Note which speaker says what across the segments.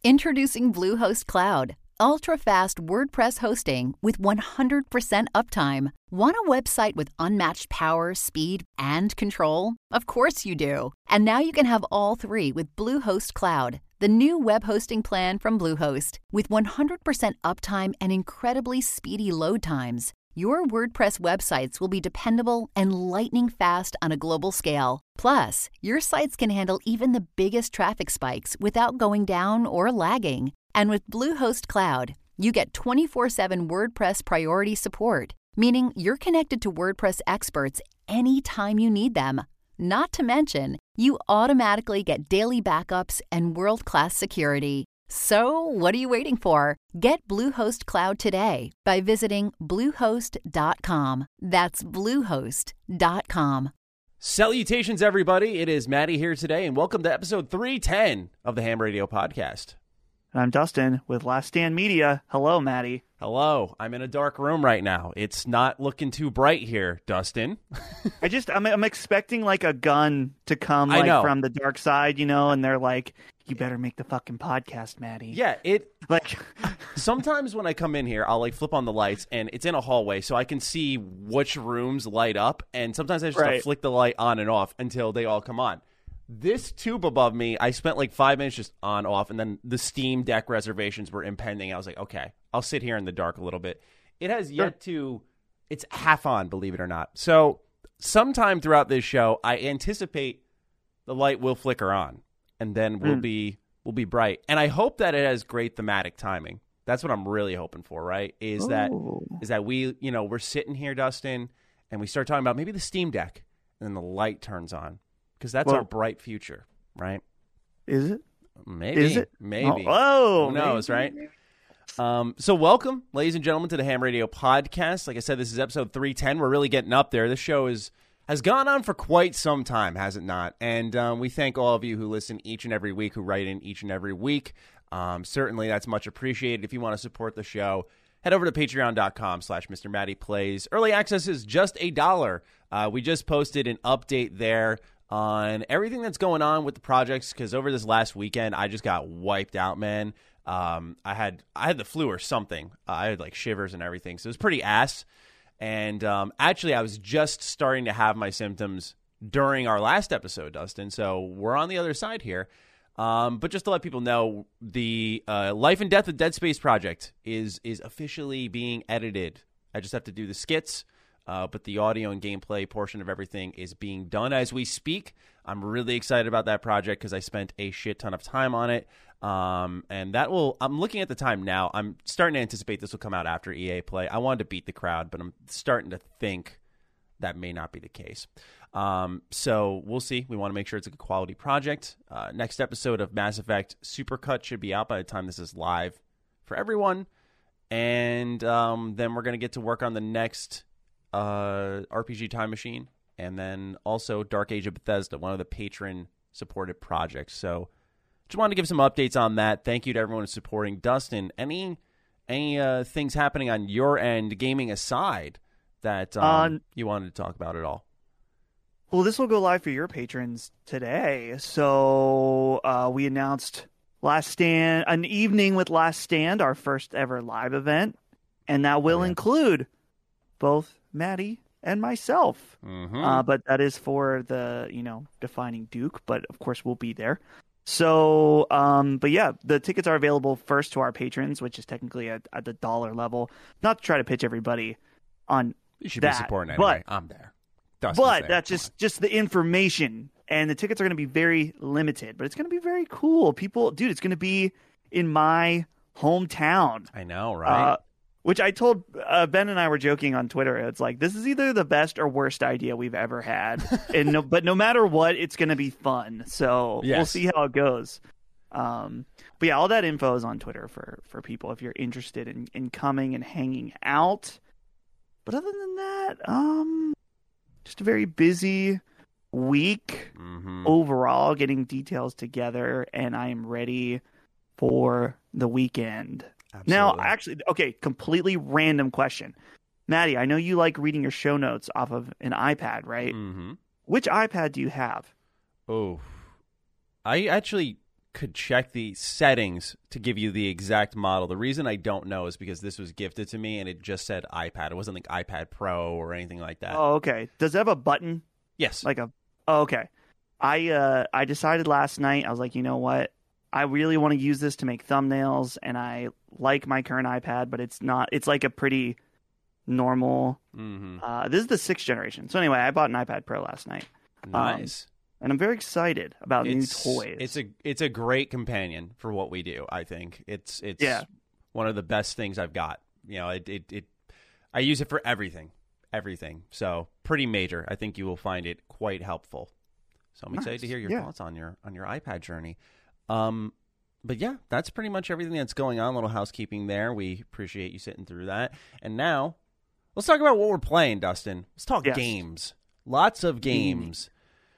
Speaker 1: Introducing Bluehost Cloud, ultra-fast WordPress hosting with 100% uptime. Want a website with unmatched power, speed, and control? Of course you do. And now you can have all three with Bluehost Cloud, the new web hosting plan from Bluehost. With 100% uptime and incredibly speedy load times, your WordPress websites will be dependable and lightning fast on a global scale. Plus, your sites can handle even the biggest traffic spikes without going down or lagging. And with Bluehost Cloud, you get 24/7 WordPress priority support, meaning you're connected to WordPress experts anytime you need them. Not to mention, you automatically get daily backups and world-class security. So, what are you waiting for? Get Bluehost Cloud today by visiting Bluehost.com. That's Bluehost.com.
Speaker 2: Salutations, everybody. It is Maddie here today, and welcome to episode 310 of the Ham Radio Podcast.
Speaker 3: I'm Dustin with Last Stand Media. Hello, Maddie.
Speaker 2: Hello. I'm in a dark room right now. It's not looking too bright here, Dustin.
Speaker 3: I'm expecting like a gun to come from the dark side, and they're like, you better make the fucking podcast, Maddie.
Speaker 2: Yeah, sometimes when I come in here, I'll flip on the lights and it's in a hallway so I can see which rooms light up, and sometimes I just have to flick the light on and off until they all come on. This tube above me, I spent 5 minutes just on, off, and then the Steam Deck reservations were impending. I was like, okay, I'll sit here in the dark a little bit. It has yet to, it's half on, believe it or not. So sometime throughout this show, I anticipate the light will flicker on, and then we'll be bright. And I hope that it has great thematic timing. That's what I'm really hoping for, right? Is that we, we're sitting here, Dustin, and we start talking about maybe the Steam Deck, and then the light turns on. Because that's our bright future, right?
Speaker 3: Is it?
Speaker 2: Maybe.
Speaker 3: Is it?
Speaker 2: Maybe.
Speaker 3: Oh,
Speaker 2: who knows, right? So welcome, ladies and gentlemen, to the Ham Radio Podcast. Like I said, this is episode 310. We're really getting up there. This show has gone on for quite some time, has it not? And we thank all of you who listen each and every week, who write in each and every week. Certainly, that's much appreciated. If you want to support the show, head over to patreon.com/Mr. Matty Plays. Early access is just $1. We just posted an update there on everything that's going on with the projects, because over this last weekend I just got wiped out, man. I had the flu or something. I had shivers and everything, so it was pretty ass. And actually I was just starting to have my symptoms during our last episode, Dustin, so we're on the other side here. But just to let people know, the Life and Death of Dead Space project is officially being edited. I just have to do the skits. But the audio and gameplay portion of everything is being done as we speak. I'm really excited about that project because I spent a shit ton of time on it. And I'm looking at the time now. I'm starting to anticipate this will come out after EA Play. I wanted to beat the crowd, but I'm starting to think that may not be the case. So we'll see. We want to make sure it's a good quality project. Next episode of Mass Effect Supercut should be out by the time this is live for everyone. And then we're going to get to work on the next RPG Time Machine, and then also Dark Age of Bethesda, one of the patron-supported projects. So just wanted to give some updates on that. Thank you to everyone who's supporting. Dustin, any things happening on your end, gaming aside, that you wanted to talk about at all?
Speaker 3: Well, this will go live for your patrons today. So we announced an evening with Last Stand, our first ever live event, and that will include both Maddie and myself. But that is for the, defining Duke, but of course we'll be there. So, but yeah, the tickets are available first to our patrons, which is technically at the $1 level. Not to try to pitch everybody on
Speaker 2: you should
Speaker 3: that,
Speaker 2: be supporting anyway. I'm there. Dustin's
Speaker 3: but
Speaker 2: there.
Speaker 3: That's just the information, and the tickets are going to be very limited, but it's going to be very cool. It's going to be in my hometown.
Speaker 2: I know, right?
Speaker 3: Which I told Ben and I were joking on Twitter. It's like, this is either the best or worst idea we've ever had. But no matter what, it's going to be fun. So We'll see how it goes. But yeah, all that info is on Twitter for people if you're interested in coming and hanging out. But other than that, just a very busy week overall, getting details together, and I am ready for the weekend. Absolutely. Now, actually, okay, completely random question. Maddie, I know you like reading your show notes off of an iPad, right?
Speaker 2: Mm-hmm.
Speaker 3: Which iPad do you have?
Speaker 2: Oh, I actually could check the settings to give you the exact model. The reason I don't know is because this was gifted to me and it just said iPad. It wasn't like iPad Pro or anything like that.
Speaker 3: Oh, okay. Does it have a button?
Speaker 2: Yes.
Speaker 3: Oh, okay. I decided last night, I was like, you know what? I really want to use this to make thumbnails, and I like my current iPad, but it's like a pretty normal. Mm-hmm. This is the 6th generation. So anyway, I bought an iPad Pro last night.
Speaker 2: Nice.
Speaker 3: And I'm very excited about new toys.
Speaker 2: It's a great companion for what we do. I think it's one of the best things I've got. You know, I use it for everything. So pretty major. I think you will find it quite helpful. So I'm excited to hear your thoughts on your iPad journey. But yeah, that's pretty much everything that's going on. A little housekeeping there. We appreciate you sitting through that. And now let's talk about what we're playing, Dustin. Let's talk games. Lots of games.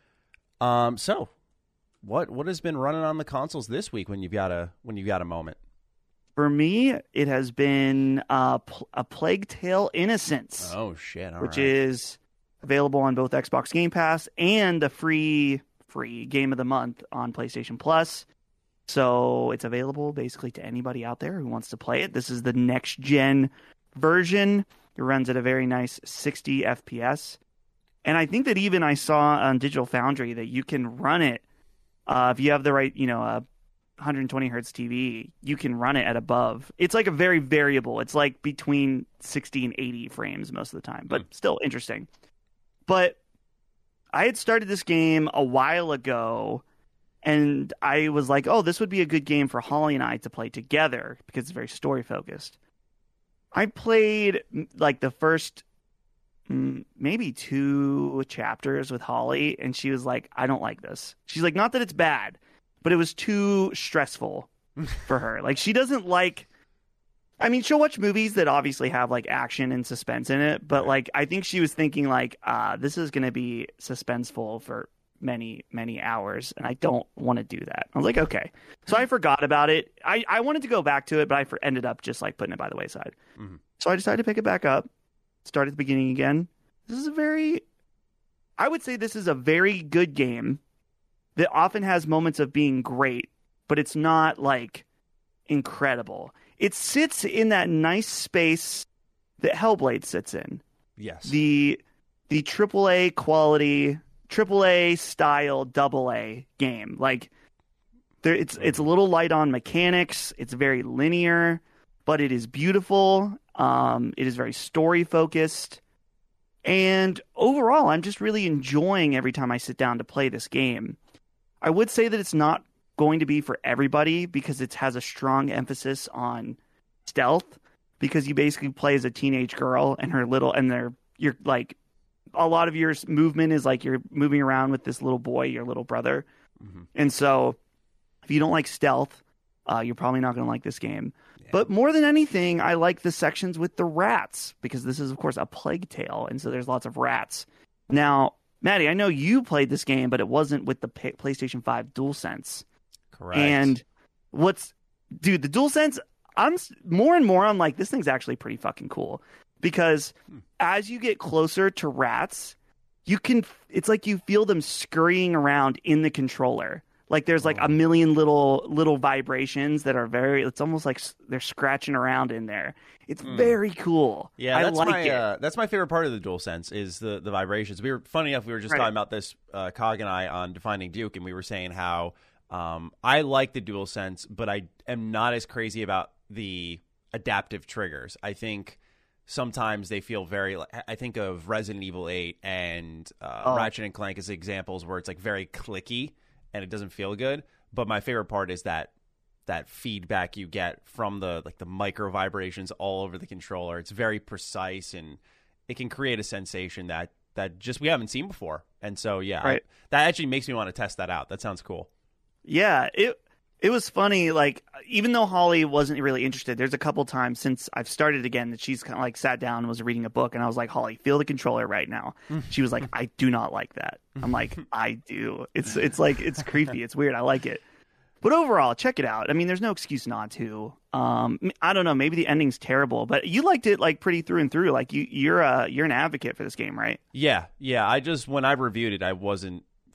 Speaker 2: So what has been running on the consoles this week when you've got a moment?
Speaker 3: For me, it has been a Plague Tale: Innocence.
Speaker 2: Oh shit!
Speaker 3: Which is available on both Xbox Game Pass and the free game of the month on PlayStation Plus. So it's available basically to anybody out there who wants to play it. This is the next gen version. It runs at a very nice 60 FPS. And I think that even I saw on Digital Foundry that you can run it if you have the right, 120 hertz TV, you can run it at above. It's like a very variable. It's like between 60 and 80 frames most of the time, but still interesting. But I had started this game a while ago, and I was like, oh, this would be a good game for Holly and I to play together because it's very story-focused. I played like the first maybe 2 chapters with Holly, and she was like, I don't like this. She's like, not that it's bad, but it was too stressful for her. Like, she doesn't like... I mean, she'll watch movies that obviously have like action and suspense in it, but like I think she was thinking like, this is going to be suspenseful for many, many hours, and I don't want to do that. I was like, okay. So I forgot about it. I wanted to go back to it, but I ended up just like putting it by the wayside. Mm-hmm. So I decided to pick it back up, start at the beginning again. I would say this is a very good game that often has moments of being great, but it's not like incredible. It sits in that nice space that Hellblade sits in.
Speaker 2: Yes.
Speaker 3: The AAA quality, AAA style AA game. Like it's a little light on mechanics. It's very linear, but it is beautiful. It is very story focused. And overall, I'm just really enjoying every time I sit down to play this game. I would say that it's not going to be for everybody because it has a strong emphasis on stealth, because you basically play as a teenage girl and you're like, a lot of your movement is like you're moving around with this little boy, your little brother. Mm-hmm. And so if you don't like stealth, you're probably not going to like this game. Yeah. But more than anything, I like the sections with the rats, because this is, of course, a Plague Tale. And so there's lots of rats. Now, Maddie, I know you played this game, but it wasn't with the PlayStation 5 DualSense.
Speaker 2: Correct.
Speaker 3: And the DualSense, I'm like, this thing's actually pretty fucking cool, because as you get closer to rats, it's like you feel them scurrying around in the controller. Like there's like a million little vibrations that are it's almost like they're scratching around in there. It's very cool.
Speaker 2: Yeah, that's my favorite part of the DualSense is the vibrations. Funny enough, we were just talking about this, Cog and I, on Defining Duke, and we were saying how I like the DualSense, but I am not as crazy about the adaptive triggers. I think sometimes they feel I think of Resident Evil 8 and Ratchet and Clank as examples where it's like very clicky and it doesn't feel good. But my favorite part is that feedback you get from the micro vibrations all over the controller. It's very precise, and it can create a sensation that just we haven't seen before. And so, that actually makes me want to test that out. That sounds cool.
Speaker 3: Yeah, it was funny. Like, even though Holly wasn't really interested, there's a couple times since I've started again that she's kind of like sat down and was reading a book, and I was like, Holly, feel the controller right now. She was like, I do not like that. I'm like, I do. It's like, it's creepy. It's weird. I like it. But overall, check it out. I mean, there's no excuse not to. I don't know. Maybe the ending's terrible, but you liked it like pretty through and through. Like you're an advocate for this game, right?
Speaker 2: Yeah. I just, when I reviewed it, I wasn't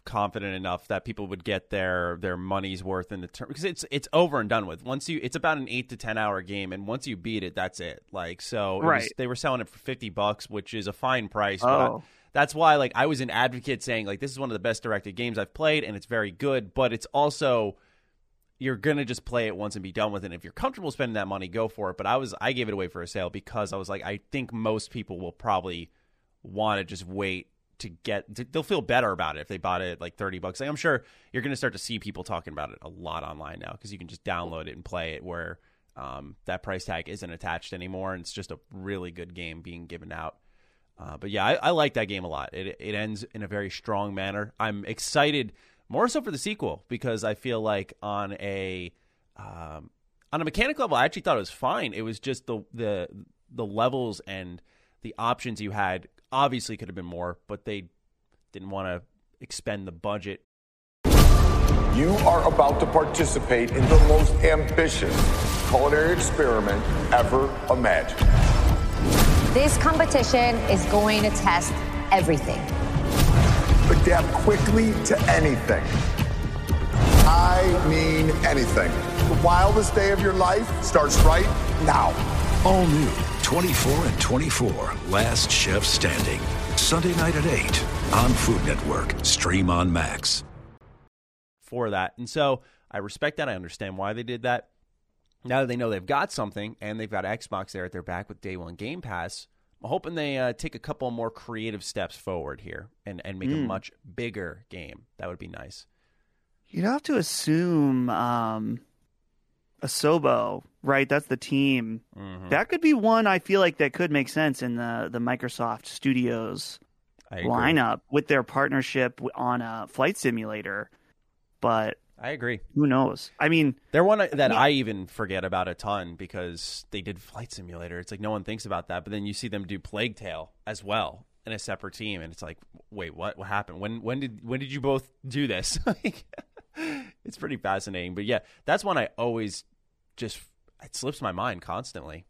Speaker 2: confident enough that people would get their money's worth in the term, because it's over and done with. It's about an 8 to 10 hour game, and once you beat it, that's it. Like, so they were selling it for $50, which is a fine price. But that's why, like, I was an advocate saying, like, this is one of the best directed games I've played, and it's very good, but it's also, you're gonna just play it once and be done with it. And if you're comfortable spending that money, go for it. But I gave it away for a sale because I was like, I think most people will probably want to just wait they'll feel better about it if they bought it at like $30. Like, I'm sure you're going to start to see people talking about it a lot online now, because you can just download it and play it where that price tag isn't attached anymore, and it's just a really good game being given out. But yeah, I like that game a lot. It ends in a very strong manner. I'm excited more so for the sequel, because I feel like on a mechanic level, I actually thought it was fine. It was just the levels and the options you had obviously could have been more, but they didn't want to expend the budget.
Speaker 4: You are about to participate in the most ambitious culinary experiment ever imagined.
Speaker 5: This competition is going to test everything.
Speaker 4: Adapt quickly to anything. I mean anything. The wildest day of your life starts right now.
Speaker 6: All new 24 and 24, Last Chef Standing. Sunday night at 8 on Food Network. Stream on Max.
Speaker 2: For that. And so I respect that. I understand why they did that. Now that they know they've got something and they've got Xbox there at their back with Day One Game Pass, I'm hoping they take a couple more creative steps forward here and make a much bigger game. That would be nice.
Speaker 3: You'd have to assume Asobo, right? That's the team. Mm-hmm. That could be one I feel like that could make sense in the Microsoft Studios lineup with their partnership on a flight simulator. But
Speaker 2: I agree.
Speaker 3: Who knows? I mean,
Speaker 2: they're one that I even forget about a ton because they did Flight Simulator. It's like no one thinks about that, but then you see them do Plague Tale as well in a separate team, and it's like, wait, what happened? When did you both do this? Like, it's pretty fascinating. But yeah, that's one I always just, it slips my mind constantly.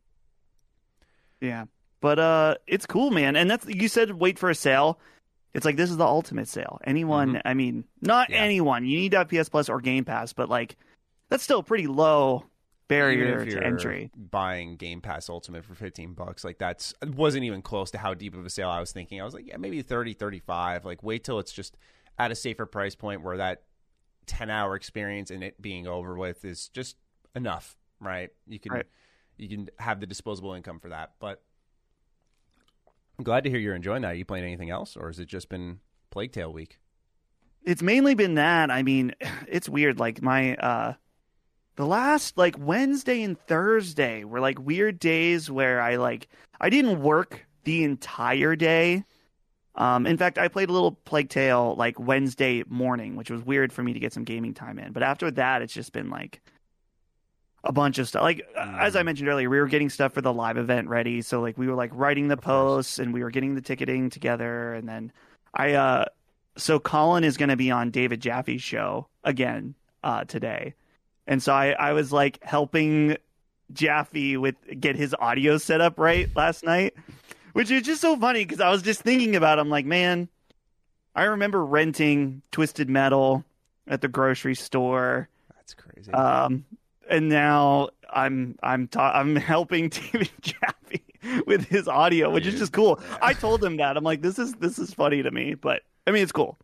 Speaker 3: Yeah, but it's cool, man. And that's, you said wait for a sale. It's like, this is the ultimate sale. Anyone, I mean, not anyone. You need to have PS Plus or Game Pass, but like, that's still a pretty low barrier to entry.
Speaker 2: Buying Game Pass Ultimate for $15, like wasn't even close to how deep of a sale I was thinking. I was like, yeah, maybe 30, 35. Like, wait till it's just at a safer price point where that 10-hour experience and it being over with is just enough, right? You can have the disposable income for that, but. I'm glad to hear you're enjoying that. Are you playing anything else, or has it just been Plague Tale week?
Speaker 3: It's mainly been that. I mean, it's weird. Like my the last like Wednesday and Thursday were like weird days where I didn't work the entire day. In fact, I played a little Plague Tale like Wednesday morning, which was weird for me to get some gaming time in. But after that, it's just been like a bunch of stuff. Like, as I mentioned earlier, we were getting stuff for the live event ready. So, like, we were, like, writing the posts, and we were getting the ticketing together. And then so Colin is going to be on David Jaffe's show again today. And so I was, like, helping Jaffe get his audio set up right last night, which is just so funny because I was just thinking about it. I'm like, man, I remember renting Twisted Metal at the grocery store.
Speaker 2: That's crazy.
Speaker 3: And now I'm helping David Jaffe with his audio, which is just cool. I told him that. I'm like, this is funny to me, but I mean, it's cool.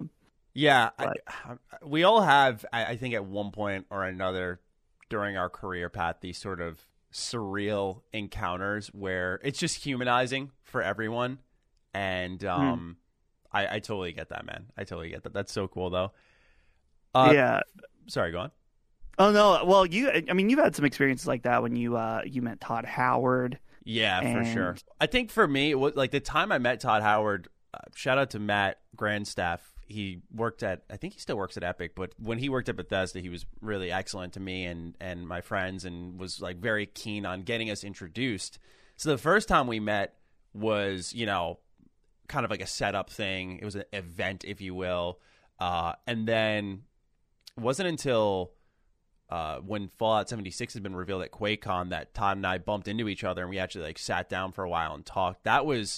Speaker 2: We all have, I think, at one point or another during our career path, these sort of surreal encounters where it's just humanizing for everyone. And I totally get that, man. I totally get that. That's so cool, though. Sorry, go on.
Speaker 3: Oh no! Well, you've had some experiences like that when you met Todd Howard.
Speaker 2: Yeah, for sure. I think for me, it was like the time I met Todd Howard. Shout out to Matt Grandstaff. He worked I think he still works at Epic, but when he worked at Bethesda, he was really excellent to me and my friends, and was like very keen on getting us introduced. So the first time we met was, kind of like a setup thing. It was an event, if you will, and then it wasn't until. When Fallout 76 had been revealed at QuakeCon that Todd and I bumped into each other and we actually like sat down for a while and talked. That was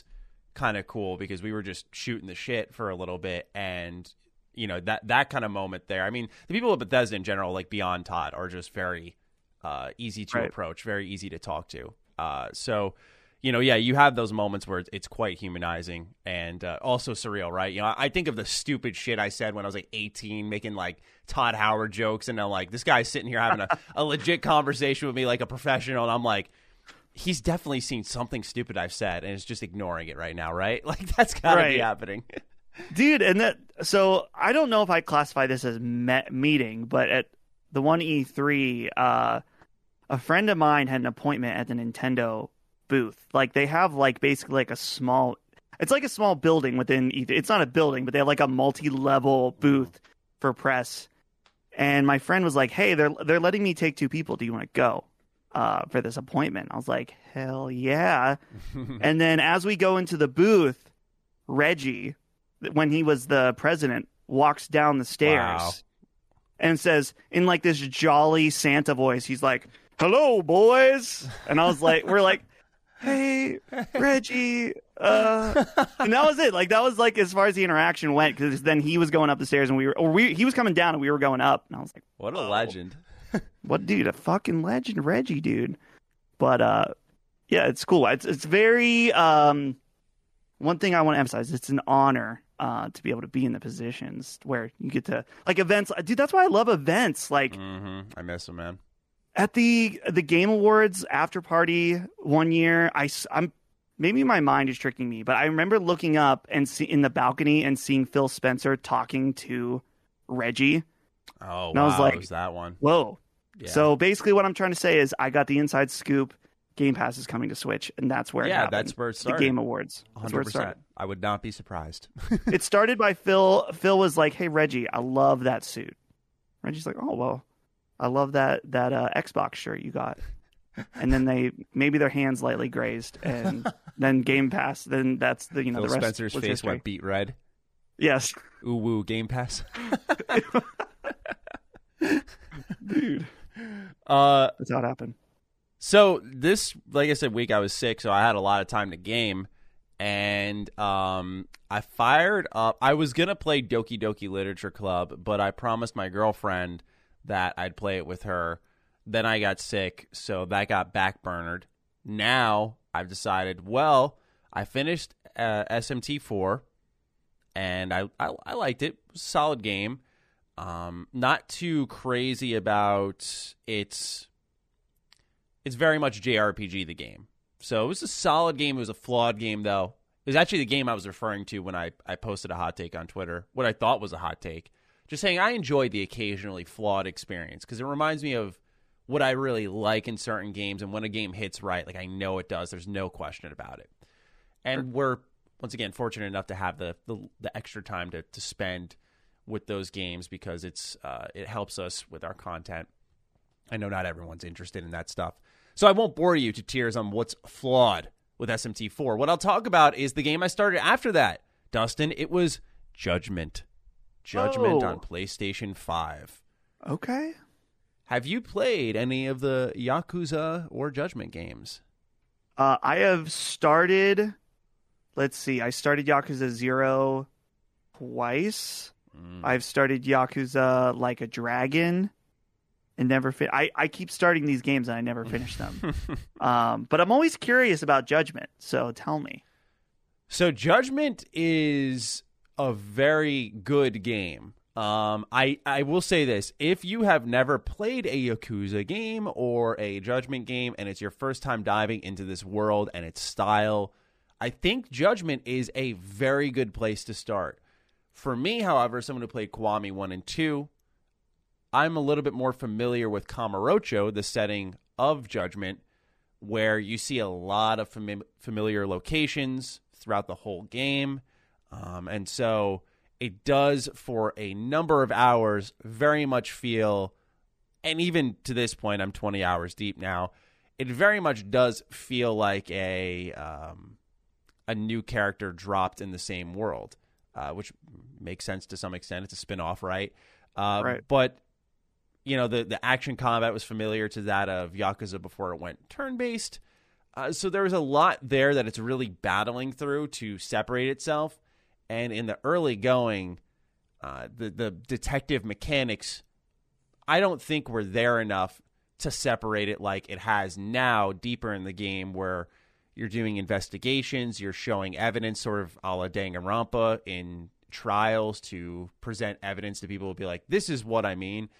Speaker 2: kind of cool because we were just shooting the shit for a little bit, and that kind of moment there. I mean, the people at Bethesda in general, like beyond Todd, are just very easy to approach, very easy to talk to. So you have those moments where it's quite humanizing and also surreal, right? I think of the stupid shit I said when I was like 18, making like Todd Howard jokes, and I'm like, this guy's sitting here having a legit conversation with me like a professional, and I'm like, he's definitely seen something stupid I've said and is just ignoring it right now, right? Like, that's gotta be happening.
Speaker 3: Dude, so I don't know if I classify this as meeting, but at the one E3, a friend of mine had an appointment at the Nintendo booth. Like, they have like basically like it's like a small building within E3. It's not a building, but they have like a multi-level booth for press. And my friend was like, hey, they're letting me take 2 people. Do you want to go for this appointment? I was like, hell yeah. And then as we go into the booth, Reggie, when he was the president, walks down the stairs and says in like this jolly Santa voice, he's like, hello, boys. And I was like, we're like, hey, Reggie. And that was it. Like, that was like as far as the interaction went, because then he was going up the stairs and he was coming down and we were going up. And I was like,
Speaker 2: what a legend.
Speaker 3: What, dude, a fucking legend, Reggie, dude. But yeah, it's cool. It's very one thing I want to emphasize, it's an honor to be able to be in the positions where you get to, like, events. Dude, that's why I love events. Like,
Speaker 2: I miss them, man.
Speaker 3: At the Game Awards after party one year, I'm maybe my mind is tricking me, but I remember looking up and in the balcony and seeing Phil Spencer talking to Reggie.
Speaker 2: Oh,
Speaker 3: and I was like,
Speaker 2: it was that one.
Speaker 3: Whoa.
Speaker 2: Yeah.
Speaker 3: So basically what I'm trying to say is I got the inside scoop. Game Pass is coming to Switch, and that's where it happened.
Speaker 2: That's where it started.
Speaker 3: The Game Awards.
Speaker 2: 100%. I would not be surprised.
Speaker 3: It started by Phil. Phil was like, hey, Reggie, I love that suit. Reggie's like, oh, well, I love that Xbox shirt you got. And then maybe their hands lightly grazed, and then Game Pass. Then that's the
Speaker 2: Phil
Speaker 3: the rest.
Speaker 2: Spencer's face
Speaker 3: history.
Speaker 2: went beet red.
Speaker 3: Yes.
Speaker 2: Ooh woo, Game Pass.
Speaker 3: Dude. That's how it happened.
Speaker 2: So this, like I said, week I was sick, so I had a lot of time to game, and I fired up. I was gonna play Doki Doki Literature Club, but I promised my girlfriend that I'd play it with her. Then I got sick, so that got backburnered. Now I've decided, well, I finished SMT4, and I liked it. It was a solid game. Not too crazy about its. It's very much JRPG, the game. So it was a solid game. It was a flawed game, though. It was actually the game I was referring to when I posted a hot take on Twitter, what I thought was a hot take. Just saying I enjoyed the occasionally flawed experience because it reminds me of what I really like in certain games, and when a game hits right, like I know it does. There's no question about it. And we're, once again, fortunate enough to have the extra time to spend with those games because it helps us with our content. I know not everyone's interested in that stuff. So I won't bore you to tears on what's flawed with SMT4. What I'll talk about is the game I started after that. Dustin, it was Judgment. Judgment on PlayStation 5.
Speaker 3: Okay.
Speaker 2: Have you played any of the Yakuza or Judgment games?
Speaker 3: I have started, let's see, I started Yakuza 0 twice. I've started Yakuza Like a Dragon. And never I keep starting these games and I never finish them. But I'm always curious about Judgment, so tell me.
Speaker 2: So Judgment is a very good game. I will say this. If you have never played a Yakuza game or a Judgment game and it's your first time diving into this world and its style, I think Judgment is a very good place to start. For me, however, someone who played Kiwami 1 and 2, I'm a little bit more familiar with Kamurocho, the setting of Judgment, where you see a lot of familiar locations throughout the whole game. And so it does, for a number of hours, very much feel, and even to this point, I'm 20 hours deep now, it very much does feel like a new character dropped in the same world, which makes sense to some extent. It's a spin-off, right?
Speaker 3: Right.
Speaker 2: But you know, the action combat was familiar to that of Yakuza before it went turn-based. So there was a lot there that it's really battling through to separate itself. And in the early going, the detective mechanics, I don't think were there enough to separate it like it has now deeper in the game, where you're doing investigations, you're showing evidence, sort of a la Danganronpa in trials, to present evidence to people who be like, this is what I mean.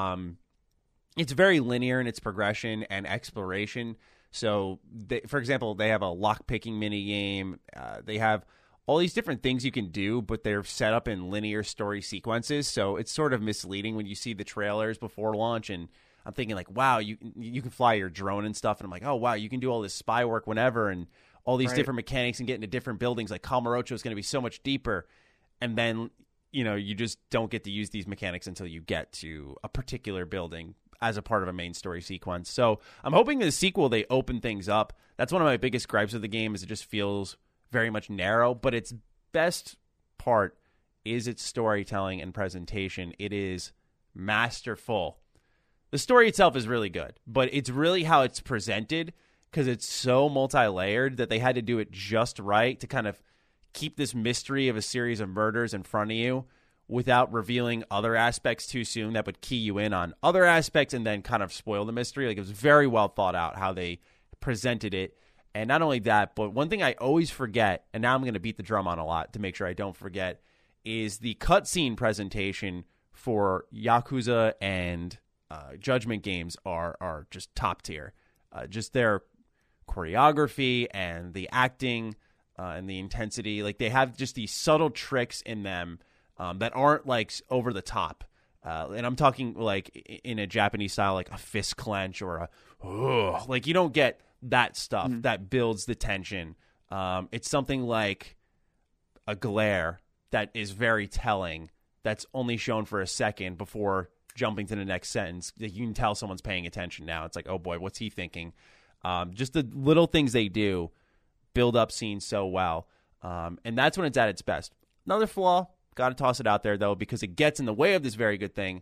Speaker 2: It's very linear in its progression and exploration. So, for example, they have a lock-picking minigame. They have all these different things you can do, but they're set up in linear story sequences. So it's sort of misleading when you see the trailers before launch. And I'm thinking like, wow, you can fly your drone and stuff. And I'm like, oh, wow, you can do all this spy work whenever and all these different mechanics and get into different buildings. Like Kamurocho is going to be so much deeper. And then, you just don't get to use these mechanics until you get to a particular building as a part of a main story sequence. So I'm hoping the sequel, they open things up. That's one of my biggest gripes of the game, is it just feels very much narrow, but its best part is its storytelling and presentation. It is masterful. The story itself is really good, but it's really how it's presented, because it's so multi-layered that they had to do it just right to kind of keep this mystery of a series of murders in front of you without revealing other aspects too soon that would key you in on other aspects and then kind of spoil the mystery. Like, it was very well thought out how they presented it. And not only that, but one thing I always forget, and now I'm going to beat the drum on a lot to make sure I don't forget, is the cutscene presentation for Yakuza and Judgment games are just top tier. Just their choreography and the acting and the intensity. Like, they have just these subtle tricks in them that aren't like over the top. And I'm talking like in a Japanese style, like a fist clench or like you don't get that stuff that builds the tension. It's something like a glare that is very telling, that's only shown for a second before jumping to the next sentence. You can tell someone's paying attention now. It's like, oh boy, what's he thinking? Just the little things they do build up scenes so well. And that's when it's at its best. Another flaw, got to toss it out there, though, because it gets in the way of this very good thing,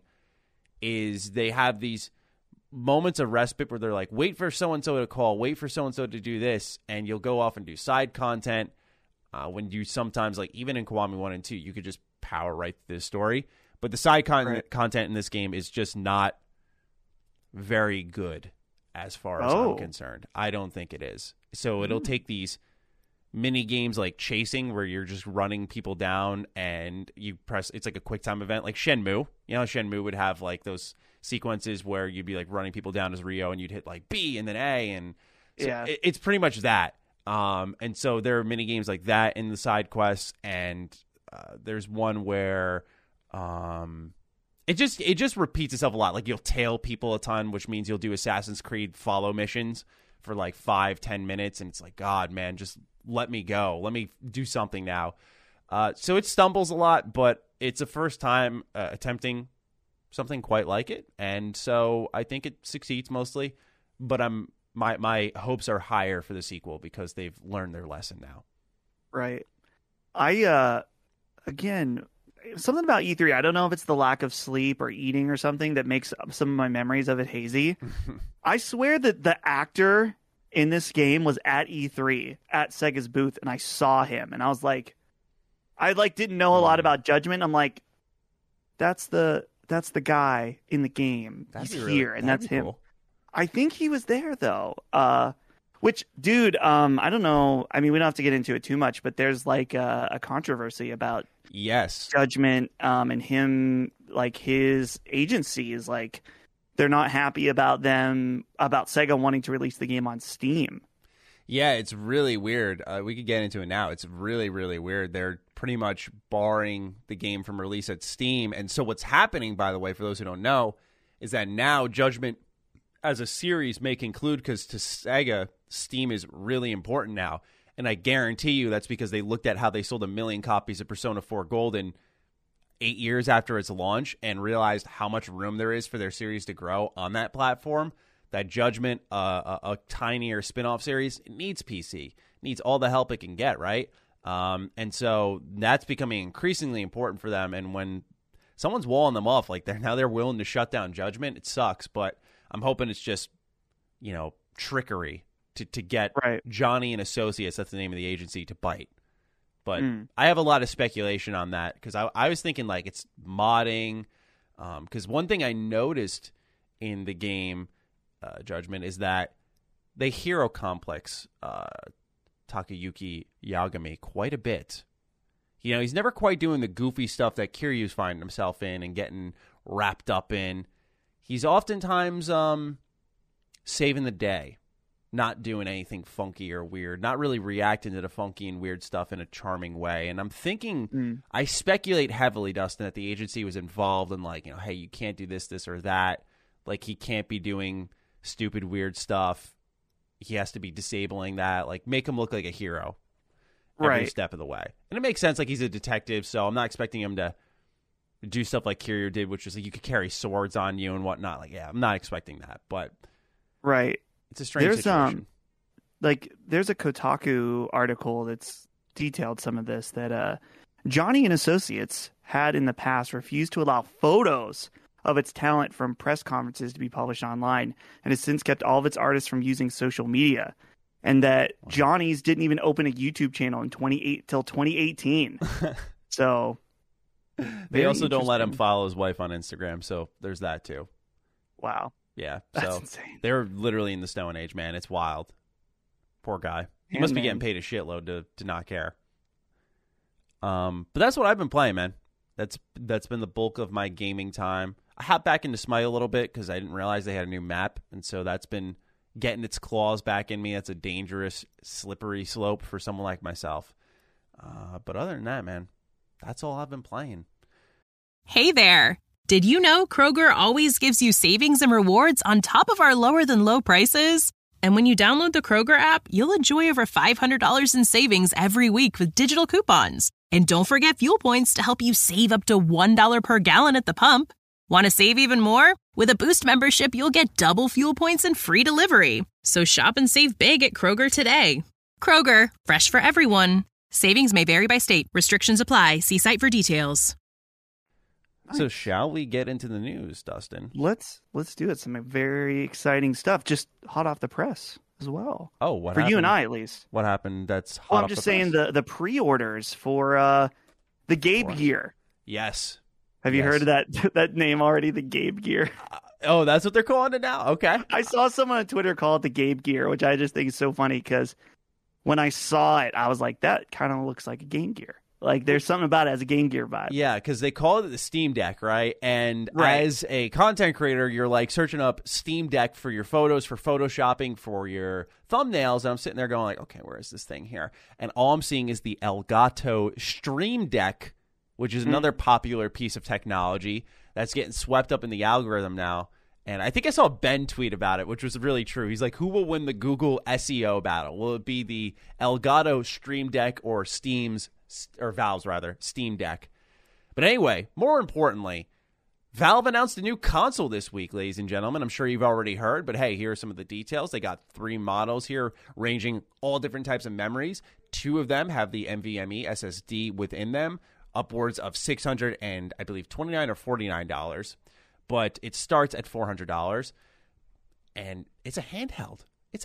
Speaker 2: is they have these moments of respite where they're like, wait for so-and-so to call, wait for so-and-so to do this, and you'll go off and do side content when you sometimes, like even in Kiwami 1 and 2, you could just power right through the story. But the side content in this game is just not very good as far as I'm concerned. I don't think it is. So it'll take these mini games like chasing, where you're just running people down and you press, it's like a quick time event, like Shenmue. Shenmue would have like those sequences where you'd be like running people down as Ryo and you'd hit like B and then A, and so it's pretty much that. And so there are mini games like that in the side quests, and there's one where it just repeats itself a lot. Like, you'll tail people a ton, which means you'll do Assassin's Creed follow missions for like 5-10 minutes, and it's like, God, man, just let me go. Let me do something now. So it stumbles a lot, but it's a first time attempting something quite like it, and so I think it succeeds mostly. But my hopes are higher for the sequel because they've learned their lesson now.
Speaker 3: Right. Again, something about E3, I don't know if it's the lack of sleep or eating or something that makes some of my memories of it hazy. I swear that the actor in this game was at E3 at Sega's booth, and I saw him, and I was like, I didn't know a lot about Judgment. I'm like, that's the guy in the game. He's here, and that's him. Cool. I think he was there though. Which, dude, I don't know. I mean, we don't have to get into it too much, but there's like a controversy about Judgment, and him, like his agency is like, they're not happy about Sega wanting to release the game on Steam.
Speaker 2: Yeah, it's really weird. We could get into it now. It's really, really weird. They're pretty much barring the game from release at Steam. And so what's happening, by the way, for those who don't know, is that now Judgment as a series may conclude, because to Sega, Steam is really important now. And I guarantee you that's because they looked at how they sold 1 million copies of Persona 4 Golden 8 years after its launch and realized how much room there is for their series to grow on that platform. That Judgment, a tinier spin-off series, it needs PC. It needs all the help it can get, right? And so that's becoming increasingly important for them. And when someone's walling them off, like they're willing to shut down Judgment, it sucks. But I'm hoping it's just, trickery to get Johnny and Associates, that's the name of the agency, to bite. But I have a lot of speculation on that because I was thinking like it's modding. Because one thing I noticed in the game, Judgment, is that they hero complex Takayuki Yagami quite a bit. You know, he's never quite doing the goofy stuff that Kiryu's finding himself in and getting wrapped up in. He's oftentimes saving the day, not doing anything funky or weird, not really reacting to the funky and weird stuff in a charming way. And I'm thinking, I speculate heavily, Dustin, that the agency was involved in like, you know, hey, you can't do this, or that. Like, he can't be doing stupid, weird stuff. He has to be disabling that. Like, make him look like a hero every step of the way. And it makes sense. Like, he's a detective, so I'm not expecting him to do stuff like Kiryu did, which is like you could carry swords on you and whatnot. Like, yeah, I'm not expecting that. But it's a strange situation.
Speaker 3: There's a Kotaku article that's detailed some of this, that Johnny and Associates had in the past refused to allow photos of its talent from press conferences to be published online, and has since kept all of its artists from using social media. And that Johnny's didn't even open a YouTube channel till 2018. So
Speaker 2: they also don't let him follow his wife on Instagram, so there's that too.
Speaker 3: Wow.
Speaker 2: Yeah,
Speaker 3: that's insane.
Speaker 2: They're literally in the Stone Age, man. It's wild. Poor guy. He must be getting paid a shitload to not care. But that's what I've been playing, man. That's been the bulk of my gaming time. I hopped back into Smite a little bit because I didn't realize they had a new map, and so that's been getting its claws back in me. That's a dangerous, slippery slope for someone like myself. But other than that, man, that's all I've been playing.
Speaker 7: Hey there. Did you know Kroger always gives you savings and rewards on top of our lower-than-low prices? And when you download the Kroger app, you'll enjoy over $500 in savings every week with digital coupons. And don't forget fuel points to help you save up to $1 per gallon at the pump. Want to save even more? With a Boost membership, you'll get double fuel points and free delivery. So shop and save big at Kroger today. Kroger, fresh for everyone. Savings may vary by state. Restrictions apply. See site for details.
Speaker 2: So shall we get into the news, Dustin?
Speaker 3: Let's do it. Some very exciting stuff, just hot off the press as well.
Speaker 2: Oh, what
Speaker 3: for
Speaker 2: happened?
Speaker 3: You and I, at least.
Speaker 2: What happened? That's hot.
Speaker 3: I'm just saying the pre-orders for the Gabe Gear.
Speaker 2: Yes.
Speaker 3: Have you heard of that name already? The Gabe Gear.
Speaker 2: Oh, that's what they're calling it now. Okay.
Speaker 3: I saw someone on Twitter call it the Gabe Gear, which I just think is so funny because when I saw it, I was like, that kind of looks like a Game Gear. Like, there's something about it as a Game Gear vibe.
Speaker 2: Yeah, because they call it the Steam Deck, right? And as a content creator, you're like searching up Steam Deck for your photos, for photoshopping, for your thumbnails. And I'm sitting there going like, okay, where is this thing here? And all I'm seeing is the Elgato Stream Deck, which is another popular piece of technology that's getting swept up in the algorithm now. And I think I saw Ben tweet about it, which was really true. He's like, who will win the Google SEO battle? Will it be the Elgato Stream Deck or Valve's Steam Deck? But anyway, more importantly, Valve announced a new console this week, ladies and gentlemen. I'm sure you've already heard, but hey, here are some of the details. They got 3 models here ranging all different types of memories. 2 of them have the NVMe SSD within them, upwards of $600 and I believe $29 or $49. But it starts at $400, and it's a handheld. It's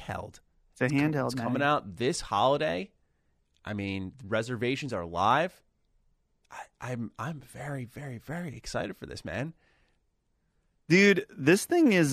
Speaker 2: coming out this holiday. I mean, reservations are live. I'm very, very, very excited for this, man.
Speaker 3: Dude, this thing is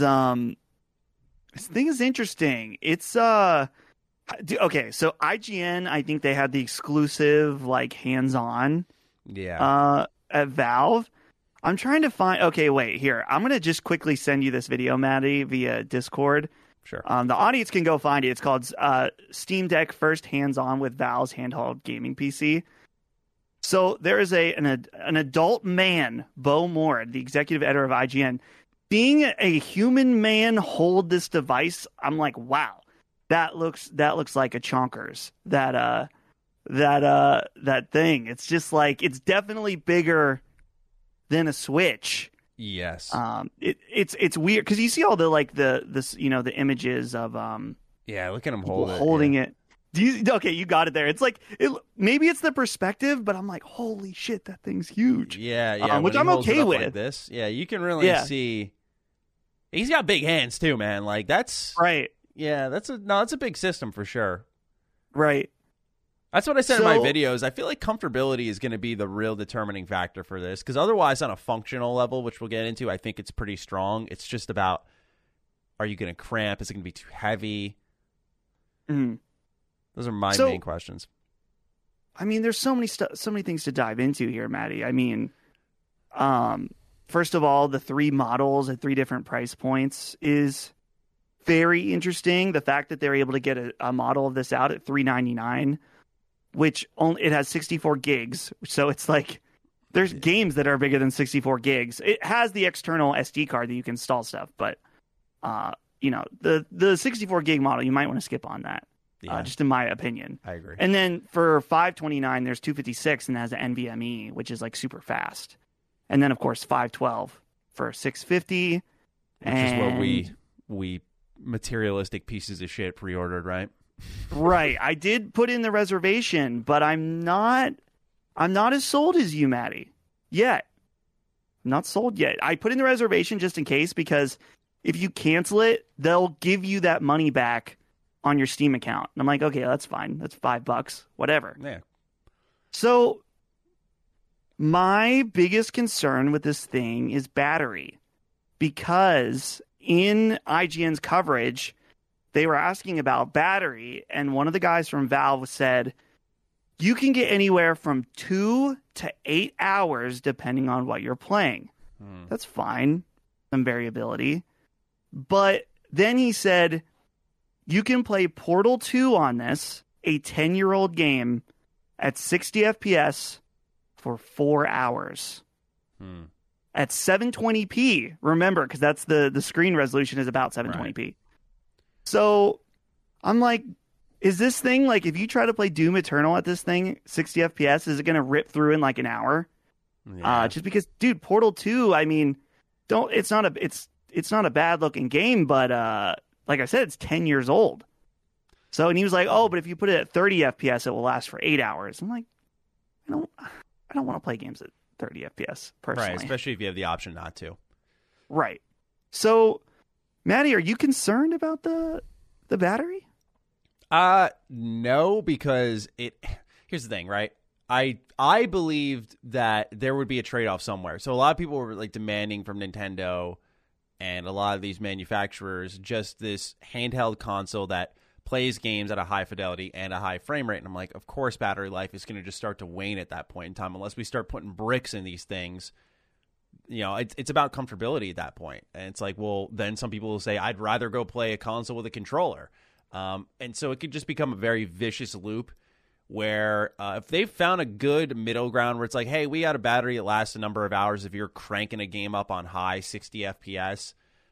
Speaker 3: interesting. It's okay, so IGN, I think they had the exclusive like hands-on at Valve. I'm trying to find... Okay, wait, here. I'm going to just quickly send you this video, Maddie, via Discord.
Speaker 2: Sure.
Speaker 3: The audience can go find it. It's called Steam Deck First Hands-On with Valve's Handheld Gaming PC. So there is an adult man, Bo Moore, the executive editor of IGN. Being a human man hold this device, I'm like, wow, that looks like a chonkers. That thing. It's just like, it's definitely bigger than a Switch.
Speaker 2: Yes.
Speaker 3: It's weird because you see all the like the images of
Speaker 2: look at him
Speaker 3: holding it. Okay, you got it there. It's like maybe it's the perspective, but I'm like, holy shit, that thing's huge.
Speaker 2: Yeah.
Speaker 3: Which I'm okay with.
Speaker 2: Like this, you can really see. He's got big hands too, man. Like that's
Speaker 3: right.
Speaker 2: Yeah, that's a big system for sure.
Speaker 3: Right.
Speaker 2: That's what I said in my videos. I feel like comfortability is going to be the real determining factor for this, because otherwise on a functional level, which we'll get into, I think it's pretty strong. It's just about, are you going to cramp? Is it going to be too heavy?
Speaker 3: Mm.
Speaker 2: Those are my main questions.
Speaker 3: I mean, there's so many things to dive into here, Maddie. I mean, first of all, the 3 models at 3 different price points is very interesting. The fact that they're able to get a model of this out at $399, which it has 64 gigs. So it's like there's games that are bigger than 64 gigs. It has the external SD card that you can install stuff, but the 64 gig model, you might want to skip on that. Yeah. Just in my opinion.
Speaker 2: I agree.
Speaker 3: And then for $529, there's 256 and it has an NVMe, which is like super fast. And then of course 512 for $650.
Speaker 2: Which is what we materialistic pieces of shit pre-ordered, right?
Speaker 3: Right. I did put in the reservation, but I'm not as sold as you, Maddie. Yet. I'm not sold yet. I put in the reservation just in case, because if you cancel it, they'll give you that money back on your Steam account. And I'm like, okay, that's fine. That's $5, whatever.
Speaker 2: Yeah.
Speaker 3: So my biggest concern with this thing is battery, because in IGN's coverage, they were asking about battery, and one of the guys from Valve said, you can get anywhere from 2 to 8 hours depending on what you're playing. That's fine. Some variability. But then he said, you can play Portal 2 on this, a 10-year-old game, at 60 FPS for 4 hours. At 720p. Remember, because that's the screen resolution is about 720p. Right. So I'm like, is this thing, like, if you try to play Doom Eternal at this thing, 60 FPS, is it going to rip through in like an hour? Yeah. Just because, dude, Portal 2, I mean, it's not a bad looking game, but like I said, it's 10 years old. So, and he was like, oh, but if you put it at 30 FPS, it will last for 8 hours. I'm like, I don't want to play games at 30 FPS personally.
Speaker 2: Right, especially if you have the option not to.
Speaker 3: Right. So, Maddie, are you concerned about the battery?
Speaker 2: No, because here's the thing, right? I believed that there would be a trade-off somewhere. So a lot of people were like demanding from Nintendo and a lot of these manufacturers just this handheld console that plays games at a high fidelity and a high frame rate. And I'm like, of course battery life is going to just start to wane at that point in time unless we start putting bricks in these things. You know, it's about comfortability at that point. And it's like, well, then some people will say, I'd rather go play a console with a controller. And so it could just become a very vicious loop where if they've found a good middle ground where it's like, hey, we got a battery that lasts a number of hours if you're cranking a game up on high 60 FPS,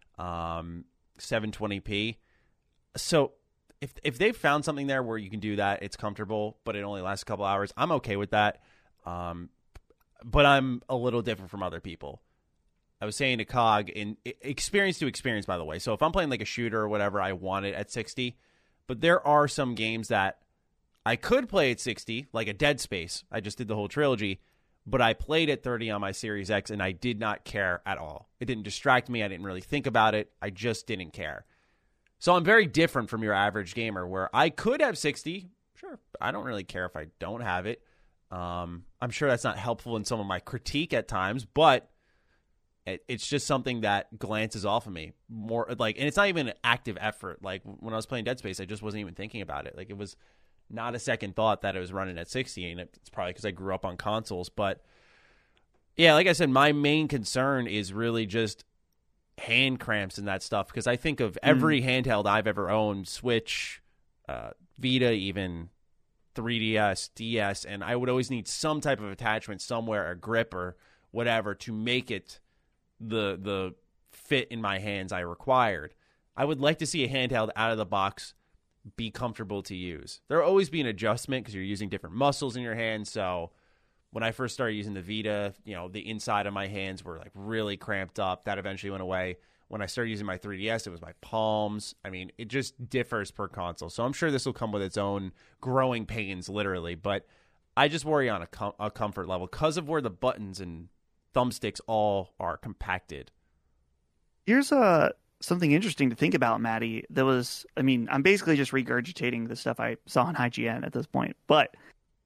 Speaker 2: 720p. So if they've found something there where you can do that, it's comfortable, but it only lasts a couple hours, I'm okay with that. But I'm a little different from other people. I was saying to Cog, in experience to experience, by the way. So if I'm playing like a shooter or whatever, I want it at 60. But there are some games that I could play at 60, like a Dead Space. I just did the whole trilogy. But I played at 30 on my Series X, and I did not care at all. It didn't distract me. I didn't really think about it. I just didn't care. So I'm very different from your average gamer, where I could have 60. Sure, I don't really care if I don't have it. I'm sure that's not helpful in some of my critique at times, but it's just something that glances off of me more. Like, and it's not even an active effort. Like when I was playing Dead Space, I just wasn't even thinking about it. Like it was not a second thought that it was running at 60, and it's probably because I grew up on consoles. But yeah, like I said, my main concern is really just hand cramps and that stuff, because I think of every handheld I've ever owned, Switch, Vita, even 3DS, DS, and I would always need some type of attachment somewhere, a grip or whatever, to make it the fit in my hands I required. I would like to see a handheld out of the box be comfortable to use. There'll always be an adjustment because you're using different muscles in your hands. So when I first started using the Vita, you know, the inside of my hands were like really cramped up. That eventually went away. When I started using my 3DS, it was my palms. I mean, it just differs per console. So I'm sure this will come with its own growing pains, literally. But I just worry on a comfort level because of where the buttons and thumbsticks all are compacted.
Speaker 3: Here's something interesting to think about, Maddie. I'm basically just regurgitating the stuff I saw on IGN at this point, but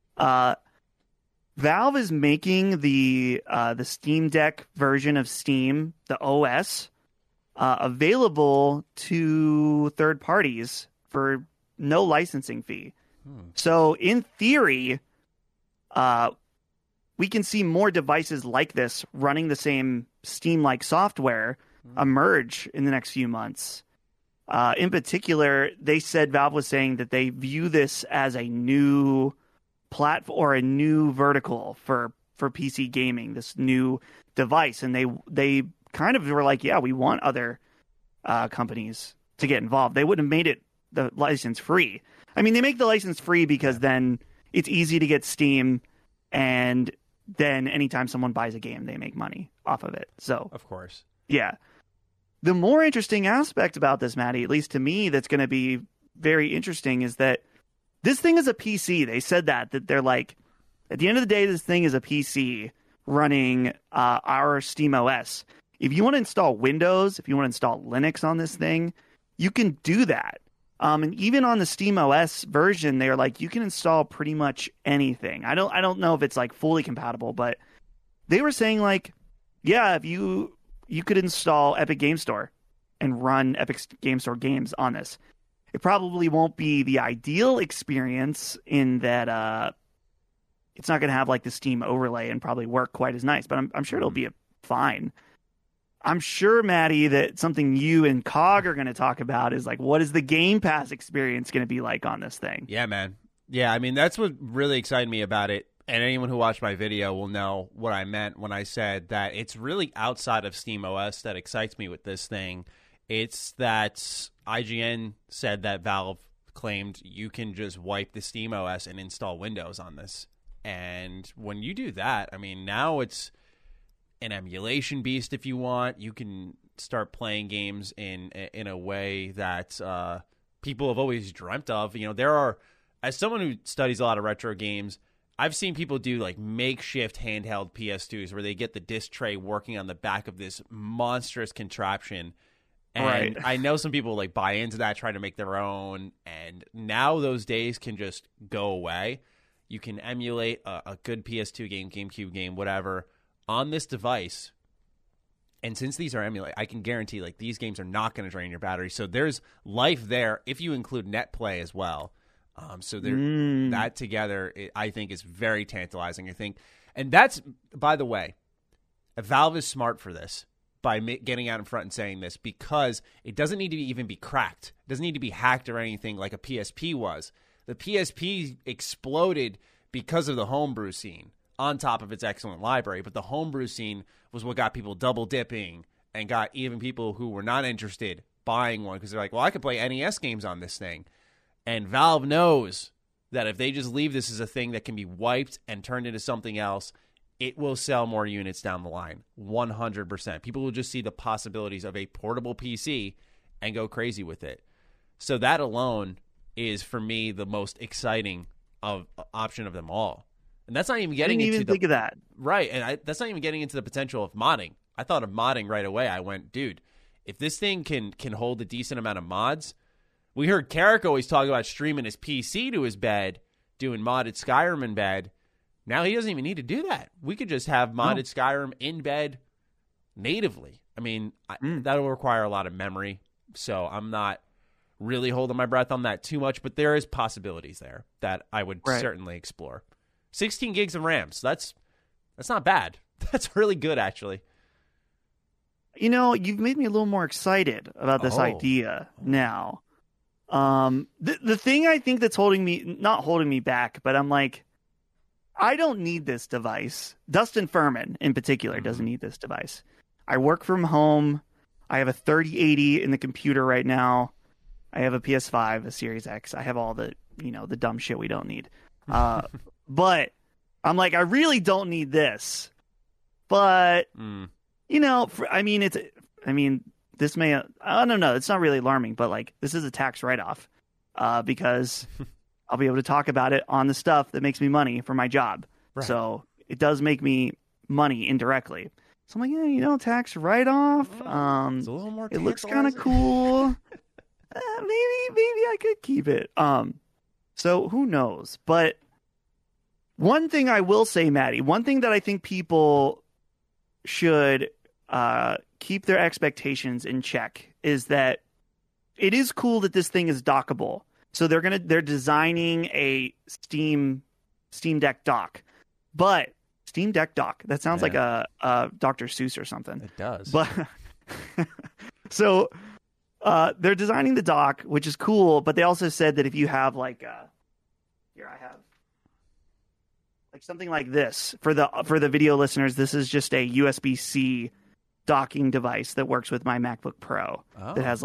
Speaker 3: Valve is making the Steam Deck version of Steam, the OS, available to third parties for no licensing fee. So in theory, we can see more devices like this running the same Steam-like software emerge in the next few months. In particular, Valve was saying that they view this as a new platform or a new vertical for PC gaming, this new device. And they kind of were like, yeah, we want other companies to get involved. They wouldn't have made it the license free. I mean, they make the license free because then it's easy to get Steam, and then anytime someone buys a game, they make money off of it. So,
Speaker 2: of course.
Speaker 3: Yeah. The more interesting aspect about this, Maddie, at least to me, that's going to be very interesting is that this thing is a PC. They said that they're like, at the end of the day, this thing is a PC running our Steam OS. If you want to install Windows, if you want to install Linux on this thing, you can do that. And even on the Steam OS version, they're like, you can install pretty much anything. I don't know if it's like fully compatible, but they were saying like, yeah, if you could install Epic Game Store and run Epic Game Store games on this. It probably won't be the ideal experience in that it's not going to have like the Steam overlay and probably work quite as nice, but I'm sure it'll be fine. I'm sure, Maddie, that something you and Cog are going to talk about is like, what is the Game Pass experience going to be like on this thing?
Speaker 2: Yeah, man. Yeah, I mean, that's what really excited me about it. And anyone who watched my video will know what I meant when I said that it's really outside of SteamOS that excites me with this thing. It's that IGN said that Valve claimed you can just wipe the SteamOS and install Windows on this. And when you do that, I mean, now it's an emulation beast if you want. You can start playing games in a way that people have always dreamt of. You know, there are, as someone who studies a lot of retro games, I've seen people do like makeshift handheld PS2s where they get the disc tray working on the back of this monstrous contraption. And
Speaker 3: right.
Speaker 2: I know some people like buy into that, try to make their own. And now those days can just go away. You can emulate a good PS2 game, GameCube game, whatever, on this device. And since these are emulated, I can guarantee like these games are not going to drain your battery. So there's life there if you include NetPlay as well. So that together, I think, is very tantalizing. I think, and that's, by the way, Valve is smart for this by getting out in front and saying this, because it doesn't need to even be cracked. It doesn't need to be hacked or anything like a PSP was. The PSP exploded because of the homebrew scene on top of its excellent library, but the homebrew scene was what got people double dipping and got even people who were not interested buying one because they're like, well, I could play NES games on this thing. And Valve knows that if they just leave this as a thing that can be wiped and turned into something else, it will sell more units down the line. 100%. People will just see the possibilities of a portable PC and go crazy with it. So that alone is, for me, the most exciting option of them all. And that's not even getting into
Speaker 3: I didn't even think of that.
Speaker 2: Right, and that's not even getting into the potential of modding. I thought of modding right away. I went, dude, if this thing can hold a decent amount of mods. We heard Carrick always talk about streaming his PC to his bed, doing modded Skyrim in bed. Now he doesn't even need to do that. We could just have modded Skyrim in bed natively. I mean, that will require a lot of memory, so I'm not really holding my breath on that too much, but there is possibilities there that I would certainly explore. 16 gigs of RAM, so that's not bad. That's really good, actually.
Speaker 3: You know, you've made me a little more excited about this idea now. The thing I think that's not holding me back, but I'm like, I don't need this device. Dustin Furman in particular doesn't need this device. I work from home. I have a 3080 in the computer right now. I have a PS5, a Series X. I have all the dumb shit we don't need. But I'm like, I really don't need this. But this may, I don't know, it's not really alarming, but like this is a tax write-off because I'll be able to talk about it on the stuff that makes me money for my job. Right. So it does make me money indirectly. So I'm like, tax write-off.
Speaker 2: It's a little more.
Speaker 3: It looks kind of cool. Maybe I could keep it. So who knows? But one thing I will say, Maddie, one thing that I think people should keep their expectations in check is that it is cool that this thing is dockable. So they're designing a Steam Deck dock, but Steam Deck dock, that sounds like a Dr. Seuss or something.
Speaker 2: It does.
Speaker 3: But so they're designing the dock, which is cool, but they also said that if you have here I have like something like this for the video listeners, this is just a USB-C docking device that works with my MacBook Pro that has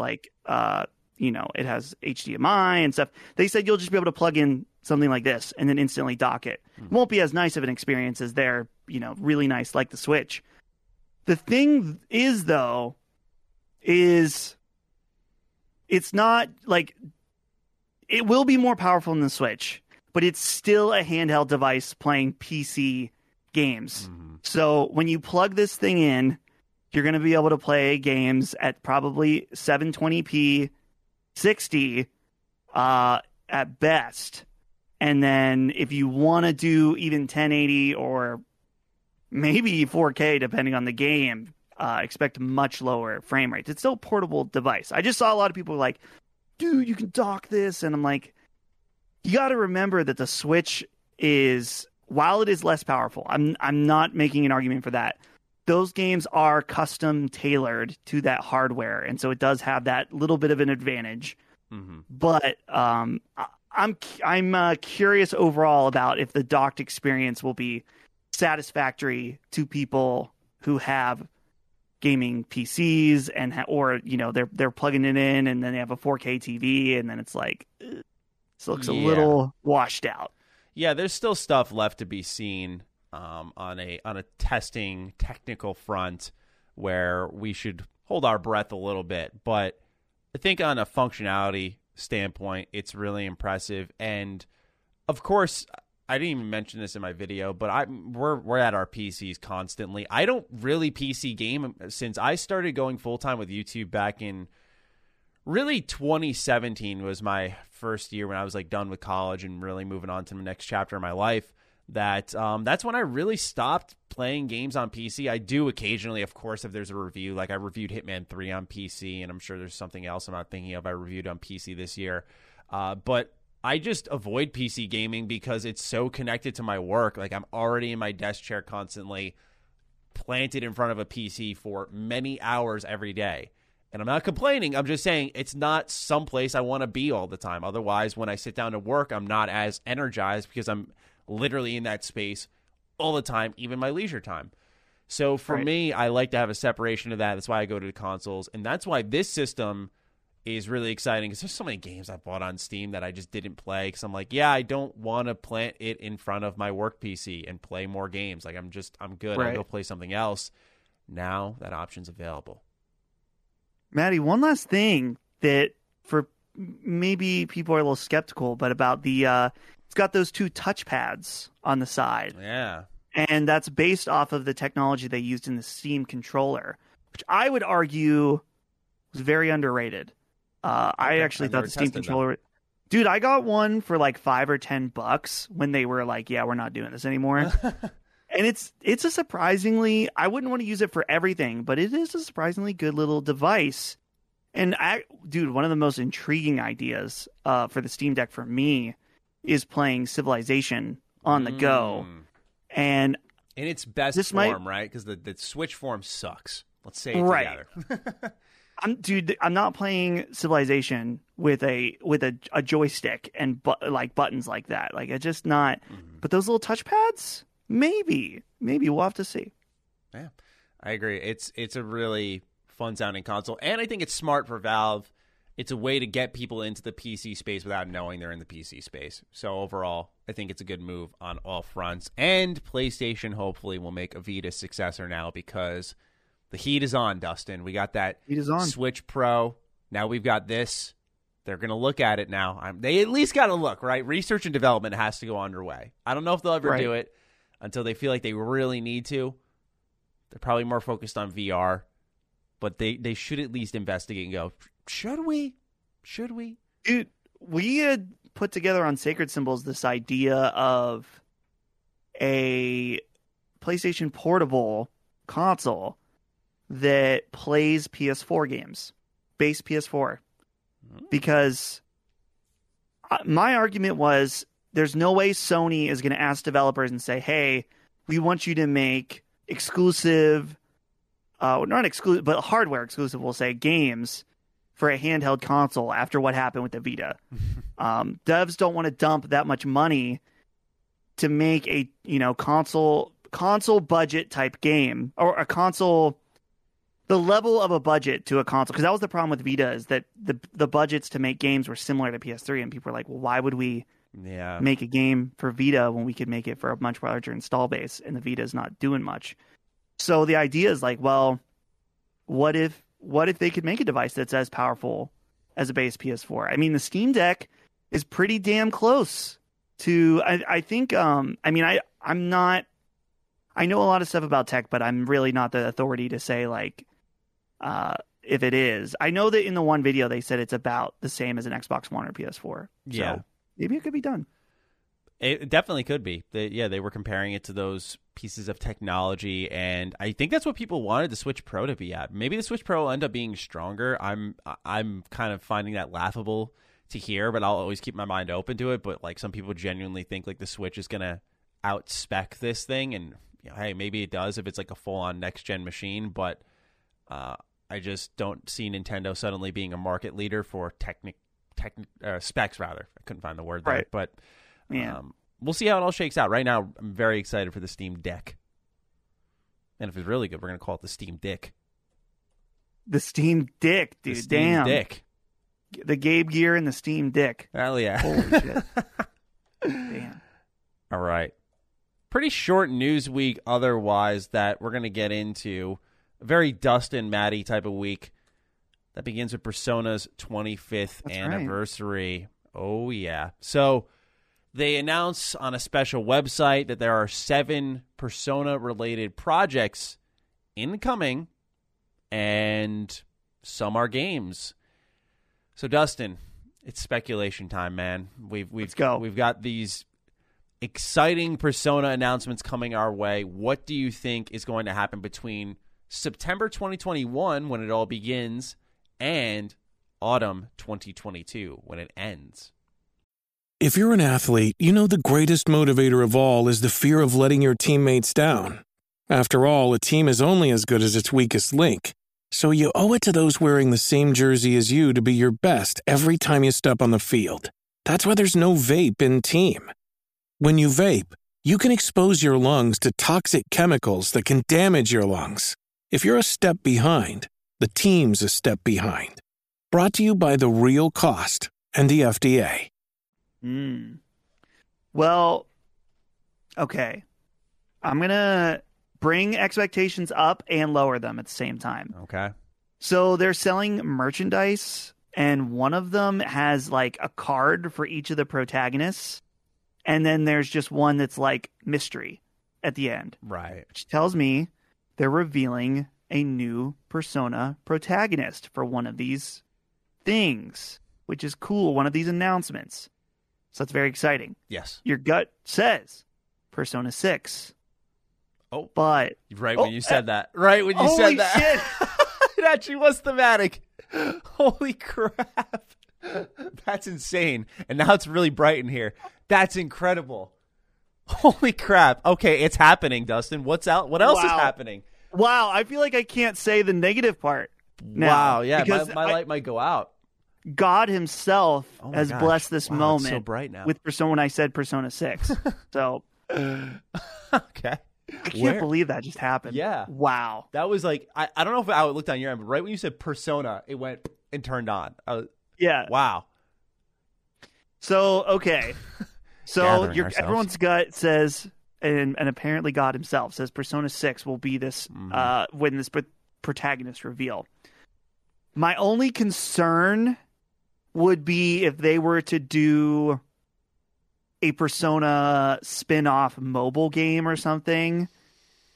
Speaker 3: it has HDMI and stuff. They said you'll just be able to plug in something like this and then instantly dock it. It won't be as nice of an experience as their, really nice like the Switch. The thing is, though, it's not like it will be more powerful than the Switch, but it's still a handheld device playing PC games. Mm-hmm. So when you plug this thing in, you're going to be able to play games at probably 720p, 60 at best. And then if you want to do even 1080 or maybe 4K, depending on the game, expect much lower frame rates. It's still a portable device. I just saw a lot of people like, dude, you can dock this. And I'm like, you got to remember that the Switch is, while it is less powerful, I'm not making an argument for that. Those games are custom tailored to that hardware, and so it does have that little bit of an advantage. Mm-hmm. But I'm curious overall about if the docked experience will be satisfactory to people who have gaming PCs or they're plugging it in and then they have a 4K TV and then it's like this looks a little washed out.
Speaker 2: Yeah, there's still stuff left to be seen. On a testing technical front where we should hold our breath a little bit. But I think on a functionality standpoint, it's really impressive. And of course, I didn't even mention this in my video, but we're at our PCs constantly. I don't really PC game since I started going full-time with YouTube back in really 2017 was my first year when I was like done with college and really moving on to the next chapter of my life. That's when I really stopped playing games on PC. I do occasionally, of course, if there's a review. Like I reviewed Hitman 3 on PC, and I'm sure there's something else I'm not thinking of I reviewed on PC this year. But I just avoid PC gaming because it's so connected to my work. Like I'm already in my desk chair constantly, planted in front of a PC for many hours every day. And I'm not complaining. I'm just saying it's not someplace I want to be all the time. Otherwise, when I sit down to work, I'm not as energized because I'm literally in that space all the time, even my leisure time. So for me, I like to have a separation of that. That's why I go to the consoles. And that's why this system is really exciting because there's so many games I bought on Steam that I just didn't play because I'm like, I don't want to plant it in front of my work PC and play more games. Like I'm good. I'll go play something else. Now that option's available.
Speaker 3: Maddie, one last thing that for maybe people are a little skeptical, but about the it's got those two touchpads on the side.
Speaker 2: Yeah.
Speaker 3: And that's based off of the technology they used in the Steam controller, which I would argue was very underrated. I actually thought the Steam controller... Dude, I got one for like $5 or $10 when they were like, we're not doing this anymore. And it's a surprisingly... I wouldn't want to use it for everything, but it is a surprisingly good little device. And one of the most intriguing ideas for the Steam Deck for me is playing Civilization on the go. And
Speaker 2: in its best form, right? Because the Switch form sucks. Let's say it together.
Speaker 3: I'm not playing Civilization with a joystick and buttons like that. Like it's just not. Mm-hmm. But those little touchpads, maybe we'll have to see.
Speaker 2: Yeah, I agree. It's a really fun sounding console, and I think it's smart for Valve. It's a way to get people into the PC space without knowing they're in the PC space. So overall, I think it's a good move on all fronts. And PlayStation hopefully will make a Vita successor now because the heat is on, Dustin. We got that Switch Pro. Now we've got this. They're going to look at it now. They at least got to look, right? Research and development has to go underway. I don't know if they'll ever do it until they feel like they really need to. They're probably more focused on VR, but they should at least investigate and go, should we?
Speaker 3: Dude, we had put together on Sacred Symbols this idea of a PlayStation Portable console that plays PS4 games, base PS4. Because my argument was there's no way Sony is going to ask developers and say, hey, we want you to make exclusive, not exclusive, but hardware exclusive, we'll say, games for a handheld console after what happened with the Vita. Devs don't want to dump that much money to make a console budget type game, or a console, the level of a budget to a console. Because that was the problem with Vita, is that the budgets to make games were similar to PS3, and people were like, well, why would we make a game for Vita when we could make it for a much larger install base, and the Vita is not doing much. So the idea is like, well, what if they could make a device that's as powerful as a base PS4? I mean, the Steam Deck is pretty damn close to, I think, I'm not, I know a lot of stuff about tech, but I'm really not the authority to say, like, if it is. I know that in the one video they said it's about the same as an Xbox One or PS4.
Speaker 2: Yeah.
Speaker 3: So maybe it could be done.
Speaker 2: It definitely could be. They were comparing it to those pieces of technology, and I think that's what people wanted the Switch Pro to be at. Maybe the Switch Pro will end up being stronger. I'm kind of finding that laughable to hear, but I'll always keep my mind open to it. But like, some people genuinely think like the Switch is gonna outspec this thing, and hey, maybe it does if it's like a full-on next-gen machine. But I just don't see Nintendo suddenly being a market leader for specs. Rather, I couldn't find the word there,
Speaker 3: right.
Speaker 2: But.
Speaker 3: Yeah.
Speaker 2: We'll see how it all shakes out. Right now, I'm very excited for the Steam Deck. And if it's really good, we're going to call it the Steam Dick.
Speaker 3: The Steam Dick, dude.
Speaker 2: The Steam Dick.
Speaker 3: The Gabe Gear and the Steam Dick.
Speaker 2: Hell yeah.
Speaker 3: Holy shit. Damn.
Speaker 2: All right. Pretty short news week otherwise that we're going to get into. A very Dustin Maddie type of week. That begins with Persona's 25th anniversary. Right. Oh, yeah. So they announce on a special website that there are 7 Persona-related projects incoming, and some are games. So, Dustin, it's speculation time, man.
Speaker 3: Let's go.
Speaker 2: We've got these exciting Persona announcements coming our way. What do you think is going to happen between September 2021, when it all begins, and autumn 2022, when it ends?
Speaker 8: If you're an athlete, you know the greatest motivator of all is the fear of letting your teammates down. After all, a team is only as good as its weakest link. So you owe it to those wearing the same jersey as you to be your best every time you step on the field. That's why there's no vape in team. When you vape, you can expose your lungs to toxic chemicals that can damage your lungs. If you're a step behind, the team's a step behind. Brought to you by The Real Cost and the FDA.
Speaker 3: Well, okay. I'm going to bring expectations up and lower them at the same time.
Speaker 2: Okay.
Speaker 3: So they're selling merchandise, and one of them has like a card for each of the protagonists. And then there's just one that's like mystery at the end.
Speaker 2: Right.
Speaker 3: Which tells me they're revealing a new Persona protagonist for one of these things, which is cool. One of these announcements. So that's very exciting.
Speaker 2: Yes.
Speaker 3: Your gut says Persona 6.
Speaker 2: Oh.
Speaker 3: But
Speaker 2: when you said that. Right when you said that.
Speaker 3: Shit.
Speaker 2: It actually was thematic. Holy crap. That's insane. And now it's really bright in here. That's incredible. Holy crap. Okay, it's happening, Dustin. What else is happening?
Speaker 3: Wow, I feel like I can't say the negative part now.
Speaker 2: Wow, yeah, my light might go out.
Speaker 3: God himself has blessed this moment
Speaker 2: so bright now.
Speaker 3: with Persona when I said Persona 6. So,
Speaker 2: okay.
Speaker 3: I can't believe that just happened.
Speaker 2: Yeah.
Speaker 3: Wow.
Speaker 2: That was like, I don't know how it looked on your end, but right when you said Persona, it went and turned on.
Speaker 3: Yeah.
Speaker 2: Wow.
Speaker 3: So, okay. So everyone's gut says, and apparently God himself says Persona 6 will be this, when this protagonist reveal. My only concern would be if they were to do a Persona spin-off mobile game or something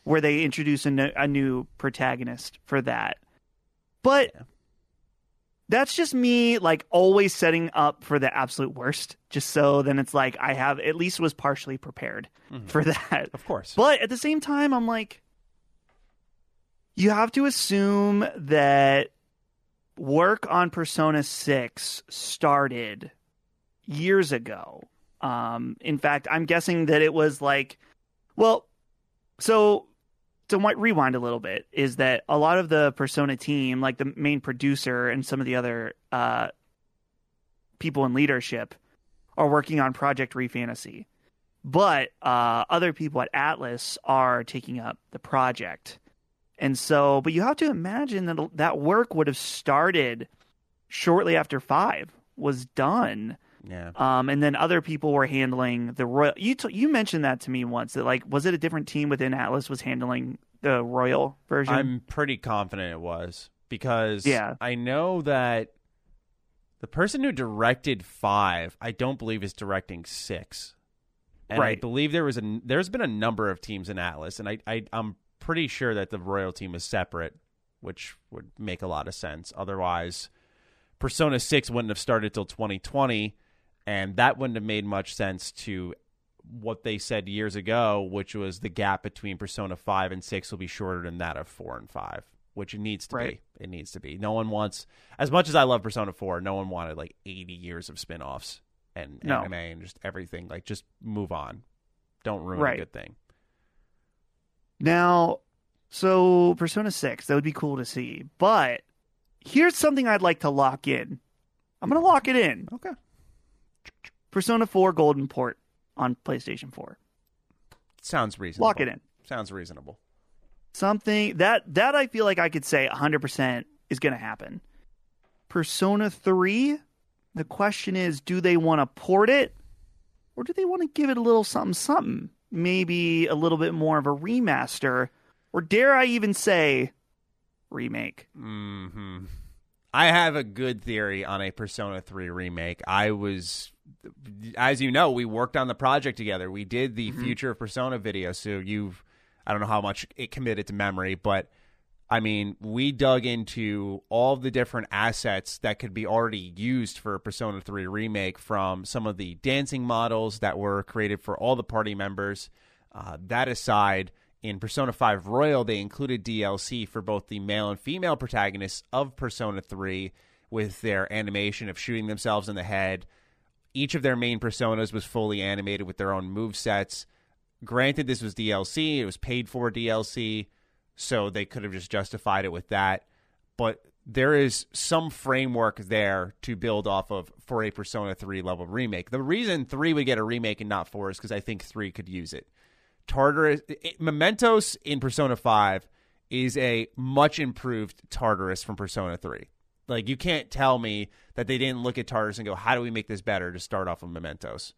Speaker 3: where they introduce a new protagonist for that. But that's just me, like, always setting up for the absolute worst, just so then it's like I have at least was partially prepared for that.
Speaker 2: Of course.
Speaker 3: But at the same time, I'm like, you have to assume that work on Persona 6 started years ago. In fact, I'm guessing that it was like, well, so to rewind a little bit, is that a lot of the Persona team, like the main producer and some of the other people in leadership, are working on Project ReFantasy. But other people at Atlus are taking up the project. And so, but you have to imagine that that work would have started shortly after 5 was done.
Speaker 2: Yeah.
Speaker 3: And then other people were handling the Royal. You mentioned that to me once, that like, was it a different team within Atlus was handling the Royal version?
Speaker 2: I'm pretty confident it was, because
Speaker 3: yeah.
Speaker 2: I know that the person who directed 5, I don't believe is directing 6. And
Speaker 3: right.
Speaker 2: I believe there's been a number of teams in Atlus, and I'm pretty sure that the Royal team is separate, which would make a lot of sense. Otherwise, Persona 6 wouldn't have started till 2020. And that wouldn't have made much sense to what they said years ago, which was the gap between Persona 5 and 6 will be shorter than that of 4 and 5, which it needs to be. It needs to be. No one wants, as much as I love Persona 4, no one wanted like 80 years of spin-offs and anime and just everything. Like, just move on. Don't ruin a good thing.
Speaker 3: Now, so Persona 6, that would be cool to see. But here's something I'd like to lock in. I'm going to lock it in.
Speaker 2: Okay.
Speaker 3: Persona 4 Golden Port on PlayStation 4.
Speaker 2: Sounds reasonable.
Speaker 3: Lock it in.
Speaker 2: Sounds reasonable.
Speaker 3: Something that I feel like I could say 100% is going to happen. Persona 3, the question is, do they want to port it, or do they want to give it a little something? Maybe a little bit more of a remaster, or dare I even say remake?
Speaker 2: Mm-hmm. I have a good theory on a Persona 3 remake. As you know, we worked on the project together. We did the Future of Persona video, so I don't know how much it committed to memory, but I mean, we dug into all the different assets that could be already used for a Persona 3 remake, from some of the dancing models that were created for all the party members. That aside, in Persona 5 Royal, they included DLC for both the male and female protagonists of Persona 3 with their animation of shooting themselves in the head. Each of their main personas was fully animated with their own movesets. Granted, this was DLC. It was paid for DLC, so they could have just justified it with that. But there is some framework there to build off of for a Persona 3 level remake. The reason 3 would get a remake and not 4 is because I think 3 could use it. Mementos in Persona 5 is a much improved Tartarus from Persona 3. Like, you can't tell me that they didn't look at Tartarus and go, how do we make this better to start off with Mementos?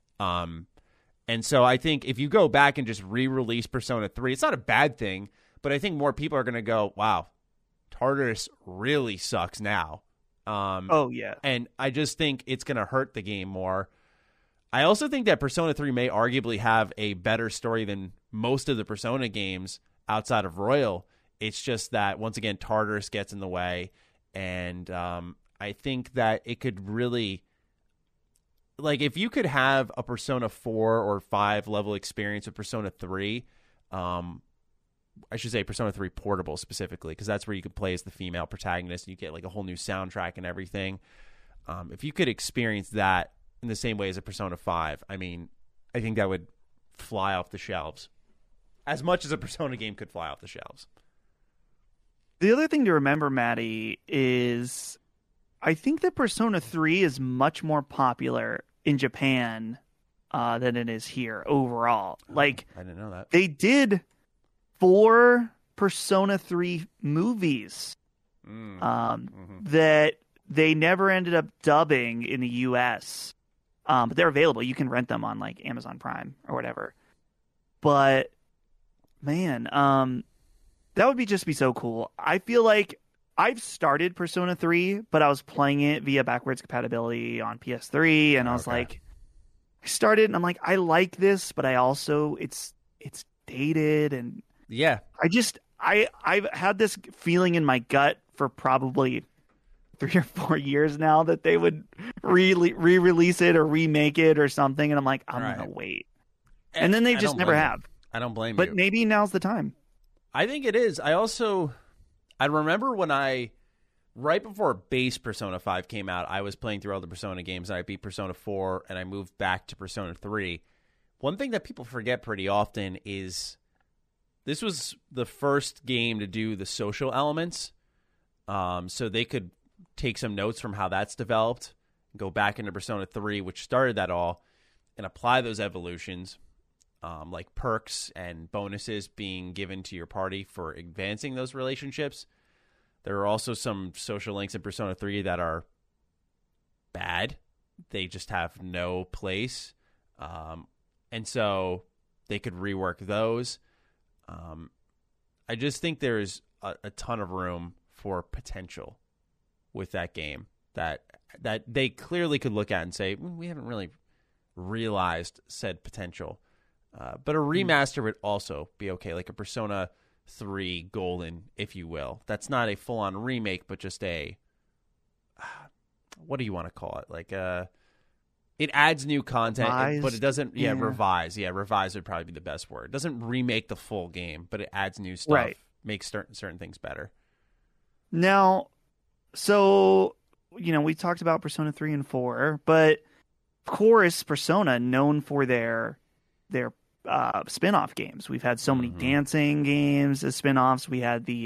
Speaker 2: And so I think if you go back and just re-release Persona 3, it's not a bad thing, but I think more people are going to go, wow, Tartarus really sucks now.
Speaker 3: Oh, yeah.
Speaker 2: And I just think it's going to hurt the game more. I also think that Persona 3 may arguably have a better story than most of the Persona games outside of Royal. It's just that, once again, Tartarus gets in the way. And I think that it could really, like, if you could have a Persona 4 or 5 level experience with Persona 3, I should say Persona 3 Portable specifically, because that's where you could play as the female protagonist and you get like a whole new soundtrack and everything. If you could experience that in the same way as a Persona 5, I mean, I think that would fly off the shelves. As much as a Persona game could fly off the shelves.
Speaker 3: The other thing to remember, Maddie, is I think that Persona 3 is much more popular in Japan than it is here overall. Like,
Speaker 2: I didn't know that.
Speaker 3: They did 4 Persona 3 movies that they never ended up dubbing in the U.S., but they're available. You can rent them on like Amazon Prime or whatever. But man, that would just be so cool. I feel like I've started Persona 3, but I was playing it via backwards compatibility on PS3, and I was like, I started and I'm like, I like this, but I also it's dated, and
Speaker 2: Yeah.
Speaker 3: I've had this feeling in my gut for probably 3 or 4 years now that they would re-release it or remake it or something, and I'm like, I'm gonna wait. And then they just never have.
Speaker 2: I don't blame you.
Speaker 3: But maybe now's the time.
Speaker 2: I think it is. I remember when right before base Persona 5 came out, I was playing through all the Persona games, and I beat Persona 4, and I moved back to Persona 3. One thing that people forget pretty often is this was the first game to do the social elements, so they could take some notes from how that's developed, go back into Persona 3, which started that all, and apply those evolutions, like perks and bonuses being given to your party for advancing those relationships. There are also some social links in Persona 3 that are bad. They just have no place. And so they could rework those. I just think there's a ton of room for potential with that game that they clearly could look at and say, we haven't really realized said potential. But a remaster would also be okay, like a Persona 3 Golden, if you will. That's not a full-on remake, but just a what do you want to call it? Like it adds new content, but it doesn't. Yeah, revise. Yeah, revise would probably be the best word. It doesn't remake the full game, but it adds new stuff, right. Makes certain things better.
Speaker 3: Now, so we talked about Persona 3 and 4, but of course, Persona known for their spin-off games. We've had so many dancing games as spin-offs. We had the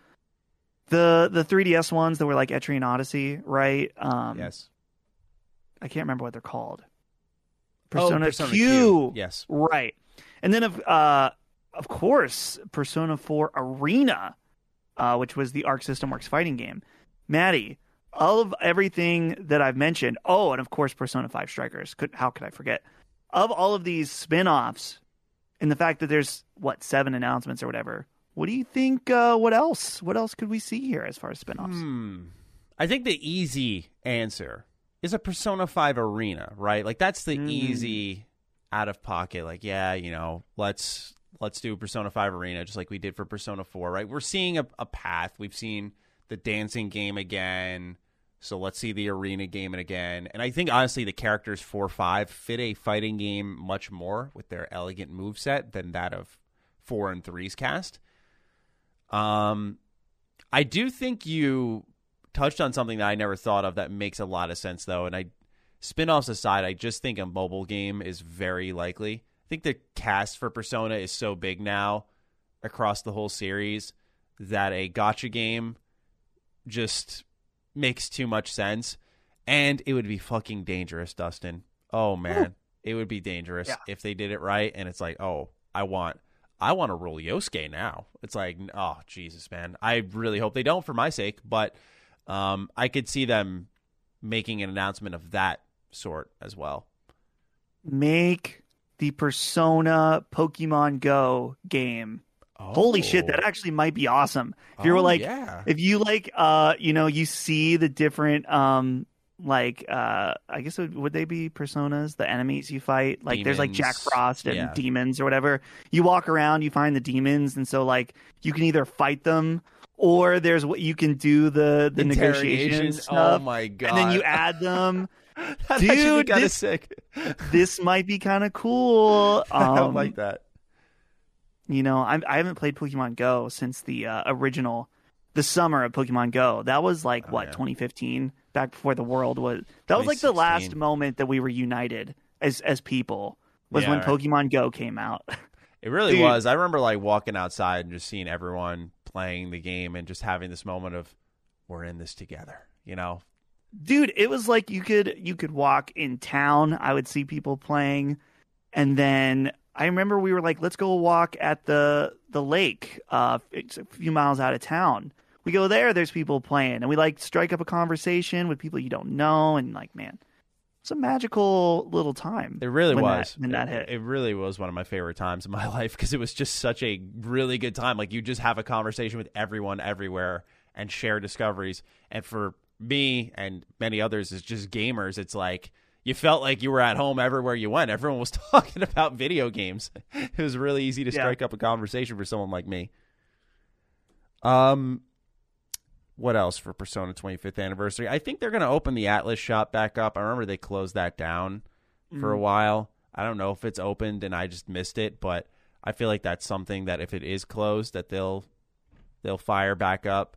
Speaker 3: 3DS ones that were like Etrian Odyssey, right?
Speaker 2: Yes.
Speaker 3: I can't remember what they're called. Persona
Speaker 2: Q.
Speaker 3: Q.
Speaker 2: Yes.
Speaker 3: Right. And then of course, Persona 4 Arena, which was the Arc System Works fighting game. Maddie, all of everything that I've mentioned. Oh, and of course, Persona 5 Strikers. How could I forget? Of all of these spin-offs, and the fact that there's 7 announcements or whatever, what do you think? What else could we see here as far as spin-offs?
Speaker 2: I think the easy answer is a Persona 5 Arena, right? Like that's the easy out of pocket. Like, yeah, let's do Persona 5 Arena just like we did for Persona 4, right? We're seeing a path. We've seen the dancing game again. So let's see the arena game again. And I think, honestly, the characters 4-5 fit a fighting game much more with their elegant moveset than that of 4 and 3's cast. I do think you touched on something that I never thought of that makes a lot of sense, though. And spin-offs aside, I just think a mobile game is very likely. I think the cast for Persona is so big now across the whole series that a gacha game just makes too much sense, and it would be fucking dangerous, Dustin. Oh man, it would be dangerous if they did it right. And it's like, oh, I want to roll Yosuke now. It's like, oh Jesus, man. I really hope they don't for my sake, but I could see them making an announcement of that sort as well.
Speaker 3: Make the Persona Pokemon Go game. Holy shit, that actually might be awesome. If you were like, if you like, you see the different, I guess would they be personas, the enemies you fight? Like, demons. There's like Jack Frost and demons or whatever. You walk around, you find the demons, and so like you can either fight them or there's what you can do the negotiation stuff.
Speaker 2: Oh my god!
Speaker 3: And then you add them.
Speaker 2: Dude, kind of sick.
Speaker 3: This might be kind of cool.
Speaker 2: I don't like that.
Speaker 3: I haven't played Pokemon Go since the original, the summer of Pokemon Go. That was like 2015, back before the world was. That was like the last moment that we were united as people. Was when Pokemon Go came out.
Speaker 2: It really was. I remember like walking outside and just seeing everyone playing the game and just having this moment of, we're in this together.
Speaker 3: Dude, it was like you could walk in town. I would see people playing, and then I remember we were like, let's go walk at the lake. It's a few miles out of town. We go there, there's people playing, and we like strike up a conversation with people you don't know, and like, man, it's a magical little time.
Speaker 2: It really was.
Speaker 3: When that hit.
Speaker 2: It really was one of my favorite times in my life because it was just such a really good time. Like, you just have a conversation with everyone everywhere and share discoveries. And for me and many others as just gamers, it's like, you felt like you were at home everywhere you went. Everyone was talking about video games. It was really easy to strike up a conversation for someone like me. What else for Persona 25th anniversary? I think they're going to open the Atlas shop back up. I remember they closed that down for a while. I don't know if it's opened and I just missed it, but I feel like that's something that if it is closed, that they'll fire back up.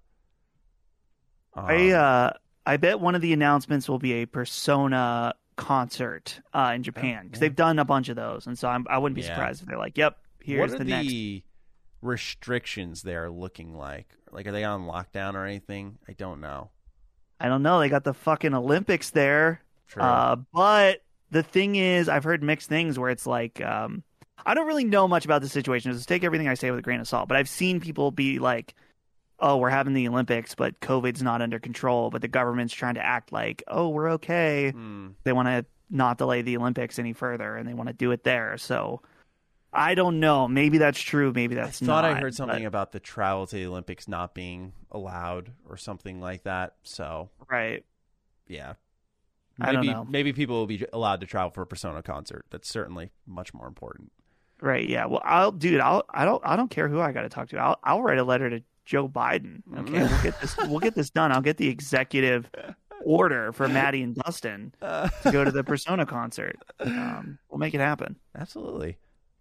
Speaker 3: I bet one of the announcements will be a Persona concert in Japan, because they've done a bunch of those, and so I wouldn't be surprised if they're like, "Yep, here's the next." What are the
Speaker 2: restrictions there looking like? Like, are they on lockdown or anything? I don't know.
Speaker 3: They got the fucking Olympics there.
Speaker 2: True.
Speaker 3: But the thing is, I've heard mixed things where it's like, I don't really know much about the situation. Just take everything I say with a grain of salt. But I've seen people be like, "Oh, we're having the Olympics, but COVID's not under control. But the government's trying to act like, oh, we're okay." They want to not delay the Olympics any further, and they want to do it there. So I don't know. Maybe that's true. Maybe that's not.
Speaker 2: I thought I heard something about the travel to the Olympics not being allowed or something like that. So
Speaker 3: right,
Speaker 2: yeah.
Speaker 3: I don't know.
Speaker 2: Maybe people will be allowed to travel for a Persona concert. That's certainly much more important.
Speaker 3: Right. Yeah. Well, I don't care who I got to talk to. I'll write a letter to Joe Biden. Okay, we'll get this done. I'll get the executive order for Maddie and Dustin to go to the Persona concert. We'll make it happen.
Speaker 2: Absolutely.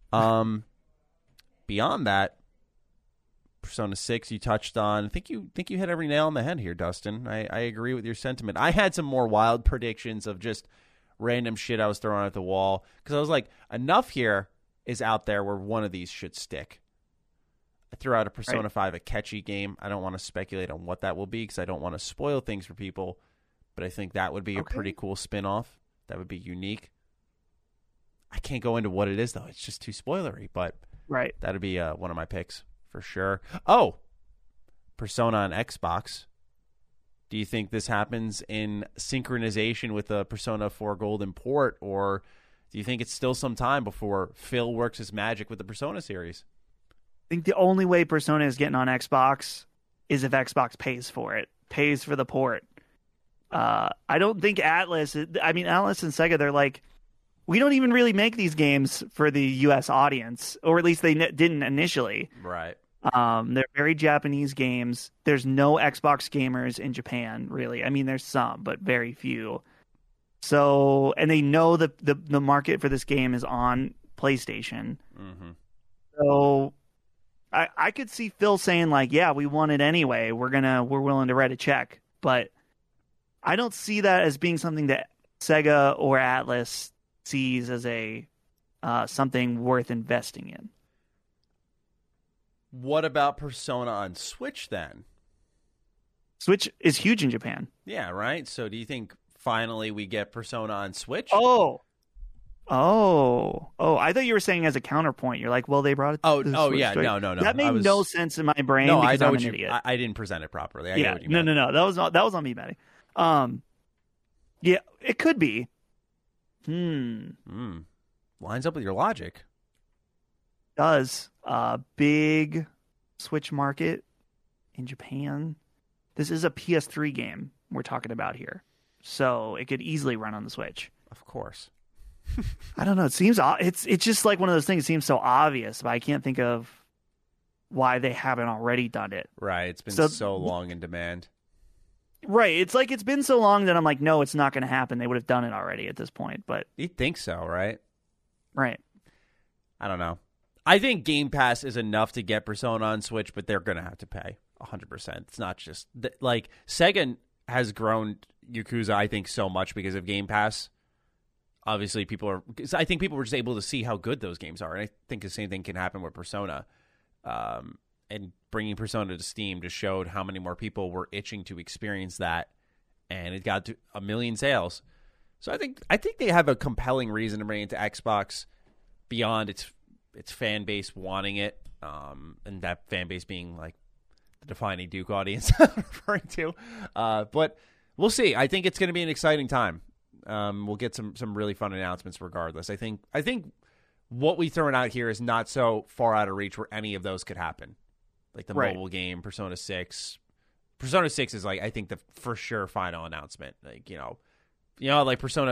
Speaker 2: Beyond that, Persona 6 you touched on. I think you hit every nail on the head here, Dustin. I agree with your sentiment. I had some more wild predictions of just random shit I was throwing at the wall, because I was like, enough here is out there where one of these should stick. I threw out a Persona 5 Akechi game. I don't want to speculate on what that will be because I don't want to spoil things for people, but I think that would be a pretty cool spin-off. That would be unique. I can't go into what it is, though. It's just too spoilery, but that would be one of my picks for sure. Oh, Persona on Xbox. Do you think this happens in synchronization with the Persona 4 Golden port, or do you think it's still some time before Phil works his magic with the Persona series?
Speaker 3: I think the only way Persona is getting on Xbox is if Xbox pays for it, pays for the port. I don't think Atlas and Sega, they're like, we don't even really make these games for the U.S. audience, or at least they didn't initially.
Speaker 2: Right.
Speaker 3: They're very Japanese games. There's no Xbox gamers in Japan, really. I mean, there's some, but very few. So, and they know the market for this game is on PlayStation.
Speaker 2: Mm-hmm.
Speaker 3: So I could see Phil saying like, yeah, we want it anyway. We're willing to write a check. But I don't see that as being something that Sega or Atlas sees as a something worth investing in.
Speaker 2: What about Persona on Switch then?
Speaker 3: Switch is huge in Japan.
Speaker 2: Yeah, right? So do you think finally we get Persona on Switch?
Speaker 3: Oh, I thought you were saying as a counterpoint. You're like, well, they brought it to the Switch.
Speaker 2: Yeah, no.
Speaker 3: That made no sense in my brain because I'm an idiot.
Speaker 2: I didn't present it properly. I
Speaker 3: get
Speaker 2: what you meant.
Speaker 3: No. That was on me, Maddie. Yeah, it could be.
Speaker 2: Lines up with your logic.
Speaker 3: Does big Switch market in Japan. This is a PS3 game we're talking about here, so it could easily run on the Switch.
Speaker 2: Of course.
Speaker 3: I don't know. It seems it's just like one of those things. It seems so obvious, but I can't think of why they haven't already done it.
Speaker 2: Right. It's been so long in demand.
Speaker 3: Right. It's like it's been so long that I'm like, no, it's not going to happen. They would have done it already at this point. But
Speaker 2: you'd think so, right?
Speaker 3: Right.
Speaker 2: I don't know. I think Game Pass is enough to get Persona on Switch, but they're going to have to pay 100%. It's not just like Sega has grown Yakuza, I think, so much because of Game Pass. Obviously, I think people were just able to see how good those games are. And I think the same thing can happen with Persona. And bringing Persona to Steam just showed how many more people were itching to experience that. And it got to 1 million sales. So I think they have a compelling reason to bring it to Xbox beyond its fan base wanting it. And that fan base being like the Defining Duke audience I'm referring to. But we'll see. I think it's going to be an exciting time. We'll get some really fun announcements regardless. I think what we throwing out here is not so far out of reach where any of those could happen. Like the mobile game, Persona 6. Persona 6 is like, I think, the for sure final announcement. Like, like Persona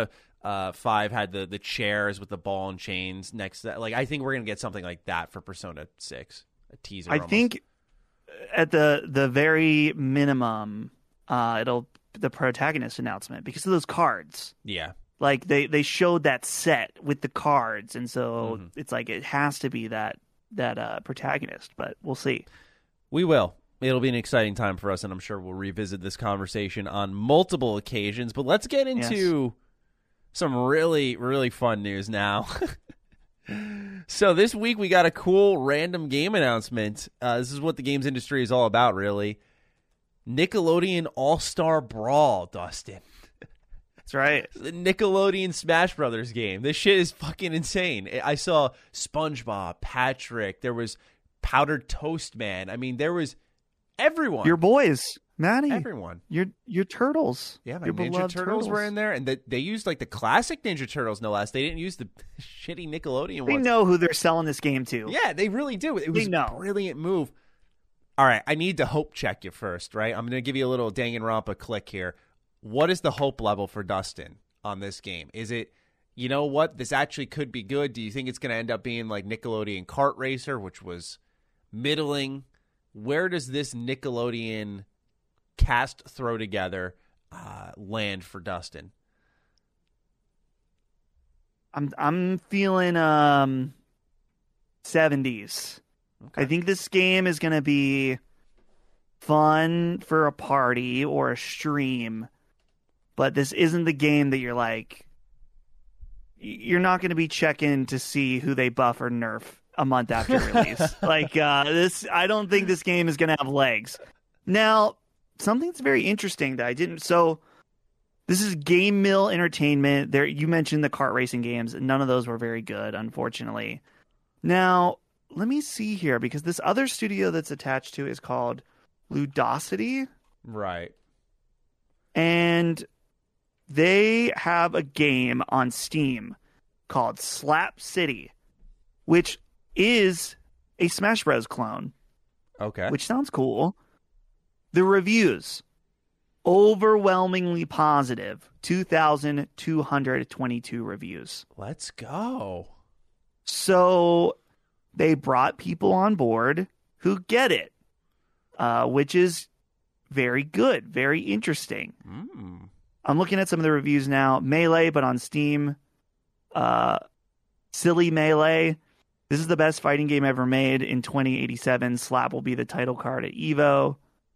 Speaker 2: 5 had the chairs with the ball and chains next to that. Like, I think we're going to get something like that for Persona 6, a teaser.
Speaker 3: I think at the very minimum, it'll the protagonist announcement because of those cards.
Speaker 2: Yeah.
Speaker 3: Like, they showed that set with the cards, and so it's like it has to be that protagonist, but we'll see.
Speaker 2: We will. It'll be an exciting time for us, and I'm sure we'll revisit this conversation on multiple occasions. But let's get into some really, really fun news now. So this week we got a cool random game announcement. This is what the games industry is all about, really. Nickelodeon All-Star Brawl, Dustin.
Speaker 3: That's right.
Speaker 2: The Nickelodeon Smash Brothers game. This shit is fucking insane. I saw SpongeBob, Patrick. There was Powdered Toast Man. I mean, there was everyone.
Speaker 3: Your boys, Maddie.
Speaker 2: Everyone.
Speaker 3: Your turtles.
Speaker 2: Yeah, my
Speaker 3: your
Speaker 2: Ninja Turtles were in there, and they used like the classic Ninja Turtles, no less. They didn't use the shitty Nickelodeon ones.
Speaker 3: They know who they're selling this game to.
Speaker 2: Yeah, they really do. It was a brilliant move. All right, I need to hope check you first, right? I'm going to give you a little Danganronpa click here. What is the hope level for Dustin on this game? Is it, you know what, this actually could be good? Do you think it's going to end up being like Nickelodeon Kart Racer, which was middling? Where does this Nickelodeon cast throw together land for Dustin?
Speaker 3: I'm feeling 70s. Okay. I think this game is going to be fun for a party or a stream, but this isn't the game that you're like, you're not going to be checking to see who they buff or nerf a month after release. This, I don't think this game is going to have legs. Now, something that's very interesting that I didn't. So, this is Game Mill Entertainment. There, you mentioned the kart racing games. None of those were very good, unfortunately. Now, let me see here, because this other studio that's attached to it is called Ludosity.
Speaker 2: Right.
Speaker 3: And they have a game on Steam called Slap City, which is a Smash Bros. Clone.
Speaker 2: Okay.
Speaker 3: Which sounds cool. The reviews, overwhelmingly positive. 2,222 reviews.
Speaker 2: Let's go.
Speaker 3: So they brought people on board who get it, which is very good, very interesting. I'm looking at some of the reviews now. Melee, but on Steam. Silly Melee. This is the best fighting game ever made. In 2087, Slap will be the title card at EVO.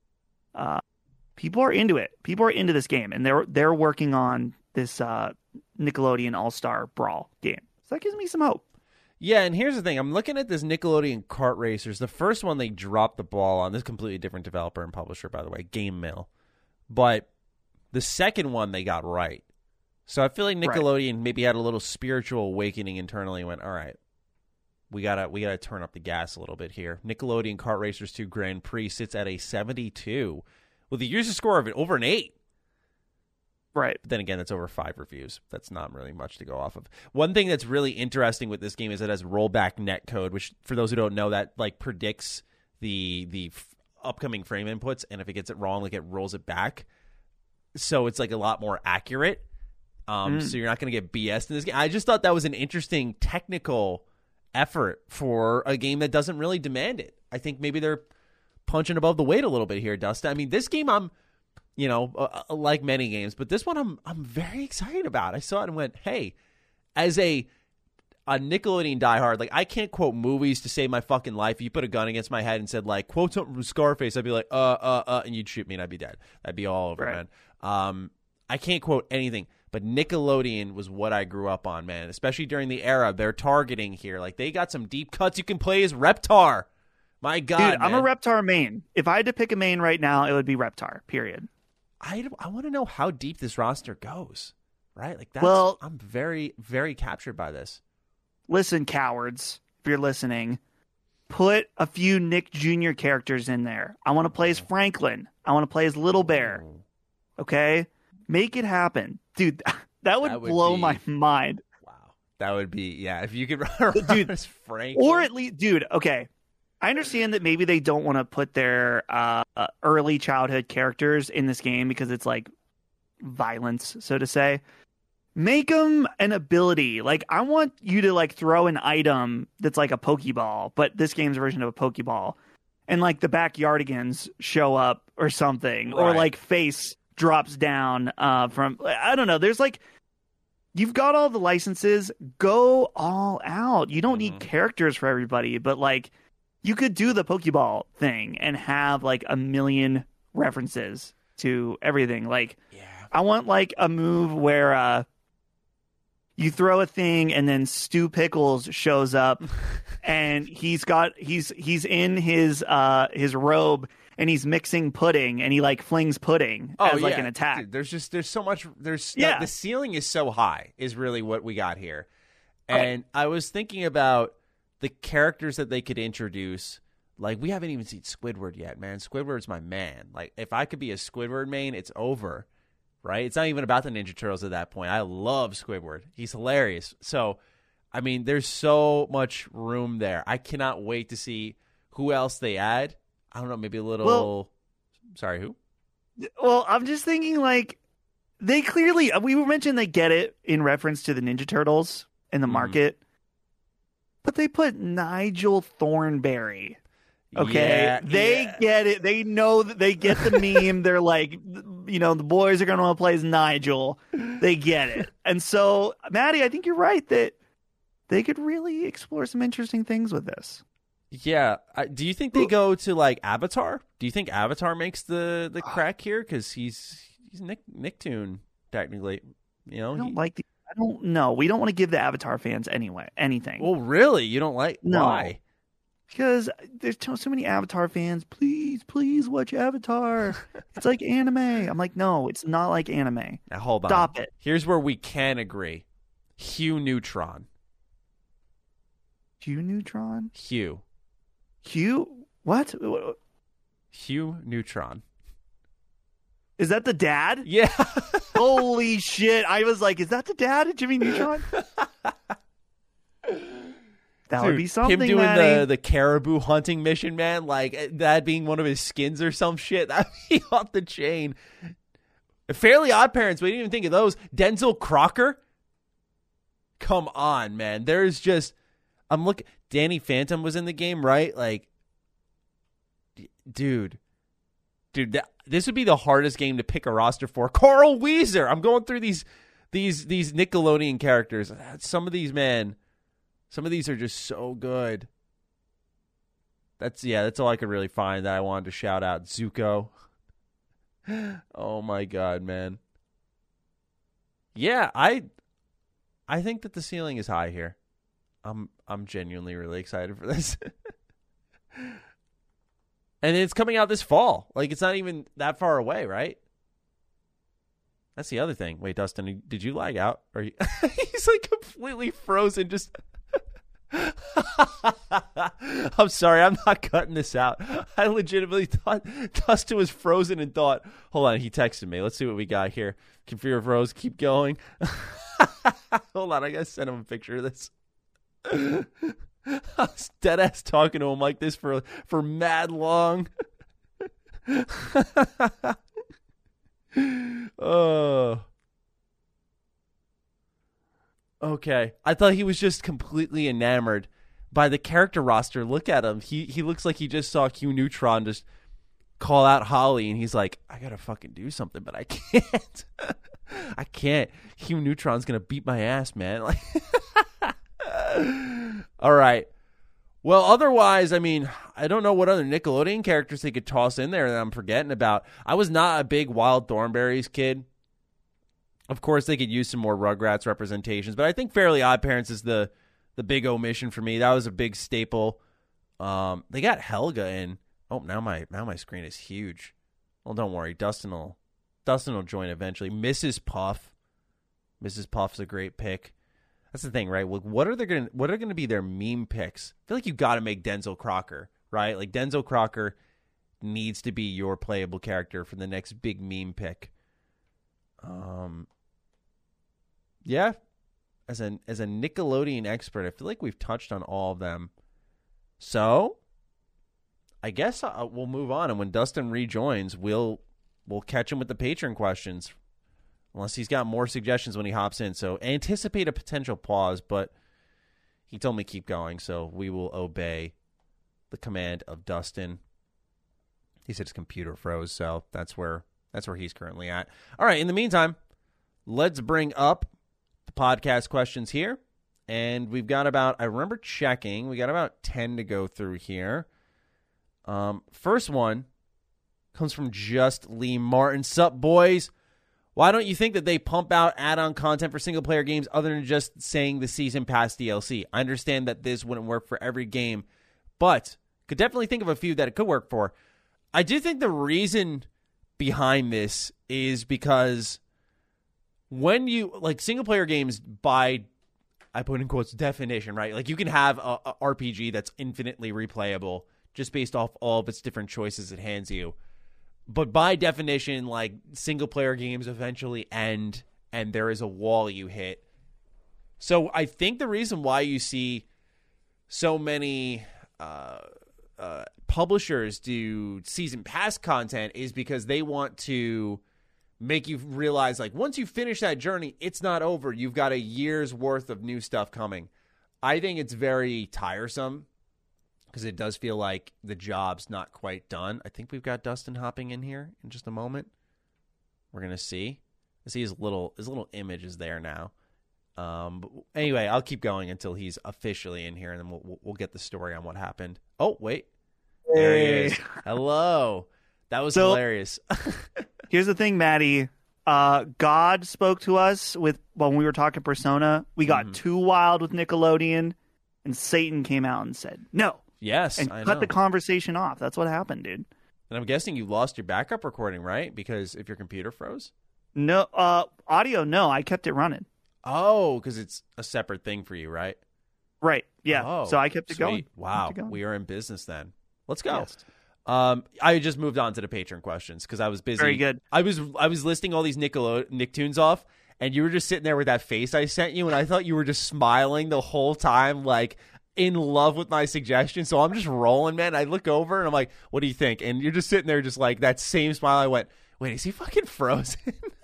Speaker 3: People are into it. People are into this game, and they're working on this Nickelodeon All-Star Brawl game. So that gives me some hope.
Speaker 2: Yeah, and here's the thing. I'm looking at this Nickelodeon Kart Racers. The first one they dropped the ball on. This is a completely different developer and publisher, by the way, Game Mill. But the second one they got right. So I feel like Nickelodeon maybe had a little spiritual awakening internally and went, all right, we gotta turn up the gas a little bit here. Nickelodeon Kart Racers 2 Grand Prix sits at a 72 with a user score of over an 8.
Speaker 3: Right.
Speaker 2: But then again, that's over 5 reviews. That's not really much to go off of. One thing that's really interesting with this game is it has rollback netcode, which for those who don't know, that like predicts the upcoming frame inputs, and if it gets it wrong, like it rolls it back. So it's like a lot more accurate. So you're not going to get BS in this game. I just thought that was an interesting technical effort for a game that doesn't really demand it. I think maybe they're punching above the weight a little bit here, Dustin. I mean, this game I'm like many games, but this one I'm very excited about. I saw it and went, hey, as a Nickelodeon diehard, like I can't quote movies to save my fucking life. If you put a gun against my head and said like quote something from Scarface, I'd be like, and you'd shoot me and I'd be dead. I'd be all over, man. I can't quote anything, but Nickelodeon was what I grew up on, man. Especially during the era they're targeting here. Like they got some deep cuts. You can play as Reptar. My God,
Speaker 3: dude, I'm a Reptar main. If I had to pick a main right now, it would be Reptar. Period.
Speaker 2: I want to know how deep this roster goes, right? Like, that's, I'm very, very captured by this.
Speaker 3: Listen, cowards, if you're listening, put a few Nick Jr. characters in there. I want to play as Franklin. I want to play as Little Bear. Okay? Make it happen. Dude, that would blow my mind.
Speaker 2: Wow. That would be, yeah, if you could run as Franklin.
Speaker 3: Or at least, dude, okay. I understand that maybe they don't want to put their early childhood characters in this game because it's like violence, so to say. make them an ability. Like, I want you to like throw an item that's like a Pokeball, but this game's version of a Pokeball, and like the Backyardigans show up or something, or like Face drops down from, I don't know. There's like, you've got all the licenses, go all out. You don't need characters for everybody, but like you could do the Pokeball thing and have like a million references to everything. Like, I want like a move where you throw a thing and then Stu Pickles shows up and he's in his robe and he's mixing pudding and he like flings pudding as like an attack.
Speaker 2: Dude, there's so much. The ceiling is so high is really what we got here. And I was thinking about the characters that they could introduce. Like, we haven't even seen Squidward yet, man. Squidward's my man. Like, if I could be a Squidward main, it's over. Right? It's not even about the Ninja Turtles at that point. I love Squidward. He's hilarious. So, I mean, there's so much room there. I cannot wait to see who else they add. I don't know, maybe a little... Well, sorry, who?
Speaker 3: Well, I'm just thinking, like, they clearly... We mentioned they get it in reference to the Ninja Turtles in the market. But they put Nigel Thornberry. Okay, they get it. They know that they get the meme. They're like, you know, the boys are going to want to play as Nigel. They get it. And so, Maddie, I think you're right that they could really explore some interesting things with this.
Speaker 2: Yeah. Do you think they go to, like, Avatar? Do you think Avatar makes the crack here? Because he's Nicktoon, technically. You know,
Speaker 3: I don't know. We don't want to give the Avatar fans anything.
Speaker 2: Well, really? You don't like...
Speaker 3: No.
Speaker 2: Why?
Speaker 3: Because there's so many Avatar fans. Please watch Avatar. It's like anime. I'm like, no, it's not like anime.
Speaker 2: Now, hold on.
Speaker 3: Stop it.
Speaker 2: Here's where we can agree. Hugh Neutron.
Speaker 3: Hugh Neutron?
Speaker 2: Hugh.
Speaker 3: What?
Speaker 2: Hugh Neutron.
Speaker 3: Is that the dad?
Speaker 2: Yeah.
Speaker 3: Holy shit. I was like, is that the dad of Jimmy Neutron? That would be something,
Speaker 2: him doing
Speaker 3: Maddie.
Speaker 2: the caribou hunting mission, man, like that being one of his skins or some shit. That'd be off the chain. Fairly Odd Parents, we didn't even think of those. Denzel Crocker? Come on, man. There's just... I'm looking... Danny Phantom was in the game, right? Like... Dude, this would be the hardest game to pick a roster for. Carl Weezer! I'm going through these Nickelodeon characters. Some of these, man... Some of these are just so good. That's all I could really find that I wanted to shout out. Zuko. Oh my god, man. Yeah, I think that the ceiling is high here. I'm genuinely really excited for this. And it's coming out this fall. Like, it's not even that far away, right? That's the other thing. Wait, Dustin, did you lag out? Or he's like completely frozen, just I'm sorry, I'm not cutting this out. I legitimately thought Dustin was frozen and thought, hold on, he texted me. Let's see what we got here. Computer froze, keep going. Hold on, I gotta send him a picture of this. I was dead ass talking to him like this for mad long. Oh. Okay. I thought he was just completely enamored by the character roster. Look at him. He looks like he just saw Hugh Neutron just call out Holly, and he's like, I gotta fucking do something, but I can't. I can't. Hugh Neutron's gonna beat my ass, man. Like, all right. Well, otherwise, I mean, I don't know what other Nickelodeon characters they could toss in there that I'm forgetting about. I was not a big Wild Thornberrys kid. Of course, they could use some more Rugrats representations, but I think Fairly Odd Parents is the big omission for me. That was a big staple. They got Helga in. Oh, now my screen is huge. Well, don't worry, Dustin will join eventually. Mrs. Puff. Mrs. Puff's a great pick. That's the thing, right? What are going to be their meme picks? I feel like you got to make Denzel Crocker, right? Like, Denzel Crocker needs to be your playable character for the next big meme pick. Yeah, as a Nickelodeon expert, I feel like we've touched on all of them. So, I guess we'll move on, and when Dustin rejoins, we'll catch him with the patron questions. unless he's got more suggestions when he hops in. So anticipate a potential pause, but he told me keep going, so we will obey the command of Dustin. He said his computer froze, so that's where he's currently at. All right, in the meantime, let's bring up the podcast questions here. And we've got about, I remember checking, we got about 10 to go through here. First one comes from Just Lee Martin. Sup, boys? Why don't you think that they pump out add-on content for single-player games other than just saying the Season Pass DLC? I understand that this wouldn't work for every game, but could definitely think of a few that it could work for. I do think the reason behind this is because when you, like, single-player games by, I put in quotes, definition, right? Like, you can have a RPG that's infinitely replayable just based off all of its different choices it hands you. But by definition, like, single-player games eventually end, and there is a wall you hit. So I think the reason why you see so many publishers do season pass content is because they want to make you realize, like, once you finish that journey, it's not over. You've got a year's worth of new stuff coming. I think it's very tiresome, because it does feel like the job's not quite done. I think we've got Dustin hopping in here in just a moment. We're going to see. I see his little image is there now. But anyway, I'll keep going until he's officially in here, and then we'll get the story on what happened. Oh, wait. There he is. Hello. That was hilarious.
Speaker 3: Here's the thing, Maddie. God spoke to us when we were talking Persona. We got too wild with Nickelodeon, and Satan came out and said, no.
Speaker 2: Yes,
Speaker 3: and
Speaker 2: I
Speaker 3: cut
Speaker 2: know.
Speaker 3: the conversation off. That's what happened, dude.
Speaker 2: And I'm guessing you lost your backup recording, right? Because if your computer froze?
Speaker 3: No, audio, no. I kept it running.
Speaker 2: Oh, because it's a separate thing for you, right?
Speaker 3: Right, yeah.
Speaker 2: Oh,
Speaker 3: so I kept it going.
Speaker 2: Wow, we are in business then. Let's go.
Speaker 3: Yes.
Speaker 2: I just moved on to the Patreon questions because I was busy.
Speaker 3: Very good.
Speaker 2: I was listing all these Nicktoons off, and you were just sitting there with that face I sent you, and I thought you were just smiling the whole time, like, in love with my suggestion. So I'm just rolling, man. I look over and I'm like, what do you think? And you're just sitting there just like that same smile. I went, wait, is he fucking frozen?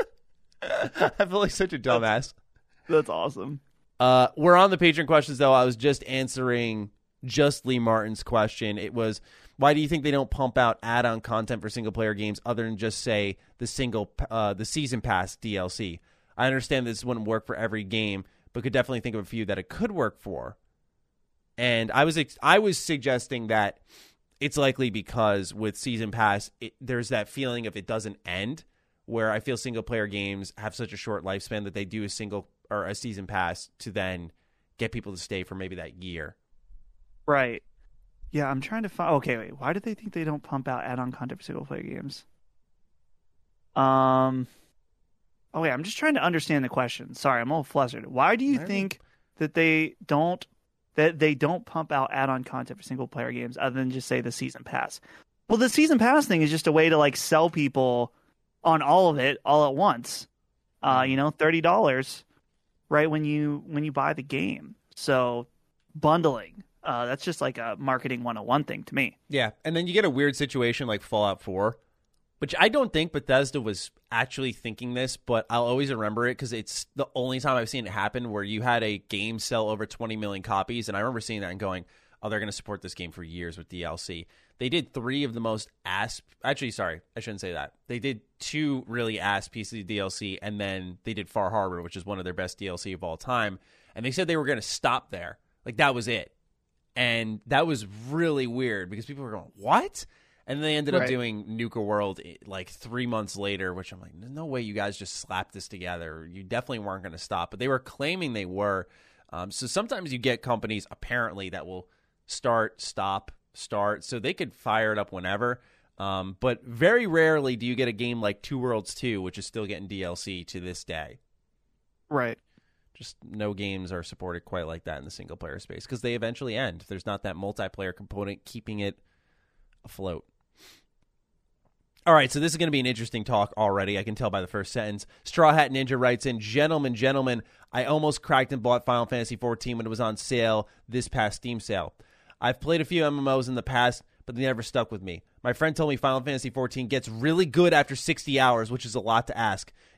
Speaker 2: I feel like such a dumbass.
Speaker 3: That's awesome.
Speaker 2: We're on the Patreon questions, though. I was just answering Just Lee Martin's question. It was, why do you think they don't pump out add-on content for single-player games other than just say the Season Pass DLC? I understand this wouldn't work for every game, but could definitely think of a few that it could work for. And I was suggesting that it's likely because with Season Pass, there's that feeling of it doesn't end, where I feel single-player games have such a short lifespan that they do a Season Pass to then get people to stay for maybe that year.
Speaker 3: Right. Yeah, I'm trying to find... Okay, wait. Why do they think they don't pump out add-on content for single-player games? Oh, wait. I'm just trying to understand the question. Sorry, I'm a little flustered. Why do you think that they don't pump out add-on content for single-player games other than just say the Season Pass? Well, the Season Pass thing is just a way to, like, sell people on all of it all at once. $30 right when you buy the game. So bundling, that's just like a marketing 101 thing to me.
Speaker 2: Yeah, and then you get a weird situation like Fallout 4, which I don't think Bethesda was actually thinking this, but I'll always remember it because it's the only time I've seen it happen where you had a game sell over 20 million copies, and I remember seeing that and going, oh, they're going to support this game for years with DLC. They did 3 of the most actually, sorry, I shouldn't say that. They did 2 really ass pieces of DLC, and then they did Far Harbor, which is one of their best DLC of all time. And they said they were going to stop there. Like, that was it. And that was really weird because people were going, what? And they ended up doing Nuka World like 3 months later, which I'm like, there's no way you guys just slapped this together. You definitely weren't going to stop. But they were claiming they were. So sometimes you get companies, apparently, that will start, stop, start, so they could fire it up whenever. But very rarely do you get a game like Two Worlds 2, which is still getting DLC to this day.
Speaker 3: Right.
Speaker 2: Just no games are supported quite like that in the single-player space because they eventually end. There's not that multiplayer component keeping it afloat. All right, so this is going to be an interesting talk already. I can tell by the first sentence. Straw Hat Ninja writes in, Gentlemen, I almost cracked and bought Final Fantasy XIV when it was on sale this past Steam sale. I've played a few MMOs in the past, but they never stuck with me. My friend told me Final Fantasy XIV gets really good after 60 hours, which is a lot to ask.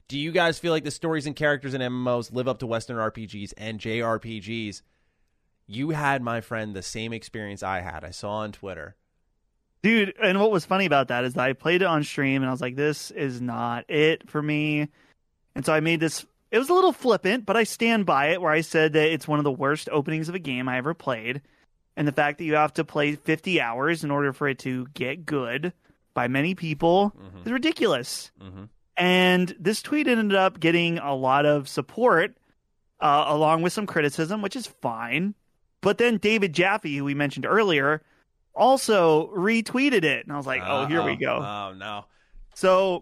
Speaker 2: Do you guys feel like the stories and characters in MMOs live up to Western RPGs and JRPGs? You had, my friend, the same experience I had. I saw on Twitter.
Speaker 3: Dude, and what was funny about that is that I played it on stream, and I was like, this is not it for me. And so I made this. It was a little flippant, but I stand by it, where I said that it's one of the worst openings of a game I ever played. And the fact that you have to play 50 hours in order for it to get good by many people is ridiculous. And this tweet ended up getting a lot of support, along with some criticism, which is fine. But then David Jaffe, who we mentioned earlier, also retweeted it. And I was like, oh, here we go.
Speaker 2: Oh, no.
Speaker 3: So,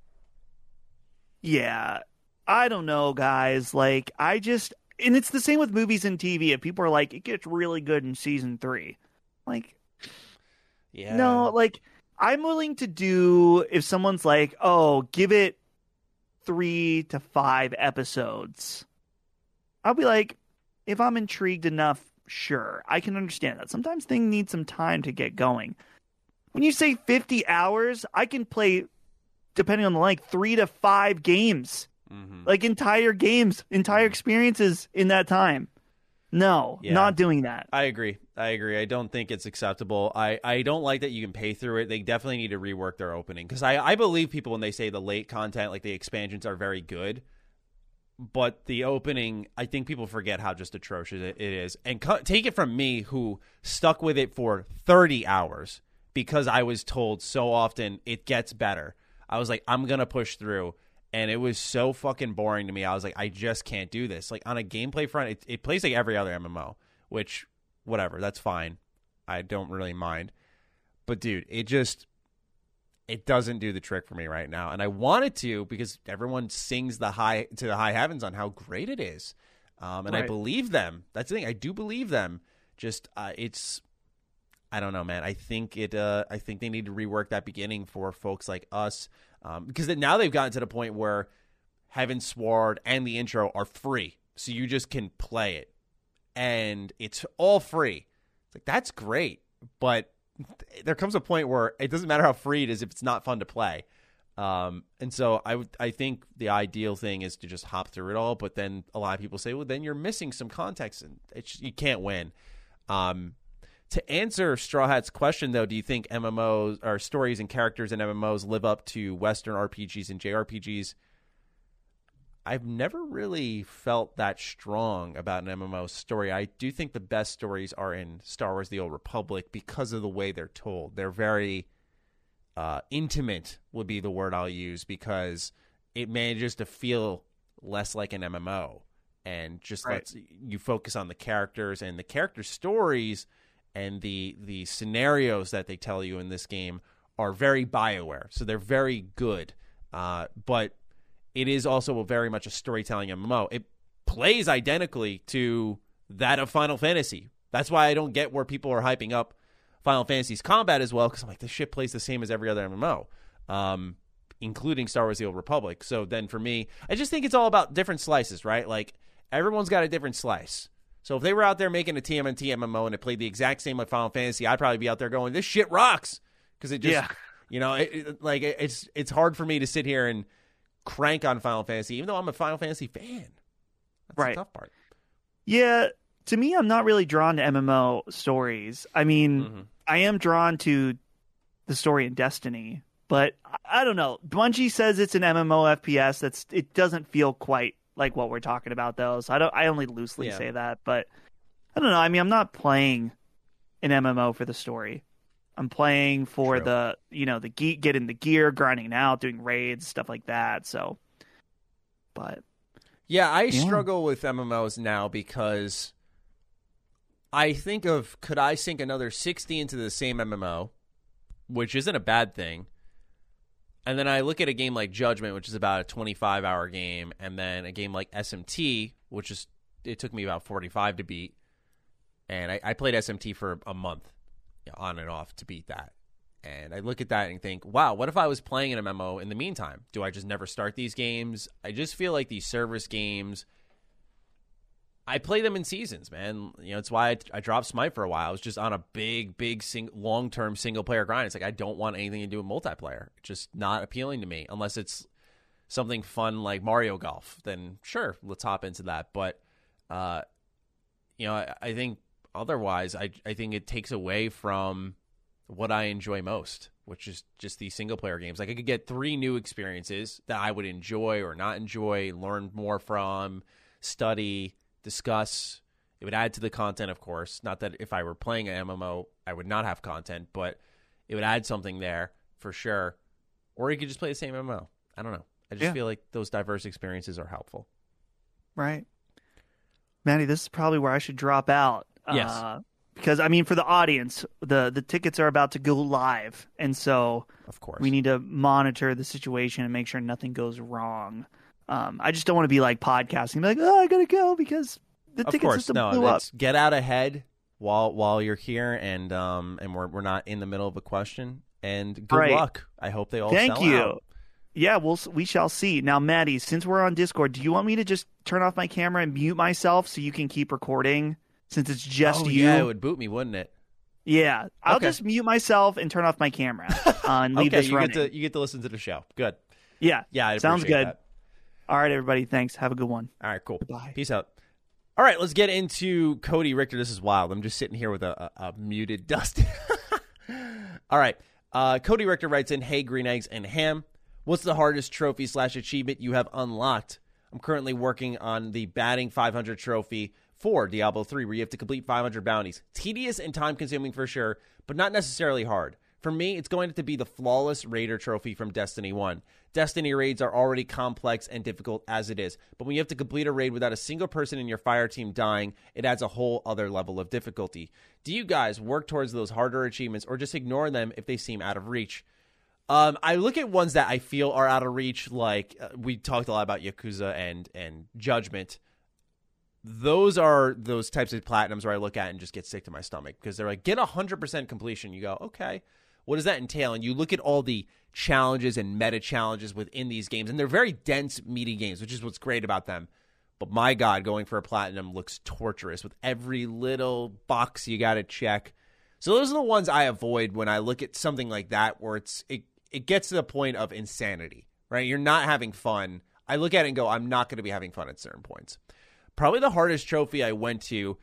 Speaker 3: yeah, I don't know, guys. Like, and it's the same with movies and TV. If people are like, it gets really good in season 3. Like,
Speaker 2: yeah.
Speaker 3: No, like, I'm willing to do if someone's like, oh, give it 3 to 5 episodes. I'll be like, if I'm intrigued enough, sure, I can understand that. Sometimes things need some time to get going. When you say 50 hours, I can play, depending on the length, 3 to 5 games. Like entire games, entire experiences in that time. No, not doing that.
Speaker 2: I agree. I don't think it's acceptable. I don't like that you can pay through it. They definitely need to rework their opening. Because I believe people when they say the late content, like the expansions are very good. But the opening, I think people forget how just atrocious it is. And take it from me, who stuck with it for 30 hours because I was told so often it gets better. I was like, I'm going to push through. And it was so fucking boring to me. I was like, I just can't do this. Like, on a gameplay front, it plays like every other MMO, which, whatever, that's fine. I don't really mind. But, dude, it doesn't do the trick for me right now. And I want it to, because everyone sings to the high heavens on how great it is. And right. I believe them. That's the thing. I do believe them. Just, I don't know, man. I think they need to rework that beginning for folks like us. Because now they've gotten to the point where Heaven's Sword and the intro are free. So you just can play it. And it's all free. It's like, that's great. But there comes a point where it doesn't matter how free it is if it's not fun to play. And so I think the ideal thing is to just hop through it all. But then a lot of people say, well, then you're missing some context. And you can't win. To answer Straw Hat's question, though, do you think MMOs or stories and characters in MMOs live up to Western RPGs and JRPGs? I've never really felt that strong about an MMO story. I do think the best stories are in Star Wars: The Old Republic because of the way they're told. They're very intimate would be the word I'll use, because it manages to feel less like an MMO and just lets you focus on the characters and the character stories. And the scenarios that they tell you in this game are very BioWare, so they're very good. But it is also very much a storytelling MMO. It plays identically to that of Final Fantasy. That's why I don't get where people are hyping up Final Fantasy's combat as well, because I'm like, this shit plays the same as every other MMO, including Star Wars: The Old Republic. So then for me, I just think it's all about different slices, right? Like, everyone's got a different slice. So if they were out there making a TMNT MMO and it played the exact same like Final Fantasy, I'd probably be out there going, this shit rocks. Because it just, it's hard for me to sit here and crank on Final Fantasy, even though I'm a Final Fantasy fan. That's the tough part.
Speaker 3: Yeah, to me, I'm not really drawn to MMO stories. I mean, I am drawn to the story in Destiny, but I don't know. Bungie says it's an MMO FPS. It doesn't feel quite like what we're talking about, though. So I only loosely say that, but I don't know. I mean, I'm not playing an MMO for the story. I'm playing for the getting the gear, grinding out, doing raids, stuff like that. So, but
Speaker 2: yeah, I struggle with MMOs now because I think of, could I sink another 60 into the same MMO, which isn't a bad thing. And then I look at a game like Judgment, which is about a 25-hour game, and then a game like SMT, which it took me about 45 to beat. And I played SMT for a month, on and off, to beat that. And I look at that and think, wow, what if I was playing an MMO in the meantime? Do I just never start these games? I just feel like these service games, I play them in seasons, man. It's why I dropped Smite for a while. I was just on a big long-term single-player grind. It's like I don't want anything to do with multiplayer. It's just not appealing to me unless it's something fun like Mario Golf, then sure, let's hop into that. But, you know, I think otherwise, I think it takes away from what I enjoy most, which is just these single-player games. Like, I could get 3 new experiences that I would enjoy or not enjoy, learn more from, study, discuss. It would add to the content, of course. Not that if I were playing an MMO, I would not have content, but it would add something there for sure. Or you could just play the same MMO. I don't know. I just feel like those diverse experiences are helpful.
Speaker 3: Right. Manny, this is probably where I should drop out.
Speaker 2: Yes.
Speaker 3: Because, I mean, for the audience, the tickets are about to go live. And so
Speaker 2: of course,
Speaker 3: we need to monitor the situation and make sure nothing goes wrong. I just don't want to be like podcasting, be like, oh, I got to go because the ticket system blew up.
Speaker 2: Get out ahead while you're here and we're not in the middle of a question. And good luck. I hope they all
Speaker 3: Thank
Speaker 2: sell
Speaker 3: you.
Speaker 2: out.
Speaker 3: Yeah, we shall see. Now, Maddie, since we're on Discord, do you want me to just turn off my camera and mute myself so you can keep recording since it's just you?
Speaker 2: Yeah, it would boot me, wouldn't it?
Speaker 3: Yeah, I'll just mute myself and turn off my camera and leave this running.
Speaker 2: You get to listen to the show. Good.
Speaker 3: Yeah,
Speaker 2: I
Speaker 3: sounds good.
Speaker 2: That.
Speaker 3: All right, everybody. Thanks. Have a good one.
Speaker 2: All right, cool.
Speaker 3: Goodbye.
Speaker 2: Peace out. All right, let's get into Cody Richter. This is wild. I'm just sitting here with a muted Dustin. All right. Cody Richter writes in, hey, Green Eggs and Ham. What's the hardest trophy/achievement you have unlocked? I'm currently working on the batting 500 trophy for Diablo 3, where you have to complete 500 bounties. Tedious and time-consuming for sure, but not necessarily hard. For me, it's going to be the Flawless Raider trophy from Destiny 1. Destiny raids are already complex and difficult as it is, but when you have to complete a raid without a single person in your fire team dying, it adds a whole other level of difficulty. Do you guys work towards those harder achievements or just ignore them if they seem out of reach? I look at ones that I feel are out of reach, like we talked a lot about Yakuza and Judgment. Those are those types of platinums where I look at and just get sick to my stomach because they're like, get 100% completion. You go, okay, what does that entail? And you look at all the challenges and meta challenges within these games, and they're very dense, meaty games, which is what's great about them. But my God, going for a platinum looks torturous with every little box you got to check. So those are the ones I avoid when I look at something like that where it gets to the point of insanity, right? You're not having fun. I look at it and go, I'm not going to be having fun at certain points. Probably the hardest trophy I went to,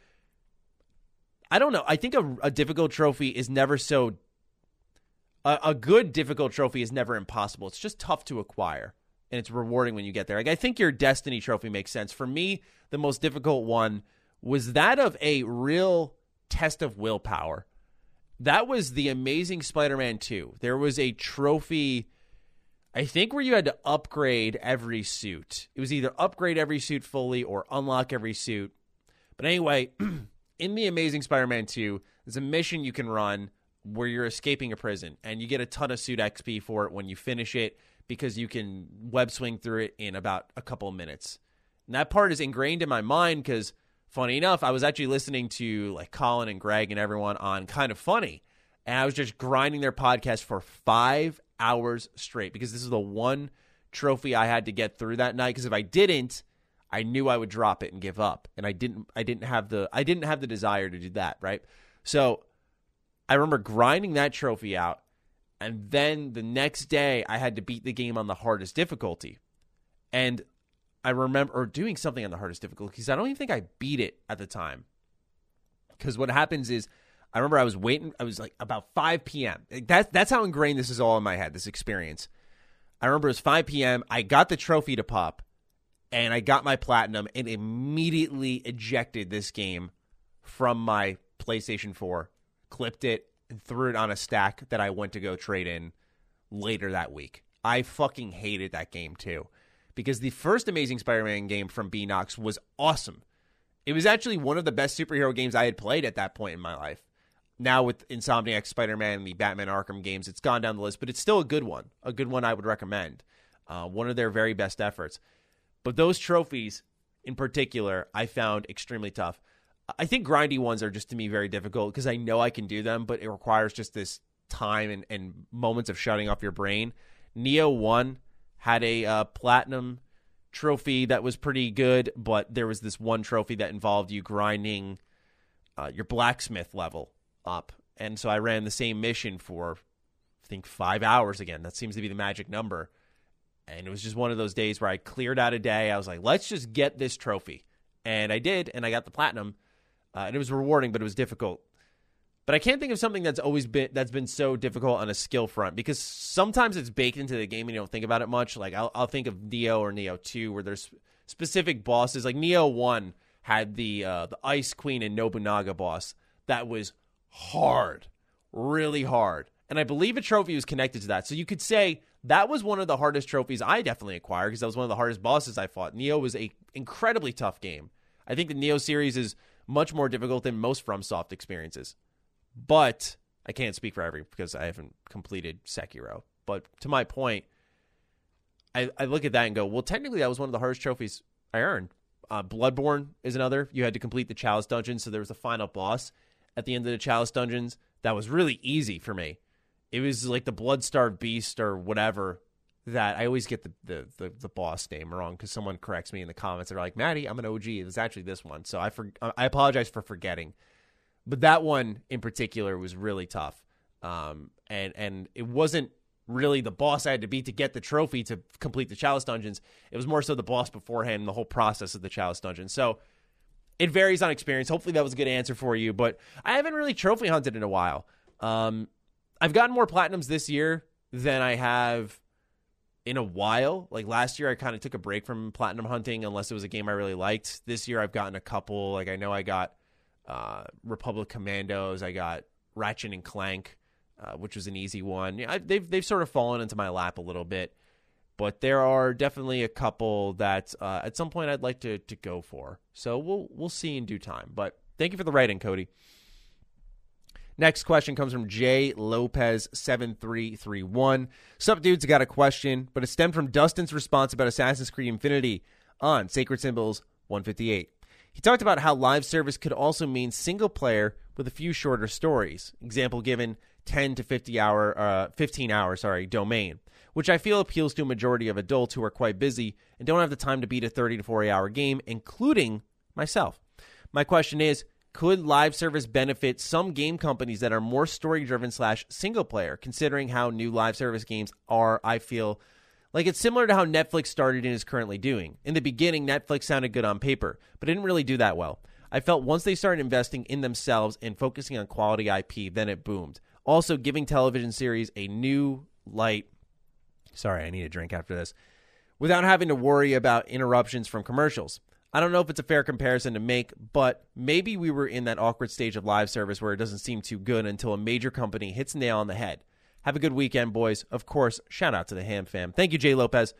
Speaker 2: I don't know. I think a difficult trophy is never so... A good difficult trophy is never impossible. It's just tough to acquire, and it's rewarding when you get there. Like, I think your Destiny trophy makes sense. For me, the most difficult one was that of a real test of willpower. That was the Amazing Spider-Man 2. There was a trophy, I think, where you had to upgrade every suit. It was either upgrade every suit fully or unlock every suit. But anyway, in the Amazing Spider-Man 2, there's a mission you can run where you're escaping a prison, and you get a ton of suit XP for it when you finish it because you can web swing through it in about a couple of minutes. And that part is ingrained in my mind because, funny enough, I was actually listening to like Colin and Greg and everyone on Kind of Funny, and I was just grinding their podcast for 5 hours straight because this is the one trophy I had to get through that night, because if I didn't, I knew I would drop it and give up, and I didn't have the desire to do that, right? So I remember grinding that trophy out, and then the next day I had to beat the game on the hardest difficulty. And I remember doing something on the hardest difficulty because I don't even think I beat it at the time. Because what happens is, I remember I was waiting, I was like about 5 p.m. That's how ingrained this is all in my head, this experience. I remember it was 5 p.m. I got the trophy to pop, and I got my platinum, and immediately ejected this game from my PlayStation 4. Clipped it and threw it on a stack that I went to go trade in later that week. I fucking hated that game too, because the first Amazing Spider-Man game from Beenox was awesome. It was actually one of the best superhero games I had played at that point in my life. Now with Insomniac Spider-Man and the Batman Arkham games, it's gone down the list, but it's still a good one I would recommend. One of their very best efforts. But those trophies in particular, I found extremely tough. I think grindy ones are just, to me, very difficult because I know I can do them, but it requires just this time and moments of shutting off your brain. Neo 1 had a platinum trophy that was pretty good, but there was this one trophy that involved you grinding your blacksmith level up. And so I ran the same mission for, I think, 5 hours again. That seems to be the magic number. And it was just one of those days where I cleared out a day. I was like, let's just get this trophy. And I did, and I got the platinum. And it was rewarding, but it was difficult. But I can't think of something that's been so difficult on a skill front, because sometimes it's baked into the game and you don't think about it much. Like I'll think of Neo or Neo 2, where there's specific bosses. Like Neo 1 had the Ice Queen and Nobunaga boss that was hard, really hard. And I believe a trophy was connected to that. So you could say that was one of the hardest trophies I definitely acquired, because that was one of the hardest bosses I fought. Neo was a incredibly tough game. I think the Neo series is much more difficult than most FromSoft experiences. But I can't speak for every, because I haven't completed Sekiro. But to my point, I look at that and go, well, technically that was one of the hardest trophies I earned. Bloodborne is another. You had to complete the Chalice Dungeon, so there was a final boss at the end of the Chalice Dungeons that was really easy for me. It was like the Bloodstarved Beast or whatever. That I always get the boss name wrong, because someone corrects me in the comments. They're like, Maddie, I'm an OG. It's actually this one. So I apologize for forgetting. But that one in particular was really tough. And it wasn't really the boss I had to beat to get the trophy to complete the Chalice Dungeons. It was more so the boss beforehand and the whole process of the Chalice Dungeon. So it varies on experience. Hopefully that was a good answer for you. But I haven't really trophy hunted in a while. I've gotten more platinums this year than I have in a while. Like last year, I kind of took a break from platinum hunting unless it was a game I really liked. This year, I've gotten a couple. Like I know I got Republic Commandos. I got Ratchet and Clank, which was an easy one. Yeah, they've sort of fallen into my lap a little bit, but there are definitely a couple that at some point I'd like to go for. So we'll see in due time. But thank you for the write-in, Cody. Next question comes from J Lopez 7331. Sup, dudes? I got a question, but it stemmed from Dustin's response about Assassin's Creed Infinity on Sacred Symbols 158. He talked about how live service could also mean single player with a few shorter stories. Example given 10 to 15 hour domain, which I feel appeals to a majority of adults who are quite busy and don't have the time to beat a 30 to 40 hour game, including myself. My question is, could live service benefit some game companies that are more story-driven / single player, considering how new live service games are? I feel like it's similar to how Netflix started and is currently doing. In the beginning, Netflix sounded good on paper, but it didn't really do that well. I felt once they started investing in themselves and focusing on quality IP, then it boomed. Also, giving television series a new light. Sorry, I need a drink after this. Without having to worry about interruptions from commercials. I don't know if it's a fair comparison to make, but maybe we were in that awkward stage of live service where it doesn't seem too good until a major company hits a nail on the head. Have a good weekend, boys. Of course, shout out to the Ham Fam. Thank you, Jay Lopez.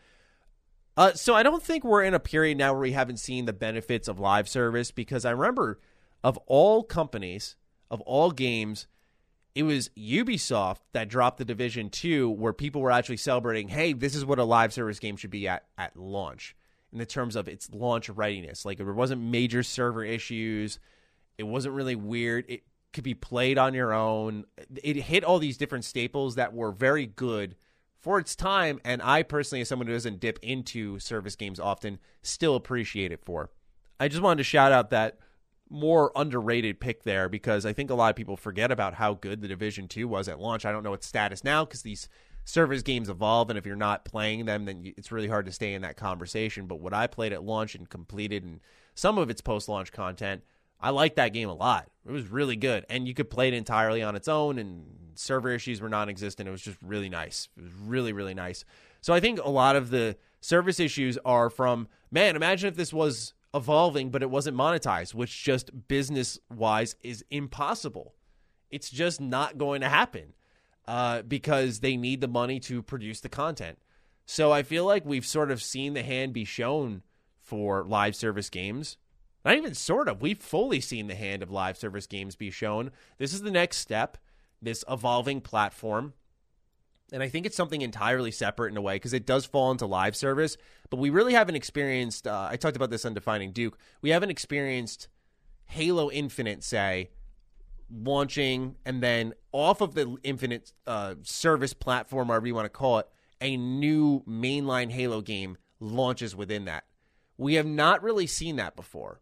Speaker 2: So I don't think we're in a period now where we haven't seen the benefits of live service, because I remember of all companies, of all games, it was Ubisoft that dropped The Division 2, where people were actually celebrating, hey, this is what a live service game should be at launch. In the terms of its launch readiness. Like, there wasn't major server issues. It wasn't really weird. It could be played on your own. It hit all these different staples that were very good for its time, and I personally, as someone who doesn't dip into service games often, still appreciate it for. I just wanted to shout out that more underrated pick there, because I think a lot of people forget about how good The Division 2 was at launch. I don't know its status now, because these service games evolve, and if you're not playing them, then it's really hard to stay in that conversation. But what I played at launch and completed, and some of its post-launch content, I liked that game a lot. It was really good, and you could play it entirely on its own, and server issues were non-existent. It was just really nice. It was really, really nice. So I think a lot of the service issues are from, man, imagine if this was evolving, but it wasn't monetized, which just business-wise is impossible. It's just not going to happen. Because they need the money to produce the content. So I feel like we've sort of seen the hand be shown for live service games. Not even sort of. We've fully seen the hand of live service games be shown. This is the next step, this evolving platform. And I think it's something entirely separate in a way, because it does fall into live service. But we really haven't experienced, I talked about this on Defining Duke, we haven't experienced Halo Infinite, say, launching, and then off of the Infinite service platform, whatever you want to call it, a new mainline Halo game launches within that. We have not really seen that before.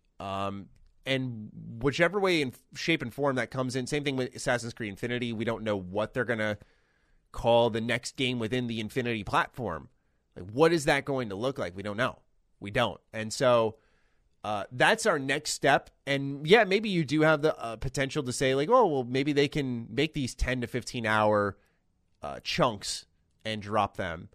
Speaker 2: And whichever way in shape and form that comes in, same thing with Assassin's Creed Infinity. We don't know what they're going to call the next game within the Infinity platform. Like, what is that going to look like? We don't know. We don't. And so that's our next step. And yeah, maybe you do have the potential to say like, oh, well, maybe they can make these 10 to 15 hour chunks and drop them.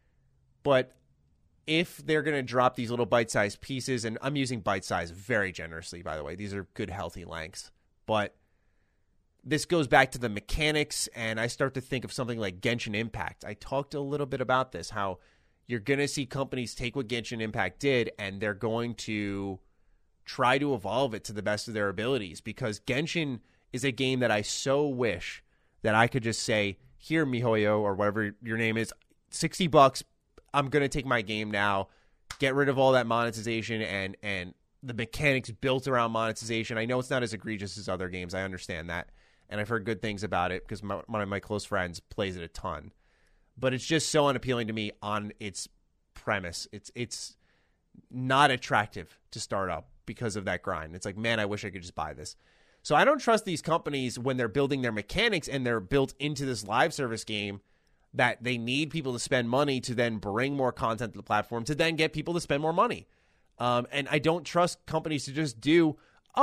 Speaker 2: But if they're going to drop these little bite-sized pieces, and I'm using bite-sized very generously, by the way, these are good, healthy lengths, but this goes back to the mechanics, and I start to think of something like Genshin Impact. I talked a little bit about this, how you're going to see companies take what Genshin Impact did, and they're going to try to evolve it to the best of their abilities, because Genshin is a game that I so wish that I could just say, here, MiHoYo, or whatever your name is, $60, I'm going to take my game now, get rid of all that monetization and the mechanics built around monetization. I know it's not as egregious as other games. I understand that. And I've heard good things about it because one of my close friends plays it a ton. But it's just so unappealing to me on its premise. It's not attractive to start up because of that grind. It's like, man, I wish I could just buy this. So I don't trust these companies when they're building their mechanics and they're built into this live service game, that they need people to spend money to then bring more content to the platform to then get people to spend more money. And I don't trust companies to just do,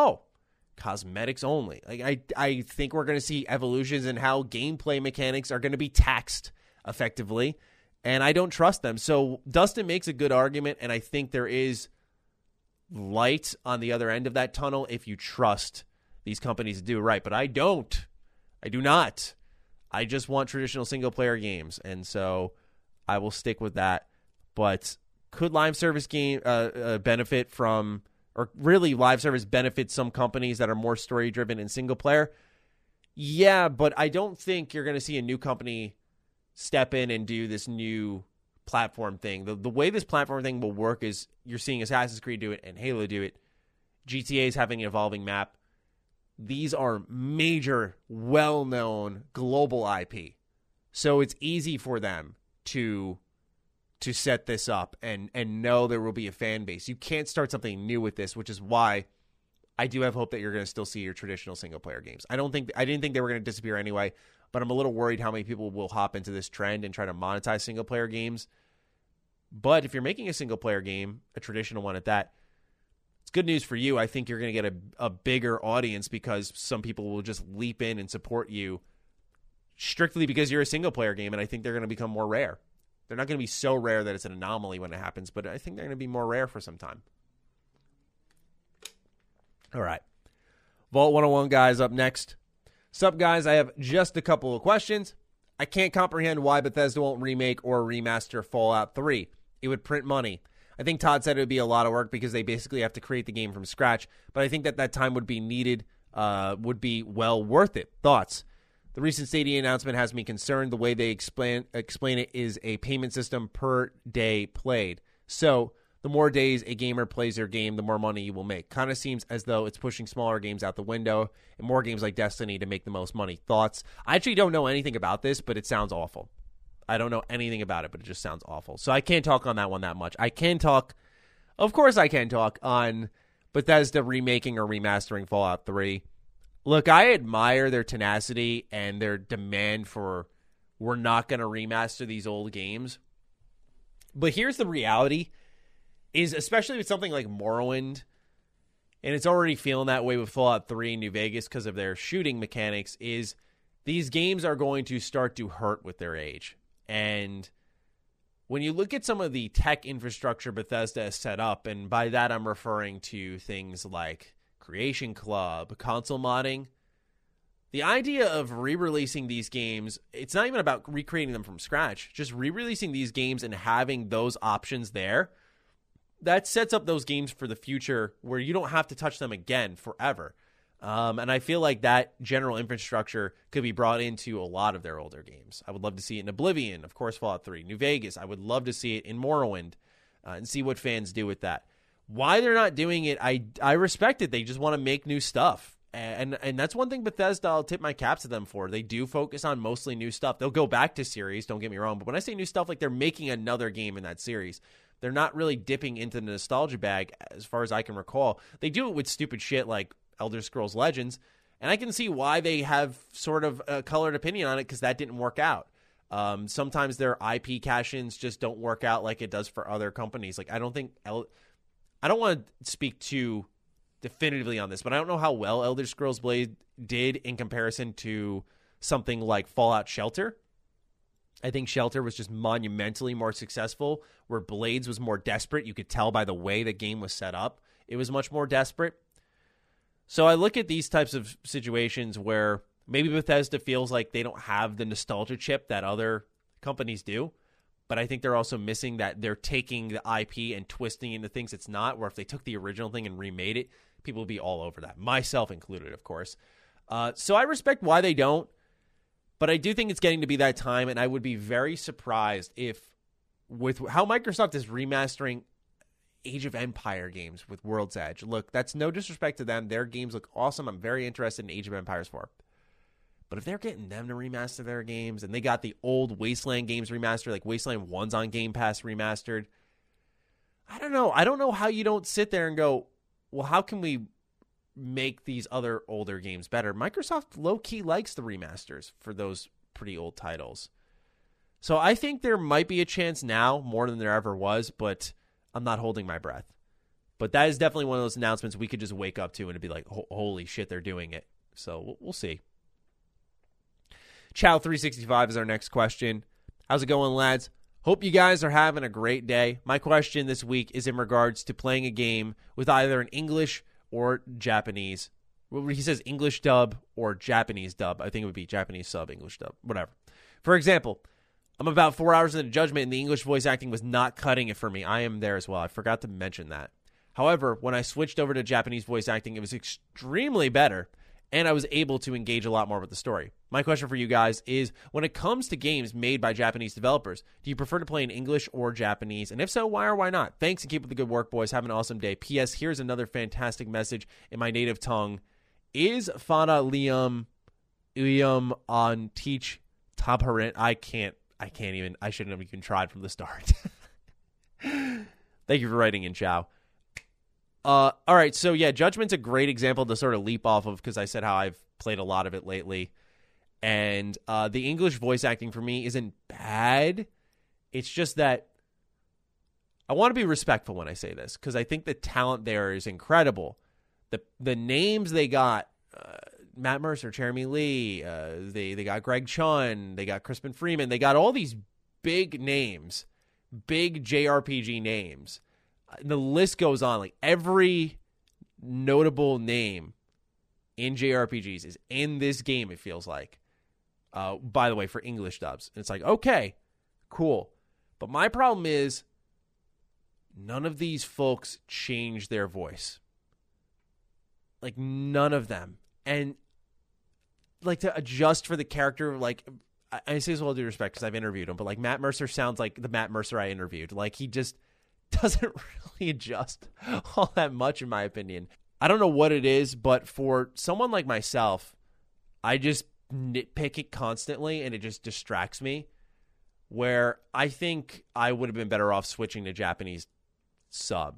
Speaker 2: cosmetics only. Like I think we're going to see evolutions in how gameplay mechanics are going to be taxed effectively, and I don't trust them. So Dustin makes a good argument, and I think there is light on the other end of that tunnel if you trust these companies to do it right. But I don't. I do not. I just want traditional single-player games, and so I will stick with that. But could live service game benefit from, or really live service benefit some companies that are more story-driven and single-player? Yeah, but I don't think you're going to see a new company step in and do this new platform thing. The way this platform thing will work is you're seeing Assassin's Creed do it and Halo do it. GTA is having an evolving map. These are major, well-known global IP. So it's easy for them to set this up and know there will be a fan base. You can't start something new with this, which is why I do have hope that you're going to still see your traditional single-player games. I didn't think they were going to disappear anyway, but I'm a little worried how many people will hop into this trend and try to monetize single-player games. But if you're making a single-player game, a traditional one at that, it's good news for you. I think you're going to get a bigger audience because some people will just leap in and support you strictly because you're a single-player game, and I think they're going to become more rare. They're not going to be so rare that it's an anomaly when it happens, but I think they're going to be more rare for some time. All right. Vault 101 guys up next. Sup, guys? I have just a couple of questions. I can't comprehend why Bethesda won't remake or remaster Fallout 3. It would print money. I think Todd said it would be a lot of work because they basically have to create the game from scratch, but I think that time would be needed, would be well worth it. Thoughts? The recent Stadia announcement has me concerned. The way they explain it is a payment system per day played. So the more days a gamer plays their game, the more money you will make. Kind of seems as though it's pushing smaller games out the window and more games like Destiny to make the most money. Thoughts? I actually don't know anything about this, but it sounds awful. I don't know anything about it, but it just sounds awful. So I can't talk on that one that much. Of course I can talk on Bethesda remaking or remastering Fallout 3. Look, I admire their tenacity and their demand for we're not going to remaster these old games. But here's the reality, is especially with something like Morrowind, and it's already feeling that way with Fallout 3 in New Vegas because of their shooting mechanics, is these games are going to start to hurt with their age. And when you look at some of the tech infrastructure Bethesda has set up, and by that I'm referring to things like Creation Club, console modding, the idea of re-releasing these games, it's not even about recreating them from scratch, just re-releasing these games and having those options there, that sets up those games for the future where you don't have to touch them again forever. And I feel like that general infrastructure could be brought into a lot of their older games. I would love to see it in Oblivion, of course, Fallout 3, New Vegas. I would love to see it in Morrowind and see what fans do with that. Why they're not doing it, I respect it. They just want to make new stuff. And that's one thing Bethesda, I'll tip my cap to them for. They do focus on mostly new stuff. They'll go back to series, don't get me wrong. But when I say new stuff, like they're making another game in that series. They're not really dipping into the nostalgia bag as far as I can recall. They do it with stupid shit like Elder Scrolls Legends, and I can see why they have sort of a colored opinion on it because that didn't work out. Sometimes their IP cash-ins just don't work out like it does for other companies. Like, I don't want to speak too definitively on this, but I don't know how well Elder Scrolls Blade did in comparison to something like Fallout Shelter. I think Shelter was just monumentally more successful, where Blades was more desperate. You could tell by the way the game was set up. It was much more desperate. So I look at these types of situations where maybe Bethesda feels like they don't have the nostalgia chip that other companies do, but I think they're also missing that they're taking the IP and twisting it into things it's not, where if they took the original thing and remade it, people would be all over that, myself included, of course. So I respect why they don't, but I do think it's getting to be that time, and I would be very surprised if, with how Microsoft is remastering Age of Empire games with World's Edge. Look, that's no disrespect to them. Their games look awesome. I'm very interested in Age of Empires 4. But if they're getting them to remaster their games, and they got the old Wasteland games remastered, like Wasteland 1's on Game Pass remastered, I don't know. I don't know how you don't sit there and go, well, how can we make these other older games better? Microsoft low-key likes the remasters for those pretty old titles. So I think there might be a chance now, more than there ever was, but I'm not holding my breath. But that is definitely one of those announcements we could just wake up to and it'd be like, holy shit, they're doing it. So we'll see. Chow365 is our next question. How's it going, lads? Hope you guys are having a great day. My question this week is in regards to playing a game with either an English or Japanese. He says English dub or Japanese dub. I think it would be Japanese sub, English dub, whatever. For example, I'm about 4 hours into Judgment, and the English voice acting was not cutting it for me. I am there as well. I forgot to mention that. However, when I switched over to Japanese voice acting, it was extremely better, and I was able to engage a lot more with the story. My question for you guys is, when it comes to games made by Japanese developers, do you prefer to play in English or Japanese? And if so, why or why not? Thanks, and keep up the good work, boys. Have an awesome day. P.S. Here's another fantastic message in my native tongue. Is Fana Liam on Teach Tabharin? I shouldn't have even tried from the start. Thank you for writing in, Chow. All right, so yeah, Judgment's a great example to sort of leap off of, because I said how I've played a lot of it lately. And the English voice acting for me isn't bad. It's just that I want to be respectful when I say this, because I think the talent there is incredible. The names they got, Matt Mercer, Jeremy Lee, they got Greg Chun, they got Crispin Freeman, they got all these big names, big JRPG names. The list goes on. Like, every notable name in JRPGs is in this game, it feels like. By the way, for English dubs. And it's like, okay, cool. But my problem is, none of these folks change their voice. Like, none of them. And, like, to adjust for the character, like, I say this with all due respect because I've interviewed him, but, like, Matt Mercer sounds like the Matt Mercer I interviewed. Like, he just doesn't really adjust all that much, in my opinion. I don't know what it is, but for someone like myself, I just nitpick it constantly, and it just distracts me, where I think I would have been better off switching to Japanese sub.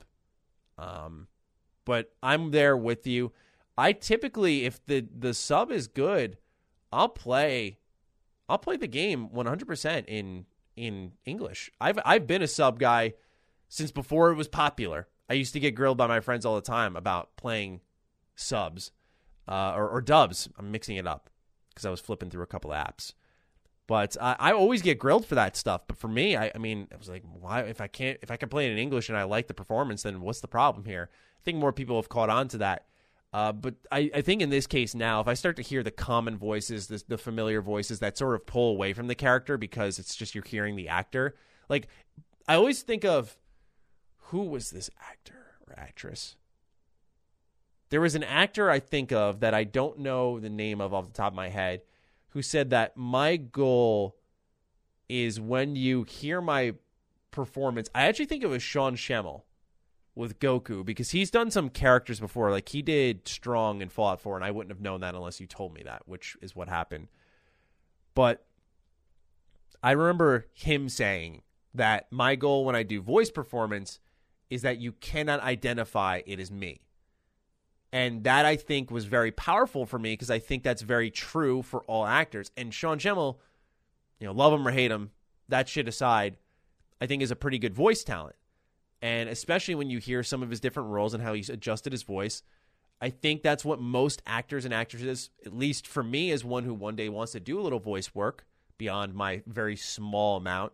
Speaker 2: But I'm there with you. I typically, if the sub is good, I'll play the game 100% in English. I've been a sub guy since before it was popular. I used to get grilled by my friends all the time about playing subs or dubs. I'm mixing it up because I was flipping through a couple of apps. But I always get grilled for that stuff. But for me, I mean, it was like, why? If I can play it in English and I like the performance, then what's the problem here? I think more people have caught on to that. But I think in this case now, if I start to hear the common voices, the familiar voices that sort of pull away from the character because it's just you're hearing the actor. Like, I always think of, who was this actor or actress? There was an actor I think of that I don't know the name of off the top of my head, who said that my goal is when you hear my performance. I actually think it was Sean Schemmel with Goku, because he's done some characters before. Like, he did Strong in Fallout 4, and I wouldn't have known that unless you told me that, which is what happened. But I remember him saying that my goal when I do voice performance is that you cannot identify it as me. And that, I think, was very powerful for me, because I think that's very true for all actors. And Sean Schemmel love him or hate him, that shit aside, I think is a pretty good voice talent. And especially when you hear some of his different roles and how he's adjusted his voice, I think that's what most actors and actresses, at least for me as one who one day wants to do a little voice work beyond my very small amount,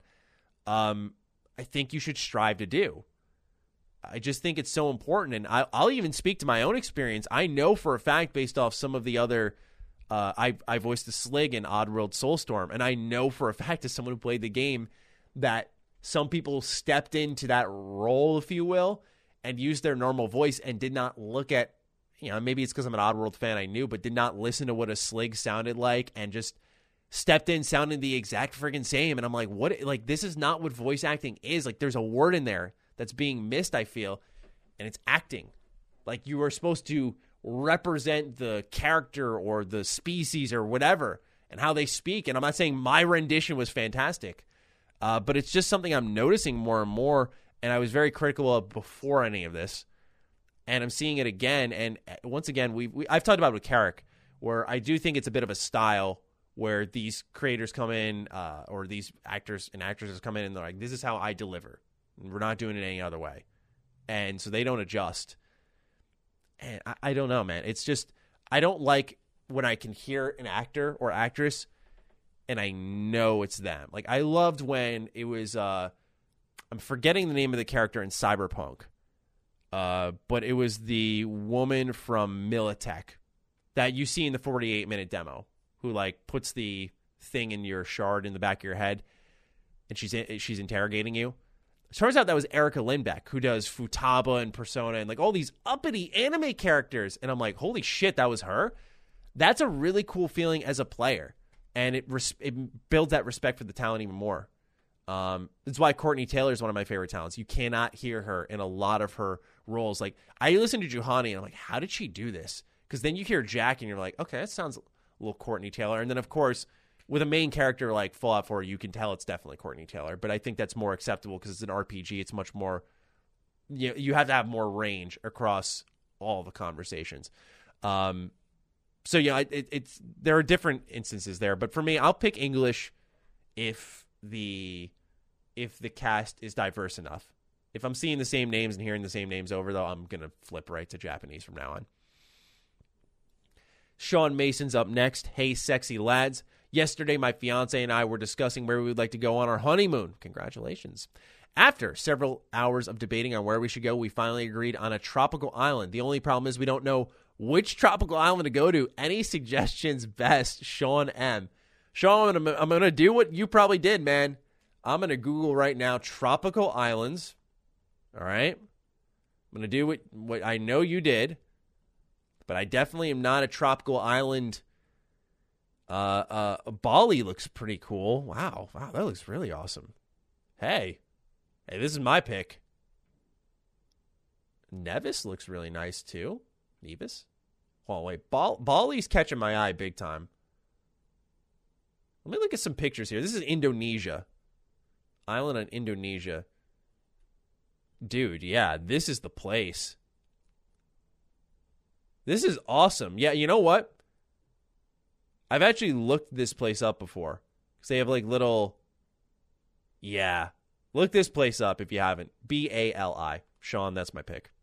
Speaker 2: I think you should strive to do. I just think it's so important. And I'll even speak to my own experience. I know for a fact, based off some of the other, I voiced the Slig in Oddworld Soulstorm, and I know for a fact as someone who played the game that some people stepped into that role, if you will, and used their normal voice and did not look at, maybe it's because I'm an Oddworld fan I knew, but did not listen to what a Slig sounded like and just stepped in sounding the exact friggin' same. And I'm like, what? Like, this is not what voice acting is. Like, there's a word in there that's being missed, I feel, and it's acting. Like, you are supposed to represent the character or the species or whatever and how they speak. And I'm not saying my rendition was fantastic, but it's just something I'm noticing more and more, and I was very critical of before any of this, and I'm seeing it again. And once again, I've talked about it with Carrick, where I do think it's a bit of a style where these creators come in, or these actors and actresses come in and they're like, this is how I deliver. We're not doing it any other way. And so they don't adjust. And I don't know, man. It's just, I don't like when I can hear an actor or actress and I know it's them. Like, I loved when it was, I'm forgetting the name of the character in Cyberpunk, but it was the woman from Militech that you see in the 48-minute demo, who like puts the thing in your shard in the back of your head, and she's interrogating you. It turns out that was Erica Lindbeck, who does Futaba and Persona and like all these uppity anime characters. And I'm like, holy shit, that was her? That's a really cool feeling as a player, and it builds that respect for the talent even more. That's why Courtney Taylor is one of my favorite talents. You cannot hear her in a lot of her roles. Like, I listened to Juhani and I'm like, how did she do this? Because then you hear Jack and you're like, okay, that sounds a little Courtney Taylor. And then, of course, with a main character like Fallout 4, you can tell it's definitely Courtney Taylor. But I think that's more acceptable because it's an RPG. It's much more, you have to have more range across all the conversations. So, yeah, there are different instances there. But for me, I'll pick English if the cast is diverse enough. If I'm seeing the same names and hearing the same names over, though, I'm going to flip right to Japanese from now on. Sean Mason's up next. Hey, sexy lads. Yesterday, my fiance and I were discussing where we would like to go on our honeymoon. Congratulations. After several hours of debating on where we should go, we finally agreed on a tropical island. The only problem is we don't know which tropical island to go to. Any suggestions best? Sean M. Sean, I'm going to do what you probably did, man. I'm going to Google right now tropical islands. All right? I'm going to do what I know you did, but I definitely am not a tropical island. Bali looks pretty cool. Wow, that looks really awesome. Hey, this is my pick. Nevis looks really nice too. Nevis? Hold on, wait. Bali's catching my eye big time. Let me look at some pictures here. This is Indonesia. Island in Indonesia. Dude, yeah, this is the place. This is awesome. Yeah, you know what? I've actually looked this place up before. Because they have like little... Yeah. Look this place up if you haven't. Bali. Sean, that's my pick.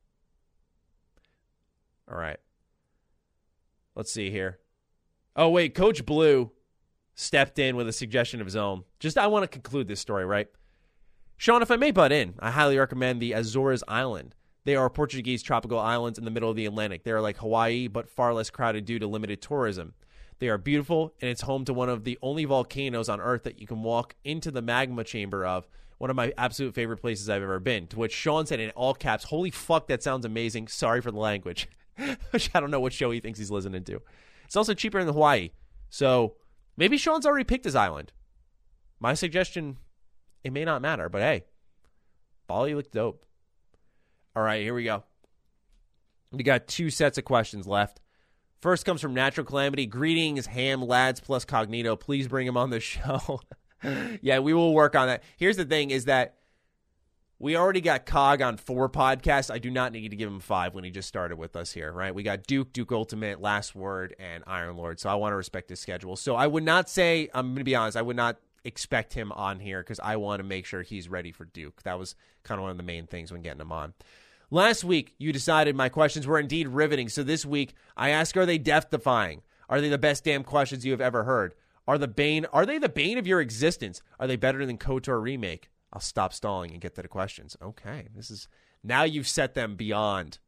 Speaker 2: All right. Let's see here. Oh, wait. Coach Blue stepped in with a suggestion of his own. I want to conclude this story, right? Sean, if I may butt in, I highly recommend the Azores Island. They are Portuguese tropical islands in the middle of the Atlantic. They are like Hawaii, but far less crowded due to limited tourism. They are beautiful, and it's home to one of the only volcanoes on Earth that you can walk into the magma chamber of. One of my absolute favorite places I've ever been. To which Sean said in all caps, holy fuck, that sounds amazing. Sorry for the language. Which I don't know what show he thinks he's listening to. It's also cheaper in Hawaii. So maybe Sean's already picked his island. My suggestion, it may not matter, but hey, Bali looked dope. All right, here we go. We got 2 sets of questions left. First comes from Natural Calamity. Greetings, ham lads plus Cognito. Please bring him on the show. Yeah, we will work on that. Here's the thing is that we already got Cog on 4 podcasts. I do not need to give him 5 when he just started with us here, right? We got Duke Ultimate, Last Word, and Iron Lord. So I want to respect his schedule. So I would not say, I'm going to be honest, I would not expect him on here because I want to make sure he's ready for Duke. That was kind of one of the main things when getting him on. Last week, you decided my questions were indeed riveting. So this week, I ask, are they death-defying? Are they the best damn questions you have ever heard? Are they the bane of your existence? Are they better than KOTOR Remake? I'll stop stalling and get to the questions. Okay, now you've set them beyond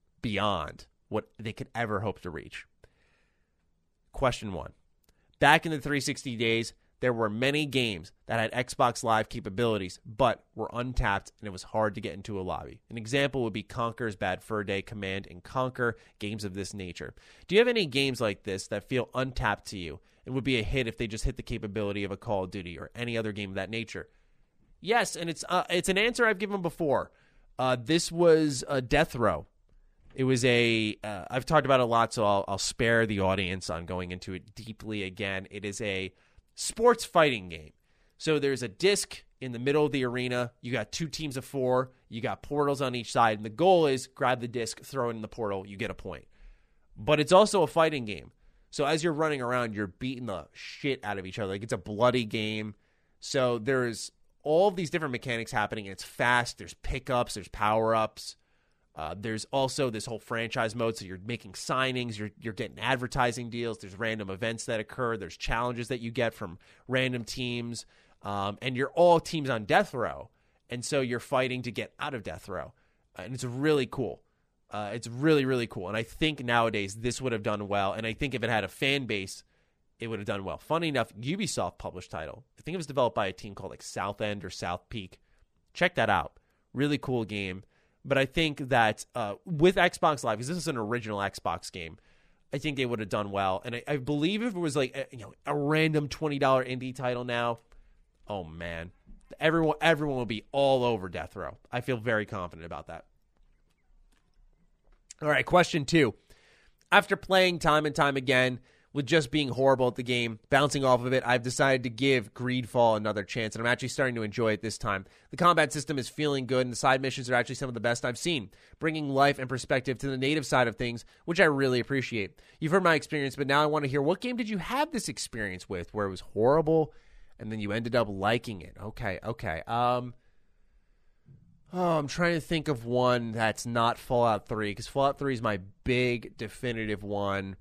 Speaker 2: what they could ever hope to reach. Question 1. Back in the 360 days, there were many games that had Xbox Live capabilities, but were untapped, and it was hard to get into a lobby. An example would be Conker's Bad Fur Day, Command & Conquer, games of this nature. Do you have any games like this that feel untapped to you and would be a hit if they just hit the capability of a Call of Duty or any other game of that nature? Yes, and it's an answer I've given before. This was a Death Row. It was I've talked about it a lot, so I'll spare the audience on going into it deeply again. It is a sports fighting game. So there's a disc in the middle of the arena. You got 2 teams of 4. You got portals on each side. And the goal is grab the disc, throw it in the portal. You get a point. But it's also a fighting game. So as you're running around, you're beating the shit out of each other. Like, it's a bloody game. So there's all of these different mechanics happening. And it's fast. There's pickups. There's power-ups. There's also this whole franchise mode, so you're making signings, you're getting advertising deals, there's random events that occur, there's challenges that you get from random teams, and you're all teams on Death Row, and so you're fighting to get out of Death Row, and it's really cool. It's really, really cool, and I think nowadays this would have done well, and I think if it had a fan base, it would have done well. Funny enough, Ubisoft published title. I think it was developed by a team called like South End or South Peak. Check that out. Really cool game. But I think that with Xbox Live, because this is an original Xbox game, I think they would have done well. And I believe if it was like a random $20 indie title now, oh man, everyone will be all over Death Row. I feel very confident about that. All right, question 2. After playing time and time again with just being horrible at the game, bouncing off of it, I've decided to give Greedfall another chance, and I'm actually starting to enjoy it this time. The combat system is feeling good, and the side missions are actually some of the best I've seen, bringing life and perspective to the native side of things, which I really appreciate. You've heard my experience, but now I want to hear, what game did you have this experience with where it was horrible, and then you ended up liking it? Okay. I'm trying to think of one that's not Fallout 3, because Fallout 3 is my big, definitive one.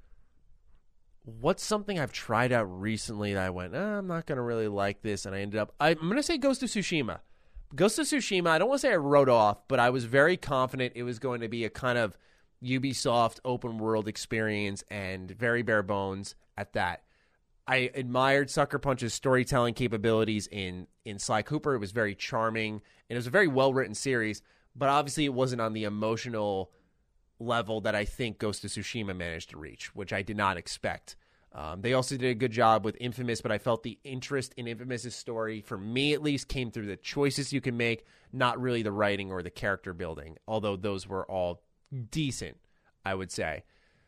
Speaker 2: What's something I've tried out recently that I went, I'm not going to really like this, and I ended up, I'm going to say Ghost of Tsushima. Ghost of Tsushima, I don't want to say I wrote off, but I was very confident it was going to be a kind of Ubisoft open world experience and very bare bones at that. I admired Sucker Punch's storytelling capabilities in Sly Cooper. It was very charming, and it was a very well-written series, but obviously it wasn't on the emotional level that I think Ghost of Tsushima managed to reach, which I did not expect. They also did a good job with Infamous, but I felt the interest in Infamous' story, for me at least, came through the choices you can make, not really the writing or the character building, although those were all decent, I would say.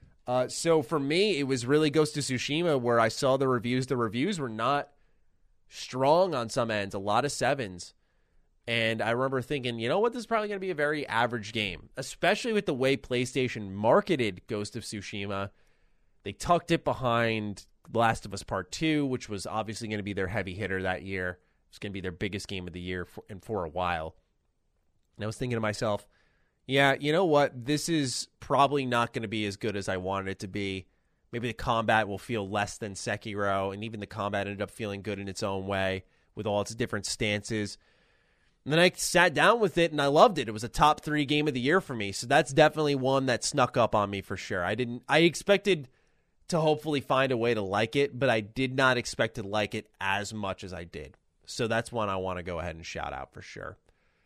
Speaker 2: So for me, it was really Ghost of Tsushima where I saw the reviews. The reviews were not strong on some ends, a lot of 7s. And I remember thinking, you know what, this is probably going to be a very average game, especially with the way PlayStation marketed Ghost of Tsushima. They tucked it behind Last of Us Part 2, which was obviously going to be their heavy hitter that year. It was going to be their biggest game of the year for a while. And I was thinking to myself, yeah, you know what, this is probably not going to be as good as I wanted it to be. Maybe the combat will feel less than Sekiro, and even the combat ended up feeling good in its own way with all its different stances. And then I sat down with it, and I loved it. It was a top 3 game of the year for me, so that's definitely one that snuck up on me for sure. I expected to hopefully find a way to like it, but I did not expect to like it as much as I did. So that's one I want to go ahead and shout out for sure.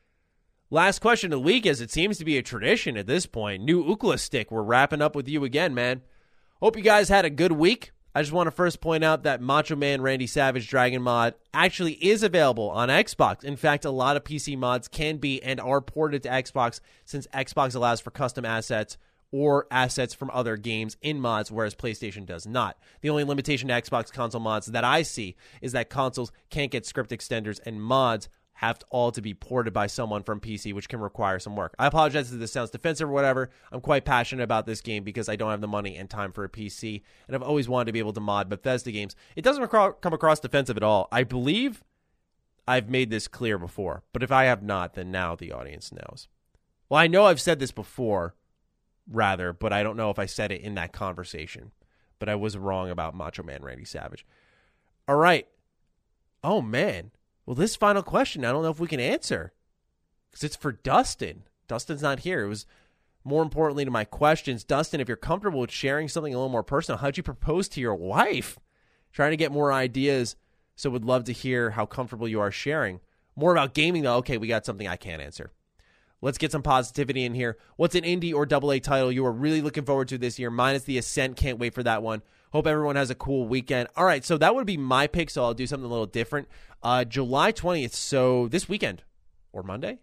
Speaker 2: Last question of the week, as it seems to be a tradition at this point. New Ookla Stick, we're wrapping up with you again, man. Hope you guys had a good week. I just want to first point out that Macho Man Randy Savage Dragon mod actually is available on Xbox. In fact, a lot of PC mods can be and are ported to Xbox since Xbox allows for custom assets or assets from other games in mods, whereas PlayStation does not. The only limitation to Xbox console mods that I see is that consoles can't get script extenders and mods. have all to be ported by someone from PC, which can require some work. I apologize if this sounds defensive or whatever. I'm quite passionate about this game because I don't have the money and time for a PC, and I've always wanted to be able to mod Bethesda games. It doesn't come across defensive at all. I believe I've made this clear before, but if I have not, then now the audience knows. Well, I know I've said this before, rather, but I don't know if I said it in that conversation. But I was wrong about Macho Man Randy Savage. All right. Oh, man. Well, this final question, I don't know if we can answer because it's for Dustin. Dustin's not here. It was more importantly to my questions. Dustin, if you're comfortable with sharing something a little more personal, how'd you propose to your wife? Trying to get more ideas, so would love to hear how comfortable you are sharing. More about gaming, though. Okay, we got something I can't answer. Let's get some positivity in here. What's an indie or AA title you are really looking forward to this year? Mine is The Ascent. Can't wait for that one. Hope everyone has a cool weekend. All right, so that would be my pick, so I'll do something a little different. July 20th, so this weekend, or Monday?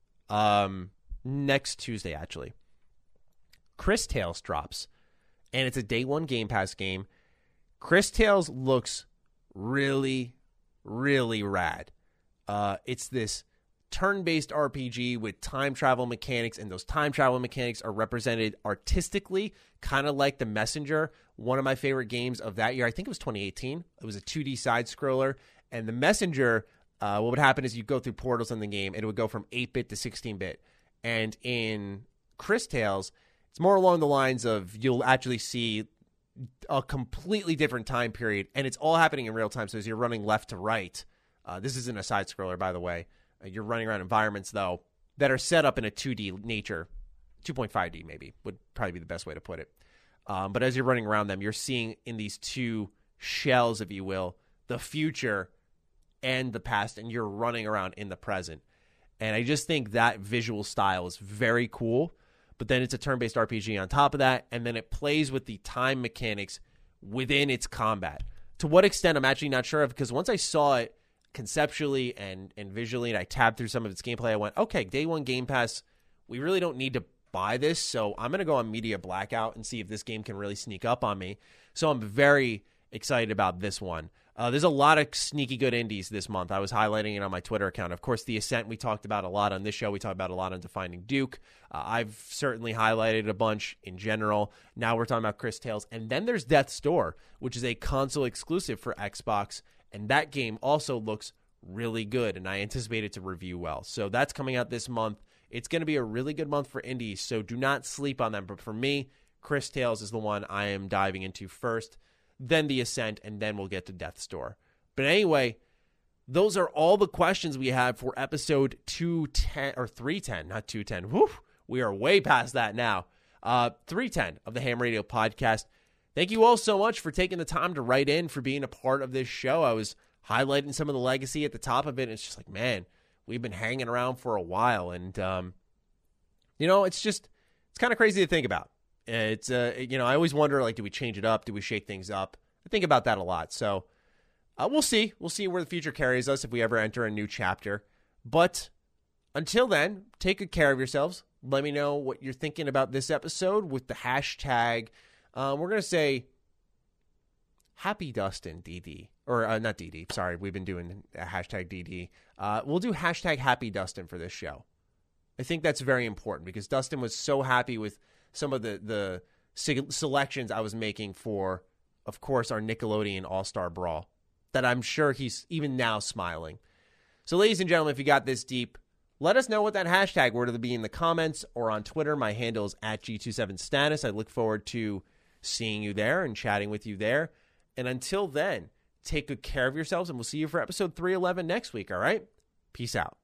Speaker 2: Next Tuesday, actually. Cris Tales drops, and it's a day one Game Pass game. Cris Tales looks really, really rad. It's this turn-based RPG with time travel mechanics, and those time travel mechanics are represented artistically, kind of like The Messenger, one of my favorite games of that year. I think it was 2018. It was a 2D side-scroller, and The Messenger, what would happen is you go through portals in the game, and it would go from 8-bit to 16-bit. And in Cris Tales, it's more along the lines of you'll actually see a completely different time period, and it's all happening in real time, so as you're running left to right. This isn't a side-scroller, by the way. You're running around environments, though, that are set up in a 2D nature. 2.5D, maybe, would probably be the best way to put it. But as you're running around them, you're seeing in these two shells, if you will, the future and the past, and you're running around in the present. And I just think that visual style is very cool. But then it's a turn-based RPG on top of that, and then it plays with the time mechanics within its combat. To what extent, I'm actually not sure of, because once I saw it conceptually and visually, and I tabbed through some of its gameplay, I went, okay, day one Game Pass, we really don't need to buy this, so I'm going to go on Media Blackout and see if this game can really sneak up on me. So I'm very excited about this one. There's a lot of sneaky good indies this month. I was highlighting it on my Twitter account. Of course, The Ascent we talked about a lot on this show. We talked about a lot on Defining Duke. I've certainly highlighted a bunch in general. Now we're talking about Cris Tales. And then there's Death's Door, which is a console exclusive for Xbox. And that game also looks really good, and I anticipate it to review well. So that's coming out this month. It's going to be a really good month for indies, so do not sleep on them. But for me, Cris Tales is the one I am diving into first, then The Ascent, and then we'll get to Death's Door. But anyway, those are all the questions we have for episode 210, or 310, not 210. Whew, we are way past that now. 310 of the Ham Radio Podcast. Thank you all so much for taking the time to write in, for being a part of this show. I was highlighting some of the legacy at the top of it, and it's just like, man, we've been hanging around for a while, and, it's kind of crazy to think about. It's, I always wonder, like, do we change it up? Do we shake things up? I think about that a lot, so we'll see. We'll see where the future carries us if we ever enter a new chapter, but until then, take good care of yourselves. Let me know what you're thinking about this episode with the hashtag. We're going to say Happy Dustin, DD. Or not DD, sorry. We've been doing a hashtag DD. We'll do hashtag Happy Dustin for this show. I think that's very important because Dustin was so happy with some of the selections I was making for, of course, our Nickelodeon All-Star Brawl that I'm sure he's even now smiling. So, ladies and gentlemen, if you got this deep, let us know what that hashtag were to be in the comments or on Twitter. My handle is @G27Status. I look forward to seeing you there and chatting with you there. And until then, take good care of yourselves, and we'll see you for episode 311 next week, all right? Peace out.